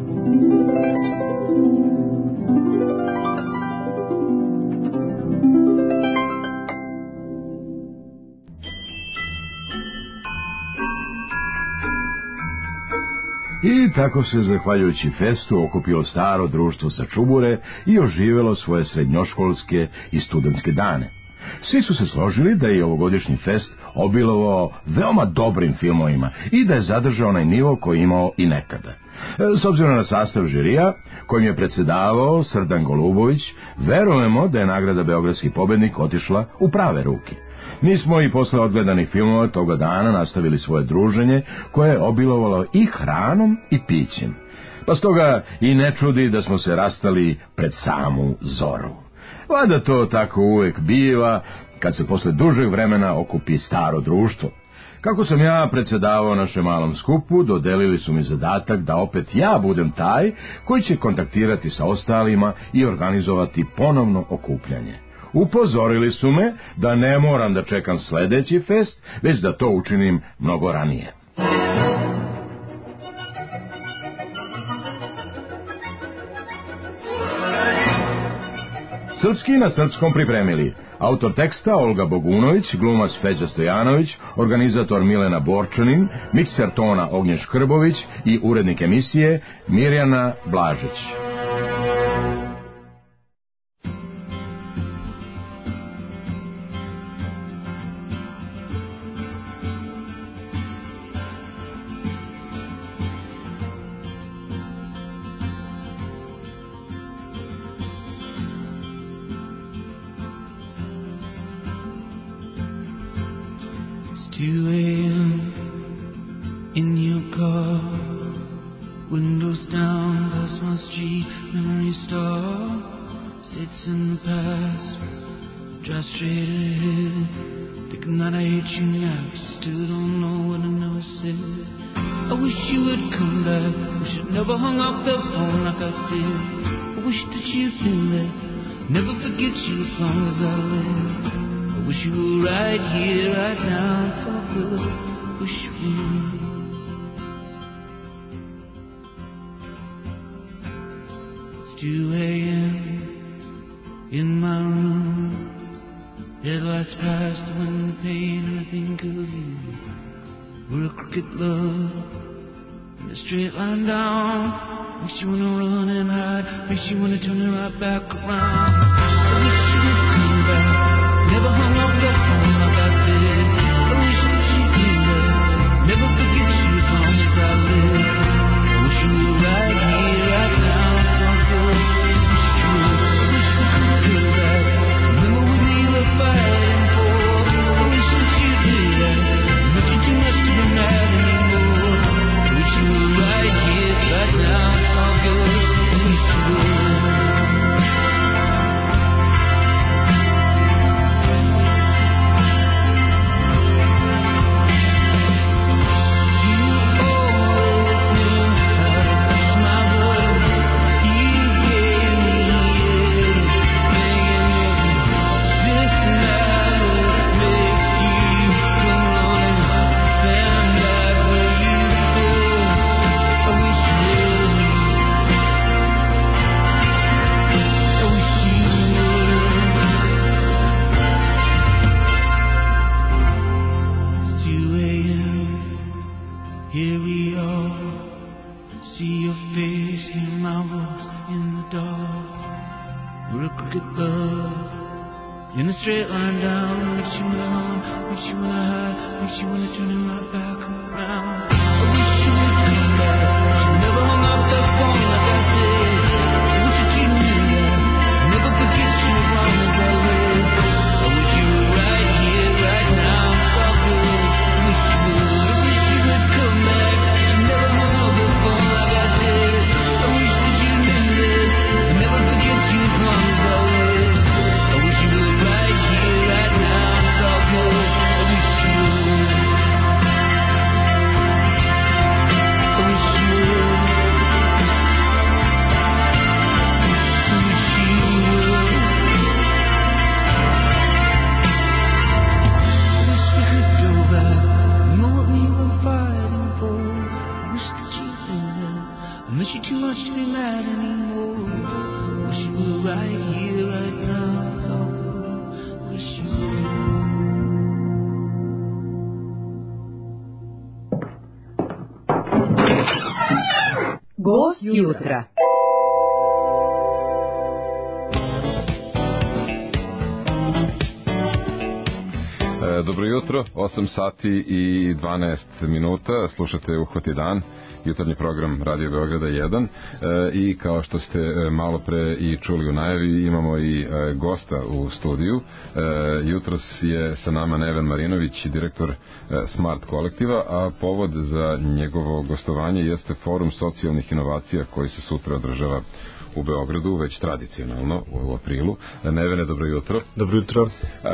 I tako se, zahvaljujući festu, okupilo staro društvo sa Čubure i oživelo svoje srednjoškolske i studentske dane. Svi su se složili da je ovogodišnji fest obilovao veoma dobrim filmovima i da je zadržao onaj nivo koji je imao i nekada. S obzirom na sastav žirija, kojim je predsedavao Srdan Golubović, verujemo da je nagrada Beogradski pobednik otišla u prave ruke. Mi smo i posle odgledanih filmova toga dana nastavili svoje druženje, koje je obilovalo i hranom i pićem. Pa stoga i ne čudi da smo se rastali pred samu zoru. Valjda to tako uvek biva, kad se posle dužeg vremena okupi staro društvo. Kako sam ja predsedavao našem malom skupu, dodelili su mi zadatak da opet ja budem taj koji će kontaktirati sa ostalima i organizovati ponovno okupljanje. Upozorili su me da ne moram da čekam sledeći fest, već da to učinim mnogo ranije. Srpski na srpskom pripremili autor teksta Olga Bogunović, glumac Feđa Stojanović, organizator Milena Borčanin, mikser tona Ognjen Škrbović i urednik emisije Mirjana Blažić. here we are. See your face, hear my voice in the dark. We're a crooked love in a straight line down. Makes you wanna run, makes you wanna hide, makes you wanna turn it right back around. I wish you would come back. You never hung up the phone like I did. I wish that you knew that. I'll never forget you as long as I live. I wish you were right here, right now. It's all good. I wish you would. I wish you would come back. You never hung up the phone like I did. I wish that you knew that. I'll never forget you as long as I live. I wish you were right here, right now. It's all good. I wish you would. I wish you would. I wish you would. I wish we could go back. You know what we were fighting for. I wish that you knew that. I miss you too much to be mad anymore. I wish you were right here, right now. It's all good. I wish you would. Gost jutra. Dobro jutro, 8 sati i 12 minuta, slušate Uhvati dan, jutarnji program Radio Beograda 1 i kao što ste malo pre i čuli u najavi, imamo i gosta u studiju. Jutros je sa nama Neven Marinović, direktor Smart kolektiva, a povod za njegovo gostovanje jeste Forum socijalnih inovacija koji se sutra održava u Beogradu, već tradicionalno u aprilu. Nevene, dobro jutro. Dobro jutro.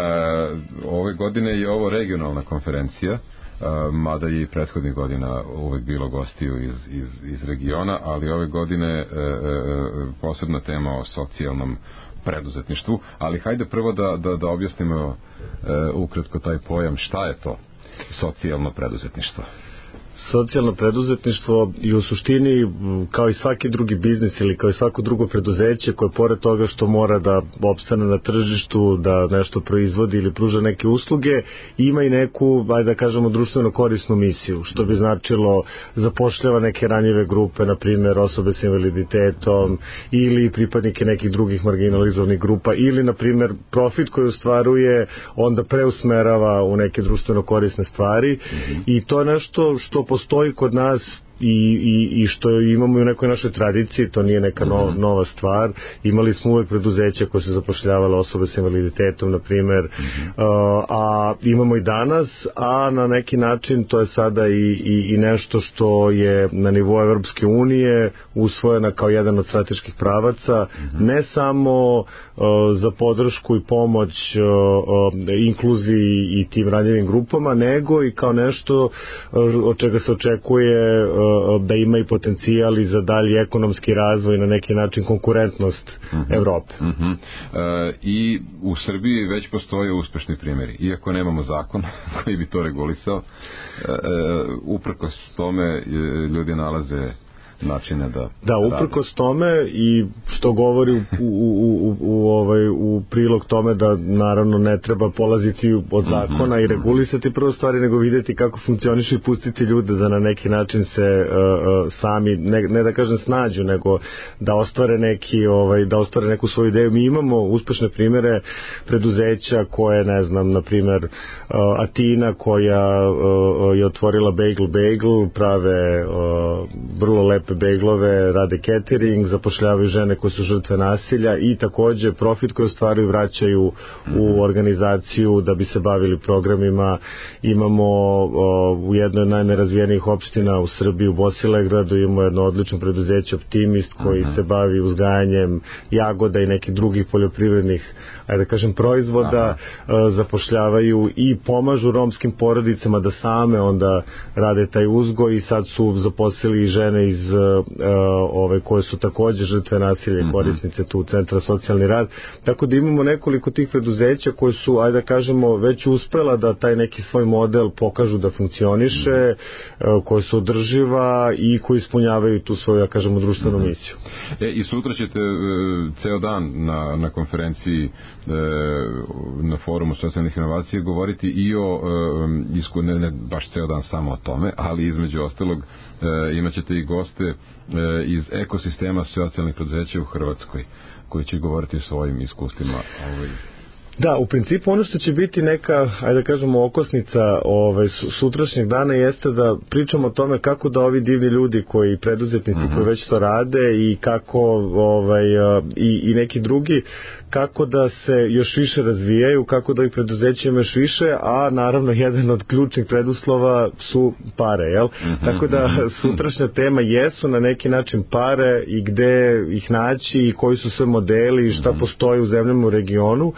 Ove godine je ovo regionalna konferencija, mada je i prethodnih godina uvek bilo gostiju iz regiona, ali ove godine posebna tema o socijalnom preduzetništvu. Ali hajde prvo da objasnimo ukratko taj pojam, šta je to socijalno preduzetništvo? Socijalno preduzetništvo i u suštini kao i svaki drugi biznis ili kao i svako drugo preduzeće koje pored toga što mora da opstane na tržištu, da nešto proizvodi ili pruža neke usluge, ima i neku, ajde da kažemo, društveno korisnu misiju, što bi značilo zapošljava neke ranjive grupe, na primjer osobe s invaliditetom ili pripadnike nekih drugih marginalizovanih grupa ili na primjer profit koji ostvaruje onda preusmerava u neke društveno korisne stvari i to je nešto što postoji kod nas i što imamo i u nekoj našoj tradiciji, to nije neka nova stvar. Imali smo uvek preduzeća koje su zapošljavale osobe s invaliditetom, na primjer, a imamo i danas, a na neki način to je sada i nešto što je na nivou Evropske unije usvojena kao jedan od strateških pravaca, ne samo za podršku i pomoć inkluziji i tim ranjivim grupama, nego i kao nešto od čega se očekuje da ima i potencijal i za dalji ekonomski razvoj, na neki način konkurentnost Evrope. I u Srbiji već postoje uspešni primjeri. Iako nemamo zakon koji bi to regulisao, uprkos tome ljudi nalaze načine da uprkos tome i što govori u prilog tome da naravno ne treba polaziti od zakona i regulisati prvo stvari, nego vidjeti kako funkcioniše i pustiti ljude da na neki način se sami, ne da kažem snađu, nego da ostvare neku svoju ideju. Mi imamo uspešne primjere preduzeća koje, ne znam, na primjer Atina koja je otvorila Bagel, prave vrlo lepe beglove, rade catering, zapošljavaju žene koje su žrtve nasilja i takođe profit koji ostvaruju vraćaju u organizaciju da bi se bavili programima. Imamo u jednoj od najnerazvijenijih opština u Srbiji, u Bosilegradu, imamo jedno odlično preduzeće Optimist koji se bavi uzgajanjem jagoda i nekih drugih poljoprivrednih, ajde da kažem, proizvoda, zapošljavaju i pomažu romskim porodicama da same onda rade taj uzgoj i sad su zaposlili žene iz koje su takođe žrtve nasilja i korisnice tu centra socijalni rad. Tako da imamo nekoliko tih preduzeća koji su, ajde da kažemo, već uspela da taj neki svoj model pokažu da funkcioniše, koji su održiva i koji ispunjavaju tu svoju, ja kažemo, društvenu misiju. I sutra ćete ceo dan na konferenciji na forumu socijalnih inovacija govoriti i o ne baš ceo dan samo o tome, ali između ostalog imat ćete i goste iz ekosistema socijalnih preduzeća u Hrvatskoj koji će govoriti o svojim iskustvima. Da, u principu ono što će biti neka, ajde da kažemo, okosnica sutrašnjeg dana jeste da pričamo o tome kako da ovi divni ljudi koji preduzetnici koji već to rade i kako i neki drugi, kako da se još više razvijaju, kako da ih preduzeća ima još više, a naravno jedan od ključnih preduslova su pare, jel? Tako da sutrašnja tema jesu na neki način pare i gde ih naći i koji su sve modeli i šta postoji u zemljama u regionu.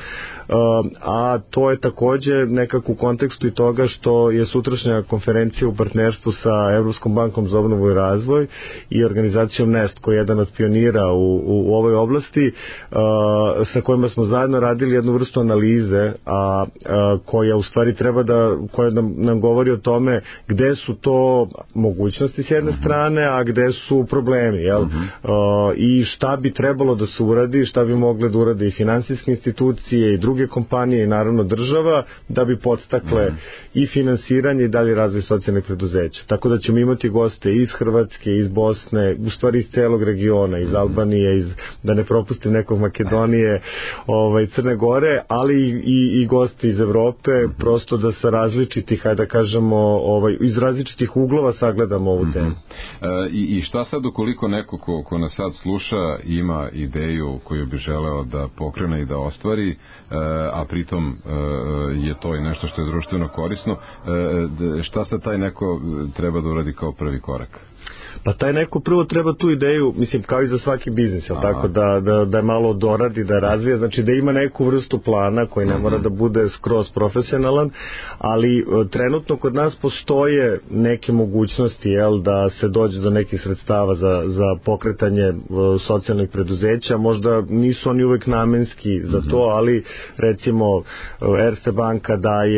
A to je takođe nekako u kontekstu i toga što je sutrašnja konferencija u partnerstvu sa Evropskom bankom za obnovu i razvoj i organizacijom NEST, koja je jedan od pionira u ovoj oblasti, sa kojima smo zajedno radili jednu vrstu analize, koja u stvari koja nam govori o tome gde su to mogućnosti s jedne strane, a gde su problemi, jel? I šta bi trebalo da se uradi, šta bi mogle da uradi i finansijske institucije i druge kompanije i naravno država da bi podstakle i finansiranje i dalje razvoj socijalnih preduzeća. Tako da ćemo imati goste iz Hrvatske, iz Bosne, u stvari iz celog regiona, iz Albanije, da ne propustim nekog Makedonije, Crne Gore, ali i goste iz Evrope, prosto da sa različitih, hajde da kažemo, iz različitih uglova sagledamo ovu temu. I šta sad ukoliko neko ko nas sad sluša ima ideju koju bi želeo da pokrene i da ostvari, a pritom je to i nešto što je društveno korisno, šta sad taj neko treba da uradi kao prvi korak? Pa taj neko prvo treba tu ideju, mislim, kao i za svaki biznis, tako da je malo doradi, da je razvija, znači da ima neku vrstu plana koji ne mora da bude skroz profesionalan, ali trenutno kod nas postoje neke mogućnosti, da se dođe do nekih sredstava za pokretanje socijalnih preduzeća, možda nisu oni uvek namenski za to, ali recimo Erste banka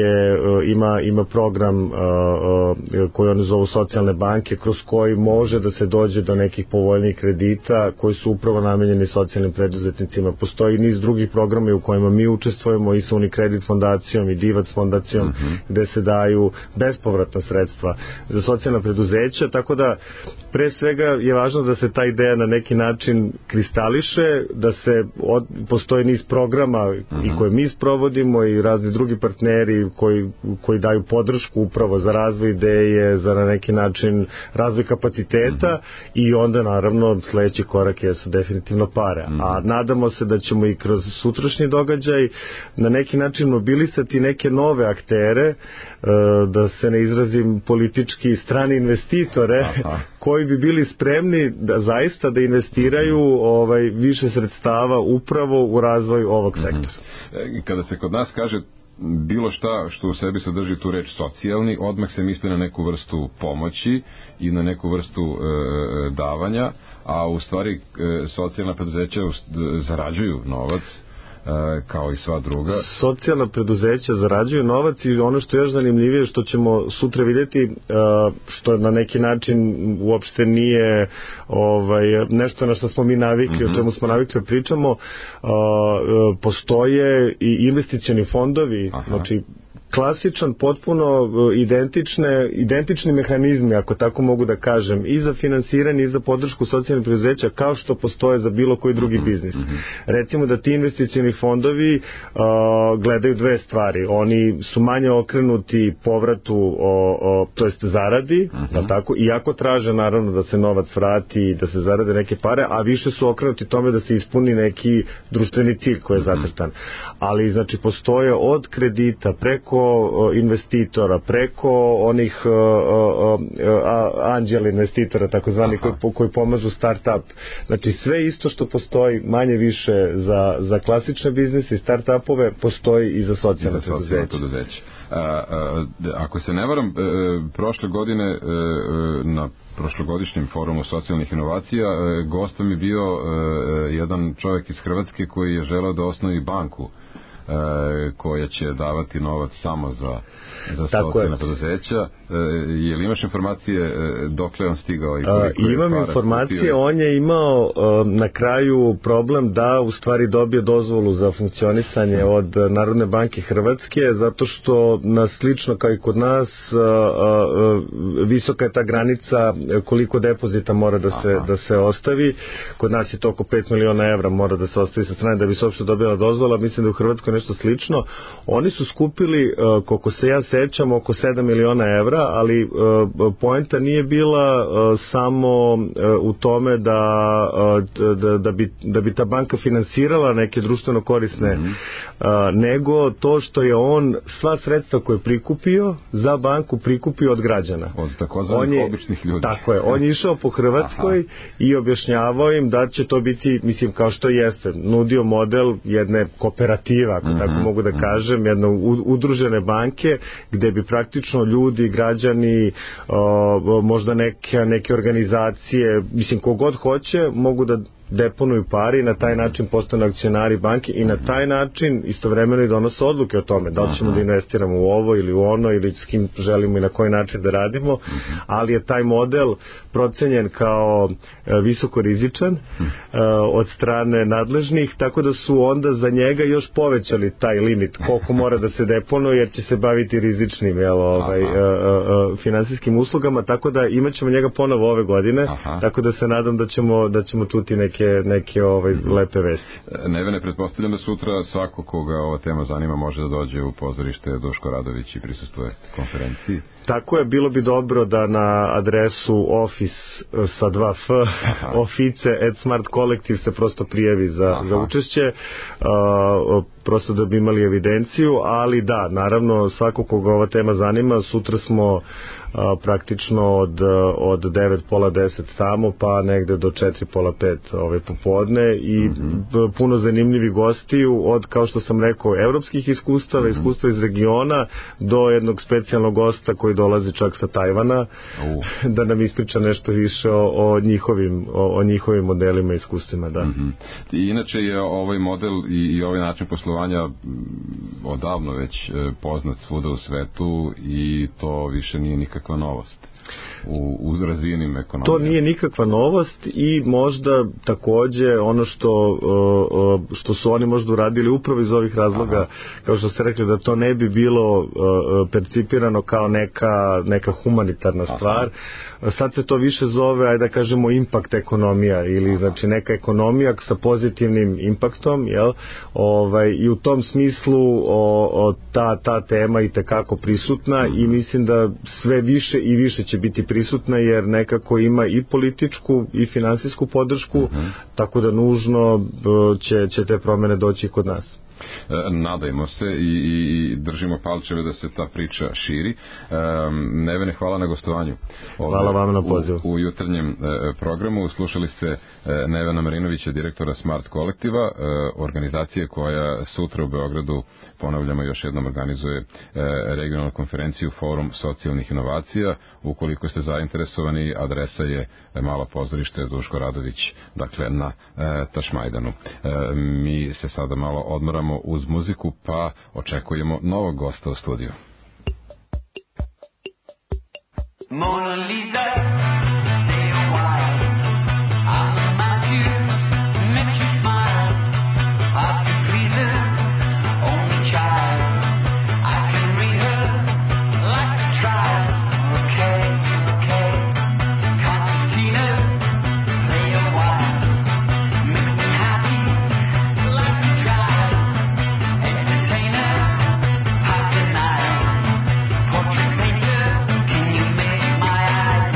ima program koji oni zovu socijalne banke, kroz koji može da se dođe do nekih povoljnih kredita koji su upravo namenjeni socijalnim preduzetnicima. Postoji niz drugih programa u kojima mi učestvujemo i sa Unicredit fondacijom i Divac fondacijom, gde se daju bespovratna sredstva za socijalna preduzeća, tako da pre svega je važno da se ta ideja na neki način kristališe, da postoji niz programa i koje mi sprovodimo i razni drugi partneri koji daju podršku upravo za razvoj ideje, za na neki način razvoj kapaciteta i onda naravno sledeći korak su definitivno pare. A nadamo se da ćemo i kroz sutrašnji događaj na neki način mobilisati neke nove aktere, da se ne izrazim politički, strani investitore koji bi bili spremni da zaista da investiraju više sredstava upravo u razvoj ovog sektora. Kada se kod nas kaže bilo šta što u sebi sadrži tu reč socijalni, odmah se misli na neku vrstu pomoći i na neku vrstu davanja, a u stvari socijalna preduzeća zarađuju novac kao i sva druga. Socijalna preduzeća zarađuju novac i ono što je još zanimljivije što ćemo sutra vidjeti, što na neki način uopšte nije nešto na što smo mi navikli, o čemu smo navikli da pričamo, postoje i investicioni fondovi, znači klasičan, potpuno identični mehanizmi, ako tako mogu da kažem, i za finansiranje i za podršku socijalnih preduzeća, kao što postoje za bilo koji drugi biznis. Recimo da ti investicioni fondovi gledaju dve stvari. Oni su manje okrenuti povratu, to jest zaradi, tako, iako traže naravno da se novac vrati, da se zarade neke pare, a više su okrenuti tome da se ispuni neki društveni cilj koji je zacrtan. Ali, znači, postoje od kredita preko investitora, preko onih anđela investitora, takozvani, koji pomažu start-up. Znači, sve isto što postoji manje više za klasične biznise i start-upove, postoji i za socijalne preduzeća. Ako se ne varam, prošle godine na prošlogodišnjem forumu socijalnih inovacija gost mi bio jedan čovjek iz Hrvatske koji je želeo da osnovi banku koja će davati novac samo za socijalne preduzeća. Je li imaš informacije dokle on stigao? Imam informacije, on je imao na kraju problem da u stvari dobije dozvolu za funkcionisanje od Narodne banke Hrvatske, zato što slično kao i kod nas visoka je ta granica koliko depozita mora da se ostavi. Kod nas je to oko 5 miliona evra mora da se ostavi sa strane da bi se uopšte dobila dozvola. Mislim da u Hrvatskoj nešto slično. Oni su skupili, koliko se ja sećam, oko 7 miliona evra, ali poenta nije bila samo u tome da bi ta banka finansirala neke društveno korisne, nego to što je on sva sredstva koje je prikupio za banku prikupio od građana. Od takozvanih običnih ljudi. Tako je. On je išao po Hrvatskoj i objašnjavao im da će to biti, mislim, kao što jeste, nudio model jedne kooperative, ako tako mogu da kažem, jedne udružene banke, gde bi praktično ljudi, građani, možda neke organizacije, mislim, kogod hoće, mogu da deponuju pari i na taj način postanu akcionari banke i na taj način istovremeno i donose odluke o tome da li ćemo da investiramo u ovo ili u ono ili s kim želimo i na koji način da radimo, ali je taj model procenjen kao visoko rizičan od strane nadležnih, tako da su onda za njega još povećali taj limit koliko mora da se deponuje, jer će se baviti rizičnim finansijskim uslugama, tako da imaćemo njega ponovo ove godine, tako da se nadam da ćemo čuti neke lepe vesti. Nevene, pretpostavljam da sutra svako koga ova tema zanima može da dođe u pozorište Duško Radović i prisustvuje konferenciji. Tako je, bilo bi dobro da na adresu office sa 2F office@smart collective se prosto prijavi za učešće, prosto da bi imali evidenciju, ali da, naravno svako koga ova tema zanima, sutra smo praktično od 9, pola 10 tamo, pa negde do 4, pola 5 popodne i puno zanimljivi gostiju od, kao što sam rekao, evropskih iskustava, iskustva iz regiona, do jednog specijalnog gosta koji dolazi čak sa Tajvana, da nam ispriča nešto više o njihovim modelima i iskustvima. Da. Inače je ovaj model i ovaj način poslovanja odavno već poznat svuda u svetu i to više nije nikakva novost u razvijenim ekonomijama. To nije nikakva novost i možda takođe ono što su oni možda uradili upravo iz ovih razloga, kao što ste rekli, da to ne bi bilo percipirano kao neka humanitarna stvar. Sad se to više zove, ajde da kažemo, impact ekonomija ili znači neka ekonomija sa pozitivnim impaktom, jel? I u tom smislu ta tema i tekako prisutna i mislim da sve više i više će biti prisutna, jer nekako ima i političku i finansijsku podršku, tako da nužno će te promene doći kod nas. Nadajmo se i držimo palčeve da se ta priča širi. Nevene, hvala na gostovanju. Hvala vam na pozivu. U jutarnjem programu slušali ste Nevena Marinovića, direktora Smart kolektiva, organizacije koja sutra u Beogradu, ponavljamo još jednom, organizuje regionalnu konferenciju Forum socijalnih inovacija. Ukoliko ste zainteresovani, adresa je Malo pozorište Duško Radović, dakle na Tašmajdanu. Mi se sada malo odmaramo uz muziku, pa očekujemo novog gosta u studiju. Mona Lisa, stay a while. I'll remind you, make you smile. Hard to please her, only child. I can read her like a trial. Okay, okay. Concertina, play a while. Make me happy, like a drive. Entertainer, half the night. Portrait painter, can you make my eyes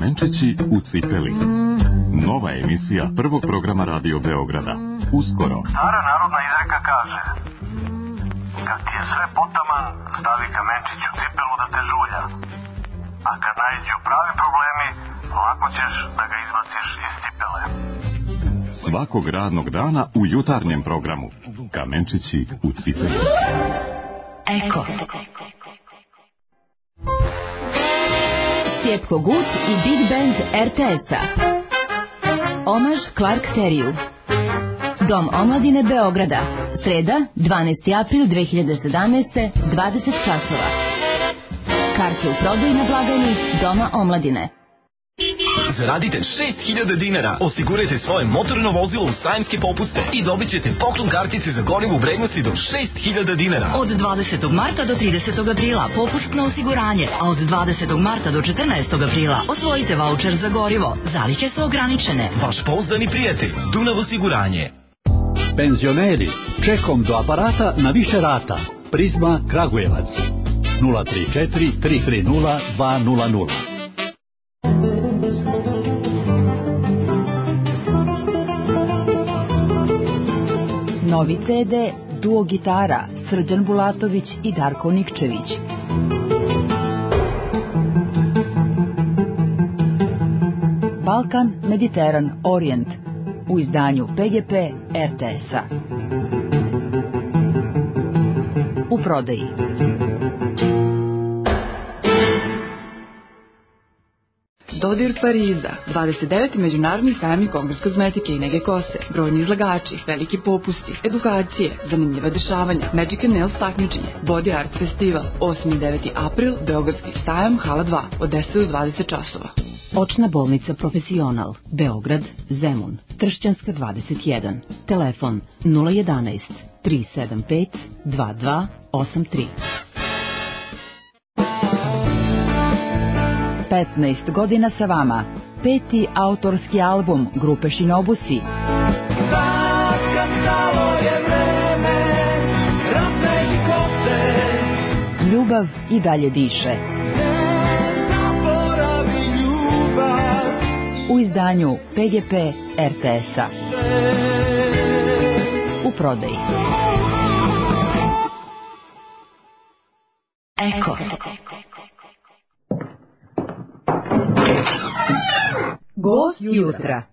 Kamenčići u cipeli. Nova emisija prvog programa Radio Beograda. Uskoro. Stara narodna izreka kaže: kad ti je sve potaman, stavi kamenčić u cipelu da te žulja. A kad naiđu pravi problemi, lako ćeš da ga izbaciš iz cipele. Svakog radnog dana u jutarnjem programu. Kamenčići u cipeli. Eko. Sjepko Gut i Big Band RTS-a. Omaž Clark Teriju. Dom omladine Beograda. Sreda, 12. april 2017. 20 časova. Karte u prodaju na blagajni Doma omladine. Zaradite 6.000 dinara, osigurajte svoje motorno vozilo u sajamske popuste i dobit ćete poklon kartice za gorivo u vrednosti do 6.000 dinara. Od 20. marta do 30. aprila popustno osiguranje, a od 20. marta do 14. aprila osvojite vaučer za gorivo. Zalihe su ograničene. Vaš pouzdani prijatelj, Dunav osiguranje. Penzioneri, čekom do aparata na više rata. Prizma Kragujevac. 034 330 200. Novi CD Duo gitara Srđan Bulatović i Darko Nikčević. Balkan, Mediteran, Orijent u izdanju PGP RTS-a. U prodaji. Dodir Pariza, 29. međunarodni sajam Kongres kozmetike i nege kose, brojni izlagači, veliki popusti, edukacije, zanimljiva dešavanja, Magic Nails takmičenje, Body Art Festival, 8. i 9. april, Beogradski sajam, hala 2, od 10 do 20 časova. Očna bolnica Profesional, Beograd, Zemun, Tršćanska 21, telefon 011 375 2283. 15 godina sa vama. 5. autorski album grupe Shinobusi. Ljubav i dalje diše. U izdanju PGP RTS-a. U prodaji. Eko. Gost jutra.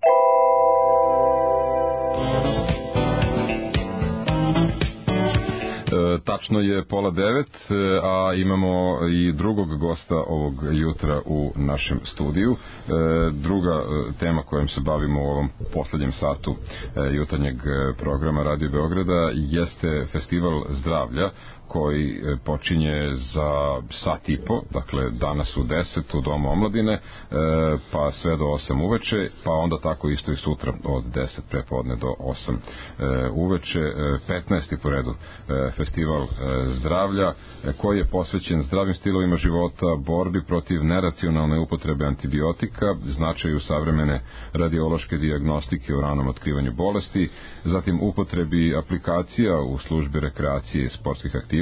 Tačno je 8:30, a imamo i drugog gosta ovog jutra u našem studiju. Druga tema kojom se bavimo u ovom poslednjem satu jutarnjeg programa Radio Beograda jeste Festival zdravlja koji počinje za sat i po, dakle danas u 10 u Domu omladine, pa sve do 8 uveče, pa onda tako isto i sutra od 10 prepodne do 8 uveče. 15. po redu Festival zdravlja koji je posvećen zdravim stilovima života, borbi protiv neracionalne upotrebe antibiotika, značaju savremene radiološke dijagnostike u ranom otkrivanju bolesti, zatim upotrebi aplikacija u službi rekreacije i sportskih aktivnosti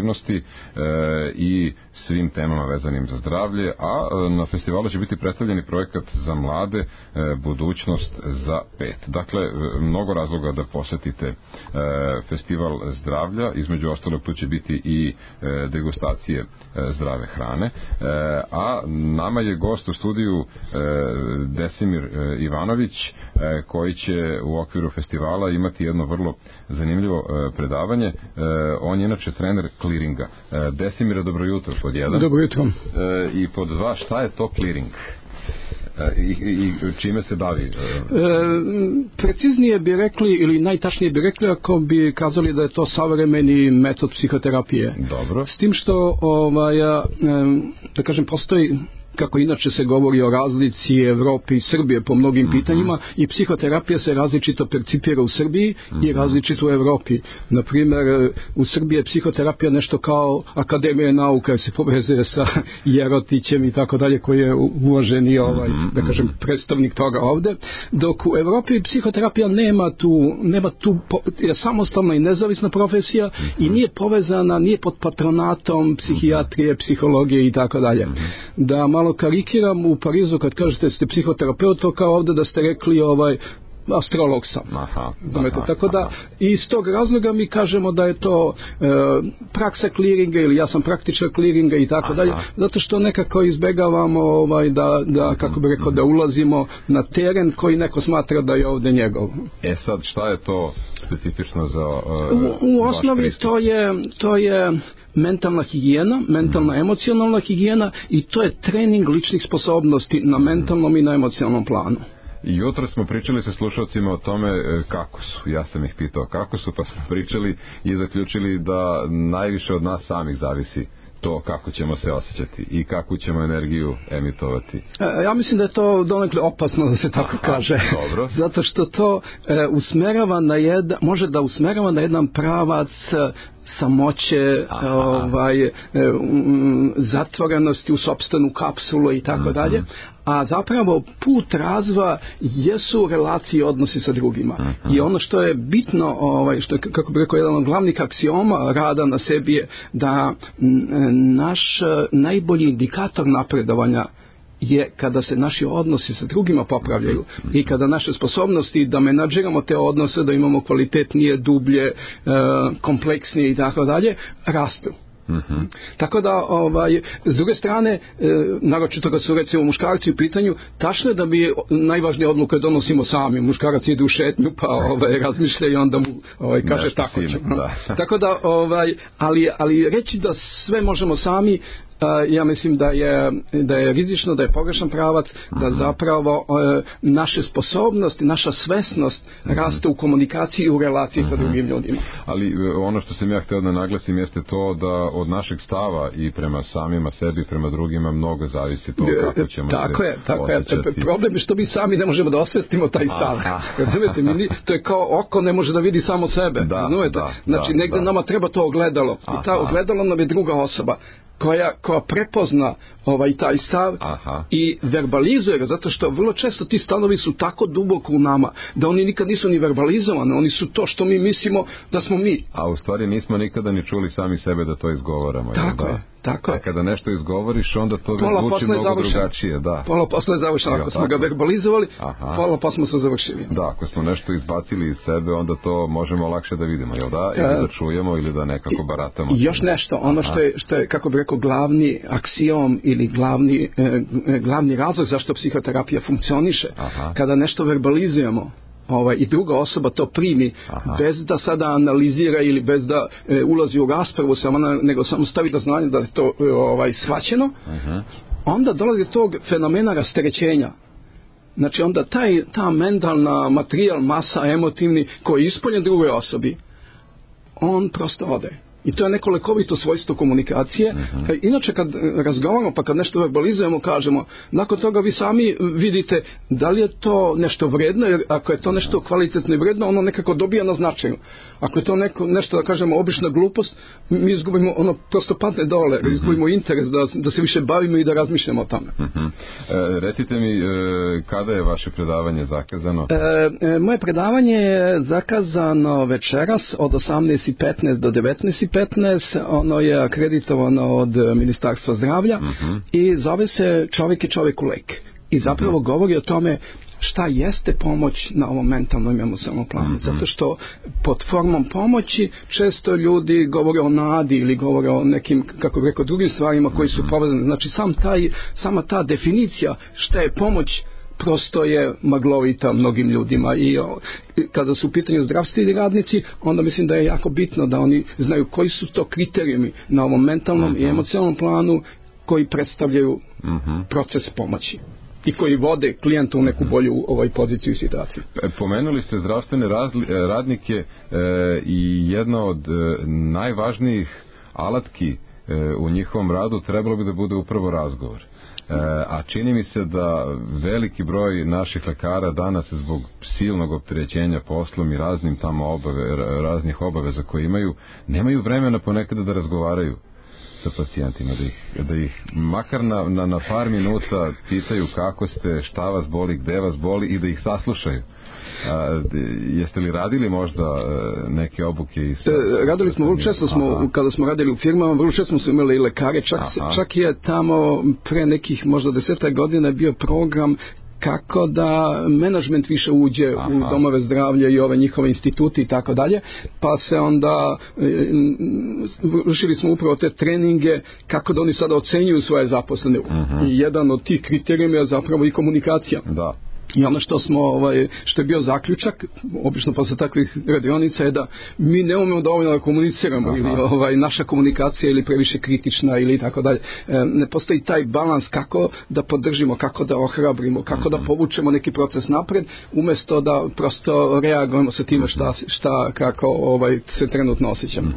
i svim temama vezanim za zdravlje, a na festivalu će biti predstavljeni projekat za mlade budućnost za 5. Dakle, mnogo razloga da posetite Festival zdravlja, između ostalog tu će biti i degustacije zdrave hrane, a nama je gost u studiju Desimir Ivanović koji će u okviru festivala imati jedno vrlo zanimljivo predavanje. On je inače trener kliringa. Desimira, dobro jutro pod 1. Dobro jutro. I pod 2, šta je to kliring? I čime se bavi? Preciznije bi rekli, ili najtačnije bi rekli ako bi kazali da je to savremeni metod psihoterapije. Dobro. S tim što da kažem, postoji, kako inače se govori o razlici Evrope i Srbije po mnogim pitanjima, i psihoterapija se različito percipira u Srbiji i različito u Evropi. Naprimjer, u Srbiji je psihoterapija nešto kao Akademija nauka, jer se povezuje sa Jerotićem i tako dalje, koji je uvaženi da kažem, predstavnik toga ovde, dok u Evropi psihoterapija nema tu je samostalna i nezavisna profesija i nije povezana, nije pod patronatom psihijatrije, psihologije i tako dalje. Da malo malo karikiram, u Parizu kad kažete ste psihoterapeut, to kao ovde da ste rekli astrolog sam. Tako da iz tog razloga mi kažemo da je to praksa clearinga ili ja sam praktičar clearinga i tako dalje, zato što nekako izbegavamo da kako bi rekao, da ulazimo na teren koji neko smatra da je ovde njegov. Sad šta je to specifično za u osnovi to je mentalna higijena, mentalna-emocionalna higijena i to je trening ličnih sposobnosti na mentalnom i na emocionalnom planu. Jutro smo pričali sa slušalcima o tome kako su. Ja sam ih pitao kako su, pa smo pričali i zaključili da najviše od nas samih zavisi to kako ćemo se osjećati i kakvu ćemo energiju emitovati. Ja mislim da je to donekle opasno da se tako kaže. Dobro. Zato što to usmerava može da usmerava na jedan pravac samoće, zatvorenosti u sopstvenu kapsulu i tako dalje, a zapravo put razvoja jesu relacije i odnosi sa drugima. I ono što je bitno, što je, kako bih rekao, jedan od glavnih aksioma rada na sebi je da naš najbolji indikator napredovanja je kada se naši odnosi sa drugima popravljaju i kada naše sposobnosti da menadžiramo te odnose, da imamo kvalitetnije, dublje, kompleksnije i tako dalje, rastu. Tako da, s druge strane, naročito kad su recimo muškarci u pitanju, tačno je da mi najvažnije odluke donosimo sami. Muškarac ide u šetnju pa razmišlja i onda mu kaže tako ćemo. Tako da, ali reći da sve možemo sami, ja mislim da je rizično, da je pogrešan pravac, da zapravo naše sposobnosti, naša svesnost raste u komunikaciji i u relaciji sa drugim ljudima. Ali ono što sam ja htio da naglasim jeste to da od našeg stava i prema samima sebi, prema drugima mnogo zavisi to kako ćemo se osjećati. Problem je što mi sami ne možemo da osvestimo taj stav. Razumete, to je kao oko ne može da vidi samo sebe. Znači negde nama treba to ogledalo i ta ogledalo nam je druga osoba koja prepozna taj stav i verbalizuje ga, zato što vrlo često ti stavovi su tako duboko u nama da oni nikad nisu ni verbalizovani, oni su to što mi mislimo da smo mi. A u stvari nismo nikada ni čuli sami sebe da to izgovaramo. Tako je. Kada nešto izgovoriš, onda to zvuči mnogo drugačije. Pola posla je završeno. Ako smo ga verbalizovali, pola posla smo se završili. Da, ako smo nešto izbacili iz sebe, onda to možemo lakše da vidimo, jel da? Ili da čujemo, ili da nekako baratamo. I još nešto, ono što je, kako bih rekao, glavni aksiom ili glavni razlog zašto psihoterapija funkcioniše, kada nešto verbalizujemo, i druga osoba to primi bez da sada analizira ili bez da ulazi u raspravu nego samo stavi do znanja da je to shvaćeno, onda dolazi do tog fenomena rasterećenja. Znači onda ta mentalna materijal, masa, emotivni koji je ispoljen drugoj osobi, on prosto ode. I to je neko lekovito svojstvo komunikacije. Inače kad razgovaramo pa kad nešto verbalizujemo, kažemo, nakon toga vi sami vidite da li je to nešto vredno, jer ako je to nešto kvalitetno i vredno, ono nekako dobija na značaju. Ako je to nešto, da kažemo, obična glupost, mi izgubimo, ono prosto padne dole, izgubimo interes da se više bavimo i da razmišljamo o tome. Recite mi, kada je vaše predavanje zakazano? Moje predavanje je zakazano večeras od 18:15 do 19:15, ono je akreditovano od Ministarstva zdravlja i zove se Čovjek i čovjeku lek. I zapravo govori o tome šta jeste pomoć na ovom mentalnom i emocionalnom planu. Zato što pod formom pomoći često ljudi govore o nadi ili govore o nekim, kako bih rekao, drugim stvarima koji su povezani. Znači sama ta definicija šta je pomoć prosto je maglovita mnogim ljudima i kada su u pitanju zdravstveni radnici, onda mislim da je jako bitno da oni znaju koji su to kriterijumi na ovom mentalnom i emocionalnom planu koji predstavljaju proces pomoći i koji vode klijenta u neku bolju poziciju i situaciju. Pomenuli ste zdravstvene radnike i jedna od najvažnijih alatki u njihovom radu trebalo bi da bude upravo razgovor. A čini mi se da veliki broj naših lekara danas zbog silnog opterećenja poslom i raznim tamo raznih obaveza koje imaju, nemaju vremena ponekada da razgovaraju. sa pacijentima, da ih makar na par minuta pitaju kako ste, šta vas boli, gde vas boli i da ih saslušaju. Jeste li radili možda neke obuke? Radili smo, vrlo često smo, kada smo radili u firmama, vrlo često smo imali i lekare, čak je tamo pre nekih možda 10 godina bio program kako da menadžment više uđe u domove zdravlja i ove njihove instituti i tako dalje, pa se onda vršili smo upravo te treninge kako da oni sada ocenjuju svoje zaposlene. I jedan od tih kriterijuma je zapravo i komunikacija. Da. I ono što je bio zaključak, obično posle takvih radionica, je da mi ne umemo dovoljno da komuniciramo ili naša komunikacija ili previše kritična ili tako dalje. Ne postoji taj balans kako da podržimo, kako da ohrabrimo, kako da povučemo neki proces napred, umesto da prosto reagujemo sa time kako se trenutno osjećamo.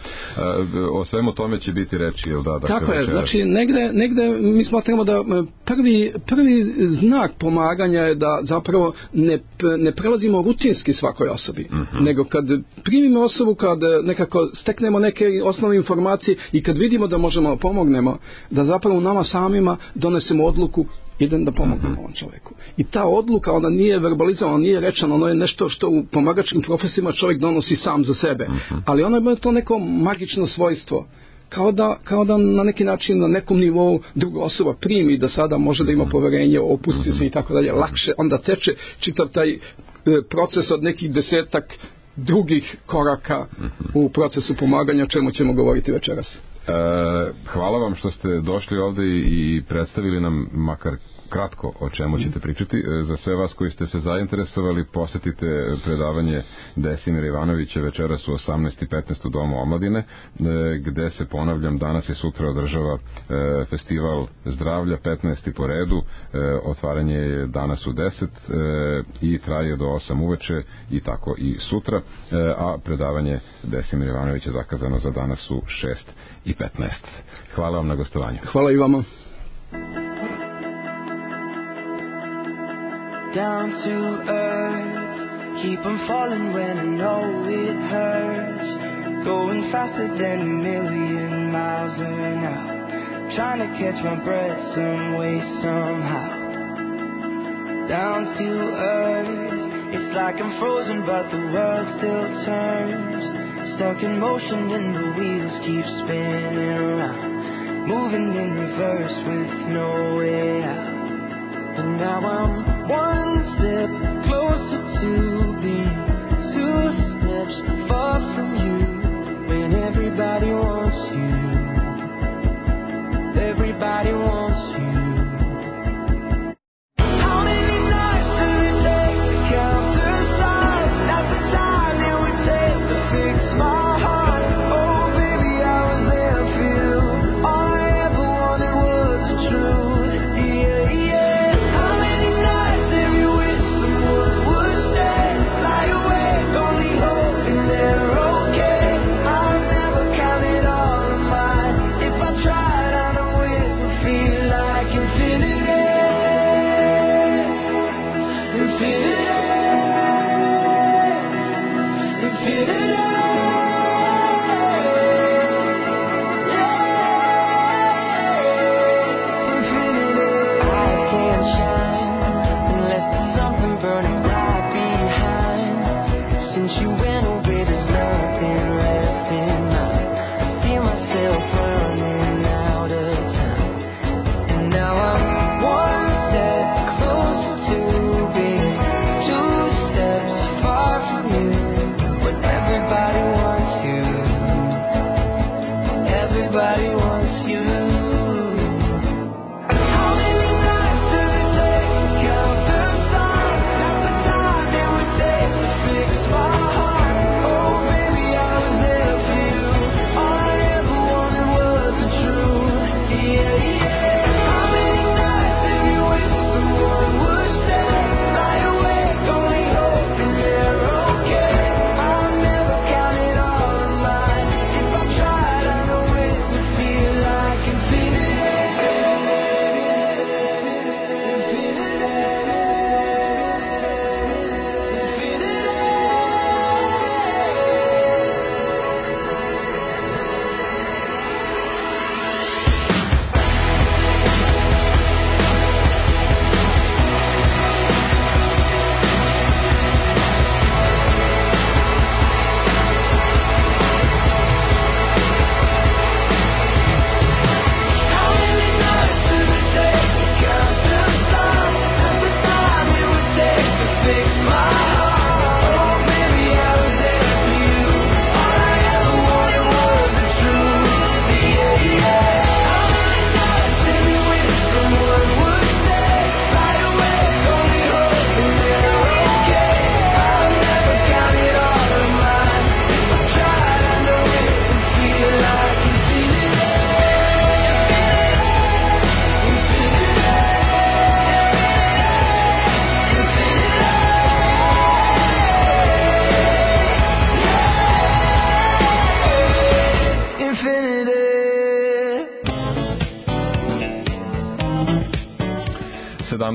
O svemu tome će biti reči, jel da? Tako je, znači negde mi smatramo da prvi znak pomaganja je da zapravo ne prelazimo rutinski svakoj osobi, nego kad primimo osobu, kad nekako steknemo neke osnovne informacije i kad vidimo da možemo da pomognemo, da zapravo nama samima donesemo odluku, idem da pomognemo ovom čoveku. I ta odluka, ona nije verbalizovana, nije rečena, ono je nešto što u pomagačkim profesijama čovjek donosi sam za sebe, ali ono je to neko magično svojstvo. Kao da na neki način na nekom nivou druga osoba primi da sada može da ima poverenje, opusti se i tako dalje, lakše onda teče čitav taj proces od nekih 10 drugih koraka u procesu pomaganja, o čemu ćemo govoriti večeras. Hvala vam što ste došli ovde i predstavili nam makar kratko o čemu ćete pričati. Za sve vas koji ste se zainteresovali, posetite predavanje Desimira Ivanovića večeras u 18:15 u Domu omladine, gde se, ponavljam, danas i sutra održava festival zdravlja, 15. po redu. Otvaranje je danas u 10 i traje do 8 uveče i tako i sutra, a predavanje Desimira Ivanovića je zakazano za danas u 6:15. Hvala vam na gostovanju. Hvala i vama. Down to earth, keep on falling when I know it hurts, going faster than a million miles an hour, trying to catch my breath some way, somehow. Down to earth, it's like I'm frozen but the world still turns, stuck in motion and the wheels keep spinning around, moving in reverse with no way out. And now I'm one step closer to being 2 steps far from you. When everybody wants you, everybody wants you. How many nights do it take to count the stars? That's the time it would take to fix my heart. Oh baby, I was there for you. All I ever wanted was the truth. Yeah, yeah. How many nights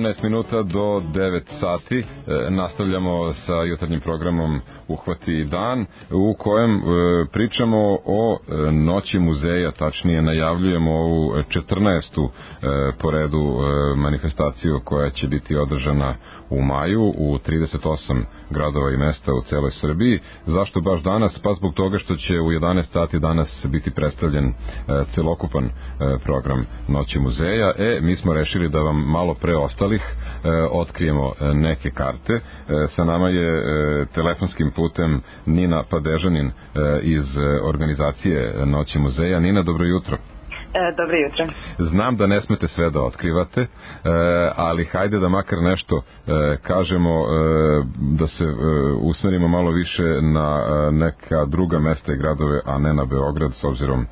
17 minuta do 9 sati. Nastavljamo sa jutarnjim programom Uhvati dan, u kojem pričamo o Noći muzeja, tačnije najavljujemo ovu 14. po redu manifestaciju koja će biti održana u maju u 38 gradova i mesta u celoj Srbiji. Zašto baš danas? Pa zbog toga što će u 11 sati danas biti predstavljen celokupan program Noći muzeja. Mi smo rešili da vam malo pre ostalih otkrijemo neke karte. Sa nama je telefonskim putem Nina Padežanin iz organizacije Noći muzeja. Nina, dobro jutro. Dobro jutro. Znam da ne smete sve da otkrivate, ali hajde da makar nešto kažemo, da se usmerimo malo više na neka druga mesta i gradove, a ne na Beograd, s obzirom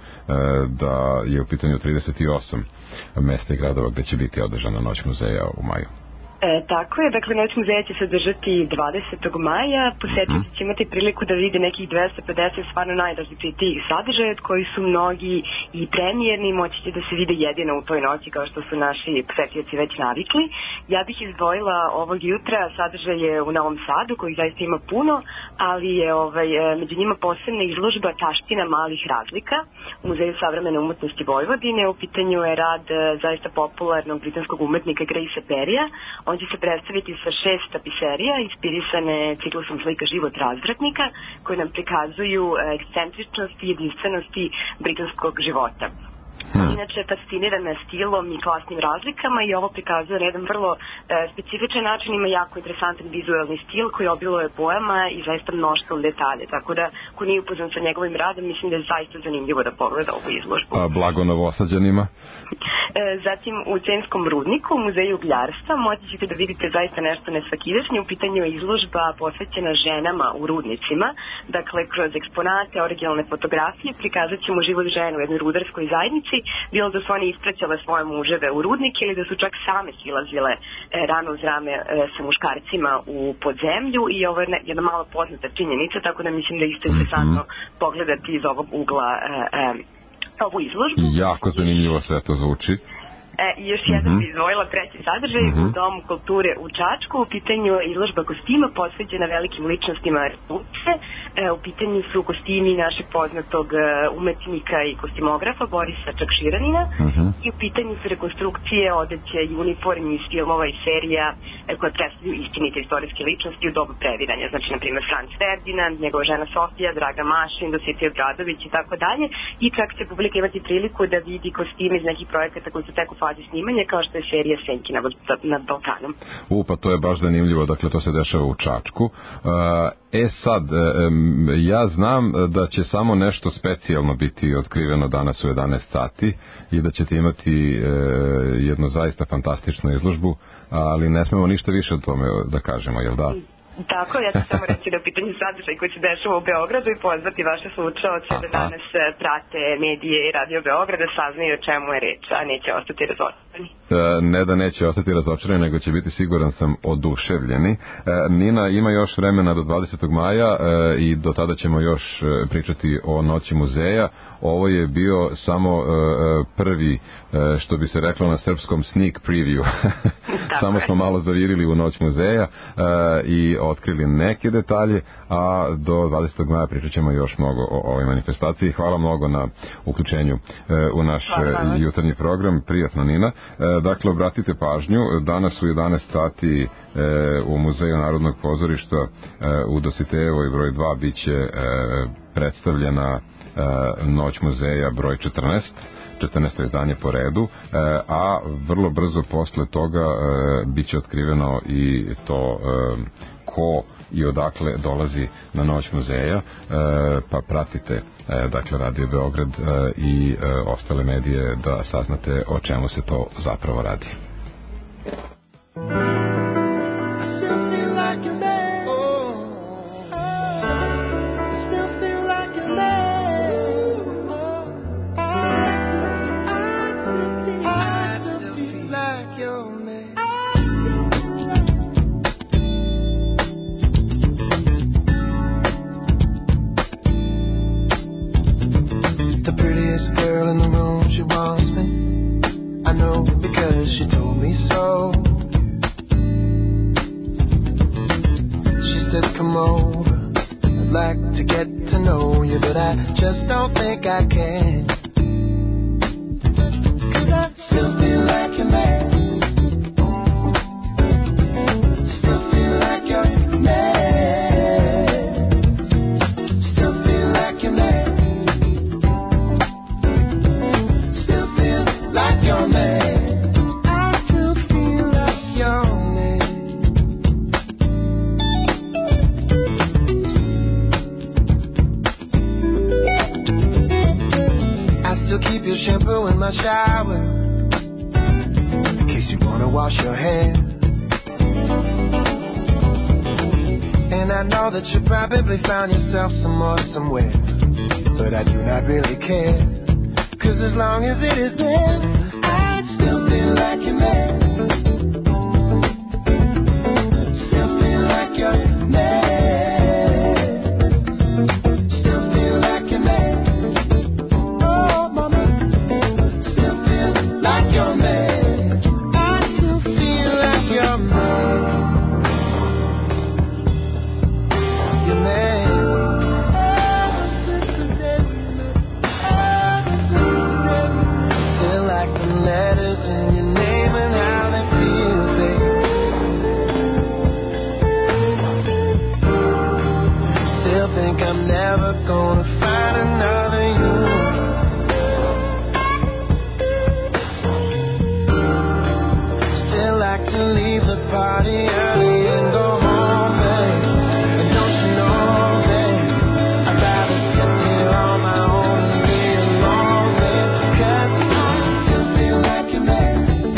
da je u pitanju 38 mesta i gradova gde će biti održana Noć muzeja u maju. Tako je, dakle Noć muzeja će se održati 20. maja, posetioci će imati priliku da vide nekih 250 stvarno najrazličitijih sadržaja, od koji su mnogi i premijerni, moći će da se vide jedino u toj noći kao što su naši posetioci već navikli. Ja bih izdvojila ovog jutra sadržaje u Novom Sadu, koji zaista ima puno, ali je među njima posebna izložba Taština malih razlika u Muzeju savremene umetnosti Vojvodine. U pitanju je rad zaista popularnog britanskog umetnika Grace Perrya. On će se predstaviti sa 6 tapiserija inspirisane ciklusom slika Život razvratnika, koje nam prikazuju ekscentričnost i jedinstvenosti britanskog života. Inače je fascinirana stilom i klasnim razlikama i ovo prikazuje na jedan vrlo specifičan način, ima jako interesantan vizualni stil koji obiluje bojama i zaista mnoštvom detalje, tako da ko nije upoznan sa njegovim radom, mislim da je zaista zanimljivo da pogleda ovu izložbu. A blago Novosađanima? Zatim u Censkom rudniku, u Muzeju ugljarstva, moći ćete da vidite zaista nešto nesvakidašnje. U pitanju je izložba posvećena ženama u rudnicima, dakle kroz eksponate, originalne fotografije prikazat ćemo život žena u jednoj rudarskoj zajednici, bilo da su one ispraćale svoje muževe u rudnike ili da su čak same silazile rano uz rame sa muškarcima u podzemlju, i ovo je jedna malo poznata činjenica, tako da mislim da je isto interesantno pogledati iz ovog ugla ovu izložbu. Jako zanimljivo sve to zvuči. I još jedan bi izdvojila treći sadržaj u Domu kulture u Čačku. U pitanju je izložba kostima posvećena velikim ličnostima Republike. U pitanju su kostimi našeg poznatog umetnika i kostimografa Borisa Čakširanina i u pitanju su rekonstrukcije odeće i uniformi iz filmova i serija koje predstavljaju istinite istorijske ličnosti u dobu previranja. Znači, na primjer, Franz Ferdinand, njegova žena Sofija, Draga Mašin, Dositej Obradović i tako dalje. I čak će publika imati priliku da vidi kostime iz nekih projekata koji su tek u fazi snimanja, kao što je serija Senki nad Balkanom. Pa to je baš zanimljivo, dakle to se dešava u Čačku. Sad, ja znam da će samo nešto specijalno biti otkriveno danas u 11 sati i da ćete imati jednu zaista fantastičnu izložbu, ali ne smemo ništa više o tome da kažemo, jel da? Tako, ja ću samo reći da u pitanju sadržaj koji se dešava u Beogradu i pozvati vaše slušaoce da danas prate medije i Radio Beograd, da saznaju o čemu je reč, a neće ostati razočarani. Ne da neće ostati razočarani, nego će biti, siguran sam, oduševljeni. Nina, ima još vremena do 20. maja i do tada ćemo još pričati o Noći muzeja. Ovo je bio samo prvi, što bi se reklo na srpskom, sneak preview. Samo smo malo zavirili u Noć muzeja i otkrili neke detalje, a do 20. maja pričat ćemo još mnogo o ovoj manifestaciji. Hvala mnogo na uključenju u naš jutarnji program. Prijatno, Nina. Dakle, obratite pažnju, danas u 11 sati u Muzeju Narodnog pozorišta u Dositejevoj broj 2 bit će predstavljena Noć muzeja broj 14. 14. izdanje po redu, a vrlo brzo posle toga bit će otkriveno i to ko i odakle dolazi na Noć muzeja, pa pratite dakle Radio Beograd i ostale medije da saznate o čemu se to zapravo radi. come over. I'd like to get to know you, but I just don't think I can. 'Cause I still feel like you're mad. Still feel like you're mad. Still feel like you're mad. Still feel like you're mad. I still feel like you're mad. I still keep your shampoo in my shower in case you wanna wash your hair. And I know that you probably found yourself some more somewhere, but I do not really care. 'Cause as long as it is there, I still feel like you're mad. Still feel like you're mad. Still feel like you're mad. Oh, mama. Still feel like you're mad. I still feel like you're mad. You're mad. Still like the letters in your name and how they feel, babe. Still think I'm never gonna find another you. Still like to leave the party early and go home, babe. And don't you know, babe, I'd rather sit here on my own and be alone, babe. 'Cause I still feel like you're mad.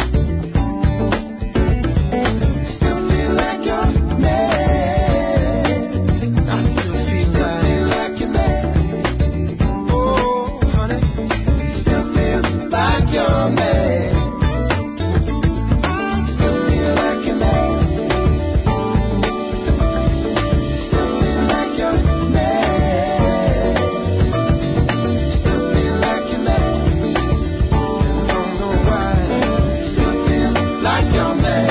Still feel like you're mad. I still feel like you're mad. Oh, honey, still feel like you're mad. Still feel like you're mad. Still feel like you're mad. Still feel like you're mad. Don't know why. Still feel like you're mad.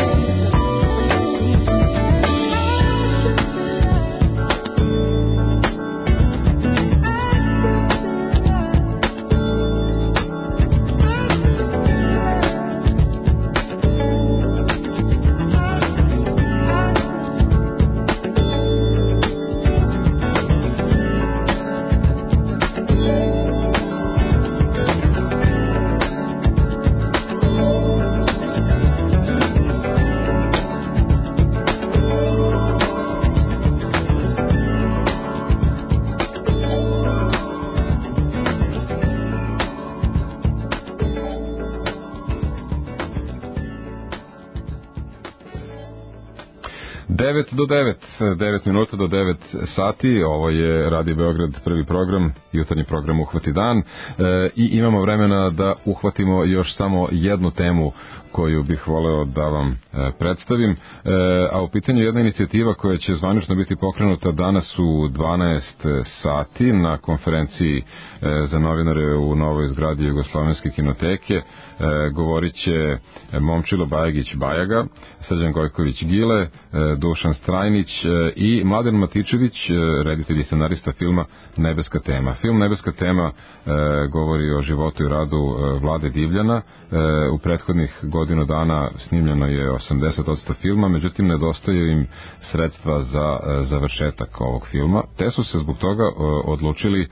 Do 9 minuta do 9 sati, ovo je Radio Beograd, prvi program, jutarnji program Uhvati dan, i imamo vremena da uhvatimo još samo jednu temu koju bih voleo da vam predstavim, a u pitanju jedna inicijativa koja će zvanično biti pokrenuta danas u 12 sati na konferenciji za novinare u novoj zgradi Jugoslovenske kinoteke. Govorit će Momčilo Bajagić-Bajaga, Srđan Gojković-Gile, Dušan Strajnić i Mladen Matičević, reditelj i scenarista filma Nebeska tema. Film Nebeska tema govori o životu i radu Vlade Divljana. U prethodnih godinu dana snimljeno je 80% filma, međutim nedostaju im sredstva za završetak ovog filma, te su se zbog toga odlučili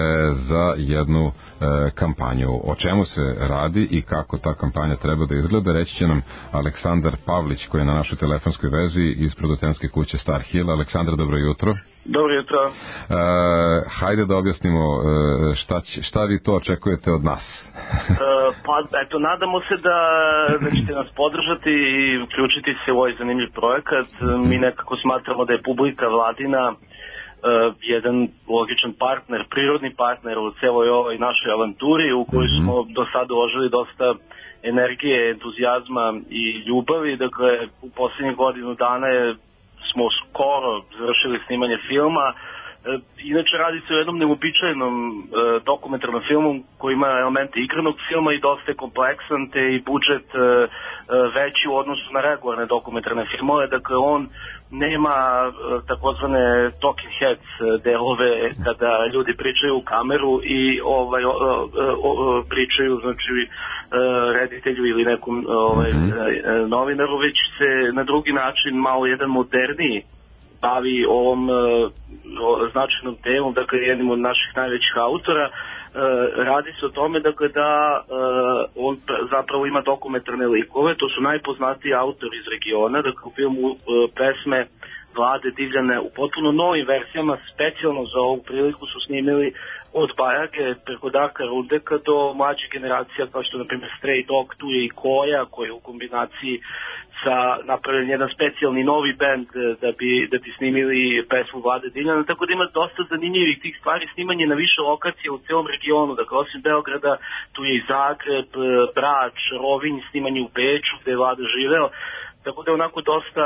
za jednu kampanju. O čemu se radi i kako ta kampanja treba da izgleda, reći će nam Aleksandar Pavlić, koji je na našoj telefonskoj vezi iz producentske kuće Star Hill. Aleksandar, dobro jutro. Dobro jutro. Hajde da objasnimo šta vi to očekujete od nas. Pa eto, nadamo se da ćete nas podržati i uključiti se u ovaj zanimljiv projekat. Mi nekako smatramo da je publika Vladina jedan logičan partner, prirodni partner u celoj ovoj našoj avanturi u kojoj smo do sada uložili dosta energije, entuzijazma i ljubavi. Dakle, u poslednjih godinu dana smo skoro završili snimanje filma. Inače radi se o jednom neuobičajenom dokumentarnom filmu koji ima elemente igranog filma i dosta je kompleksan, te i budžet veći u odnosu na regularne dokumentarne filmove. Dakle, on nema takozvane talking heads delove kada ljudi pričaju u kameru i pričaju, znači, reditelju ili nekom novinaru, već se na drugi način malo jedan moderniji bavi ovom značajnom temom, dakle jednim od naših najvećih autora. Radi se o tome, dakle, da on zapravo ima dokumentarne likove, to su najpoznatiji autori iz regiona, dakle u filmu pesme Vlade Divljane u potpuno novim verzijama, specijalno za ovu priliku su snimili od Bajage preko Darka Rudeka do mlađih generacija, kao što na primjer Stray Dog, tu je i Koja, koji je u kombinaciji sa napravljen jedan specijalni novi band da bi snimili pesmu Vlade Divljana, tako da ima dosta zanimljivih tih stvari, snimanje na više lokacija u celom regionu, dakle osim Beograda tu je i Zagreb, Brač, Rovinj, snimanje u Beču gde je Vlada živeo, tako da je onako dosta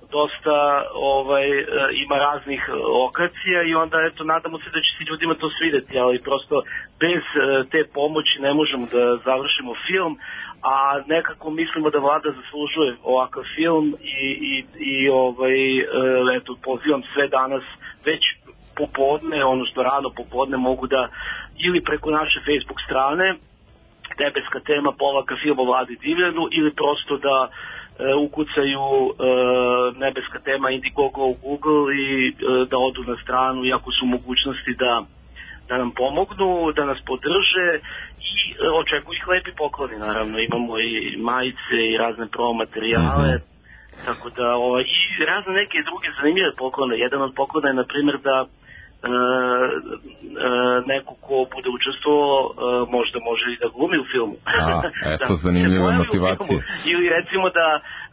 ima raznih lokacija i onda eto nadamo se da će se ljudima to svideti, ali prosto bez te pomoći ne možemo da završimo film, a nekako mislimo da Vlada zaslužuje ovakav film i eto pozivam sve danas već popodne, odnosno rano popodne mogu da ili preko naše Facebook strane Nebeska tema / film o Vladi Divljanu ili prosto da ukucaju Nebeska tema Indiegogo u Google i da odu na stranu, iako su mogućnosti da nam pomognu, da nas podrže i očekuju ih lepi pokloni, naravno imamo i majice i razne promomaterijale, tako da i razne neke druge zanimljive poklone. Jedan od poklona je na primjer da neko ko bude učestvovao možda može i da glumi u filmu. Eto, zanimljiva motivacija. Ili recimo da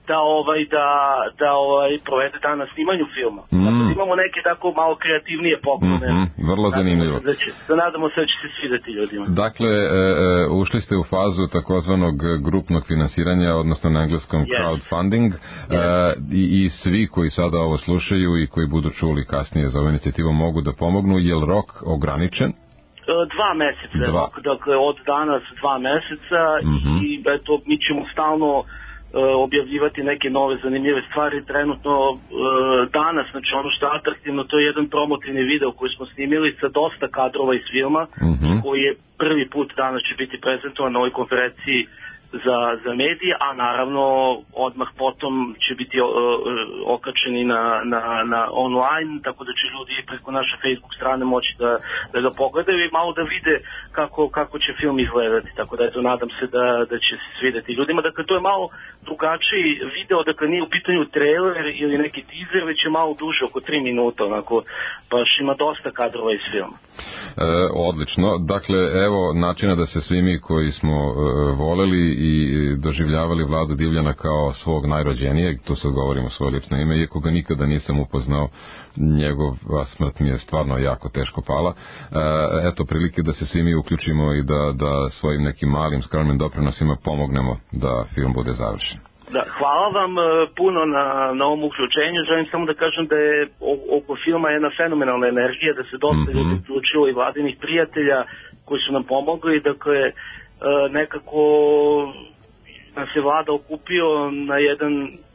provede dan na snimanju filma. Imamo neke tako malo kreativnije poklone. Vrlo zanimljivo. Da nadamo se da će se svideti ljudima. Dakle, ušli ste u fazu takozvanog grupnog finansiranja, odnosno na engleskom crowdfunding, i svi koji sada ovo slušaju i koji budu čuli kasnije za ovu inicijativu mogu da pomognu. Je li rok ograničen? 2 meseca, dakle od danas 2 meseca i eto mi ćemo stalno objavljivati neke nove zanimljive stvari. Trenutno danas, znači ono što je atraktivno, to je jedan promotivni video koji smo snimili sa dosta kadrova iz filma, koji je prvi put danas će biti prezentovan na ovoj konferenciji za medije, a naravno odmah potom će biti okačeni na online, tako da će ljudi preko naše Facebook strane moći da ga pogledaju i malo da vide kako će film izgledati, tako da eto nadam se da će se svideti ljudima. Dakle, to je malo drugačiji video, dakle nije u pitanju trailer ili neki teaser, već je malo duže, oko 3 minuta, onako, baš ima dosta kadrova iz filma. Odlično, dakle evo načina da se svi mi koji smo voleli i doživljavali Vladu Divljana kao svog najrođenijeg, to sad govorimo svoje lično ime, iako ga nikada nisam upoznao, njegova smrt mi je stvarno jako teško pala. Eto prilike da se svi mi uključimo i da svojim nekim malim skromnim doprinosima pomognemo da film bude završen. Da, hvala vam puno na ovom uključenju. Želim samo da kažem da je oko filma jedna fenomenalna energija, da se dosta ljudi uključilo i Vladinih prijatelja koji su nam pomogli. Dakle, nekako nas je Vlada okupio na jedan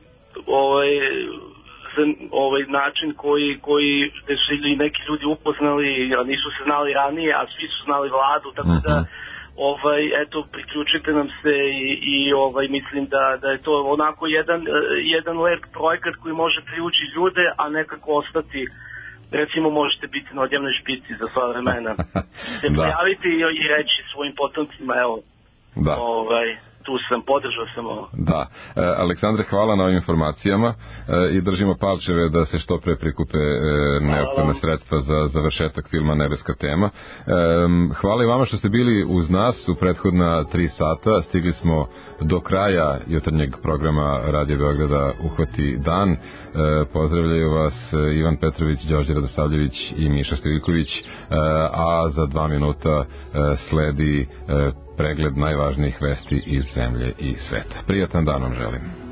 način koji gde su i neki ljudi upoznali, a nisu se znali ranije, a svi su znali Vladu, tako da eto, priključite nam se i mislim da je to onako jedan lep projekat koji može privući ljude, a nekako ostati, recimo možete biti na odjevnoj špici za sva vremena, se pojaviti i reći svojim potomcima, evo, tu sam, podržao sam ovo. Da. Aleksandre, hvala na ovim informacijama i držimo palčeve da se što pre prikupe neophodna sredstva za završetak filma Nebeska tema. Hvala i vama što ste bili uz nas u prethodna 3 sata. Stigli smo do kraja jutarnjeg programa Radio Beograda Uhvati dan. Pozdravljaju vas Ivan Petrović, Đorđe Radosavljević i Miša Stojiković, a za 2 minuta sledi pregled najvažnijih vesti iz zemlje i sveta. Prijatan dan vam želim.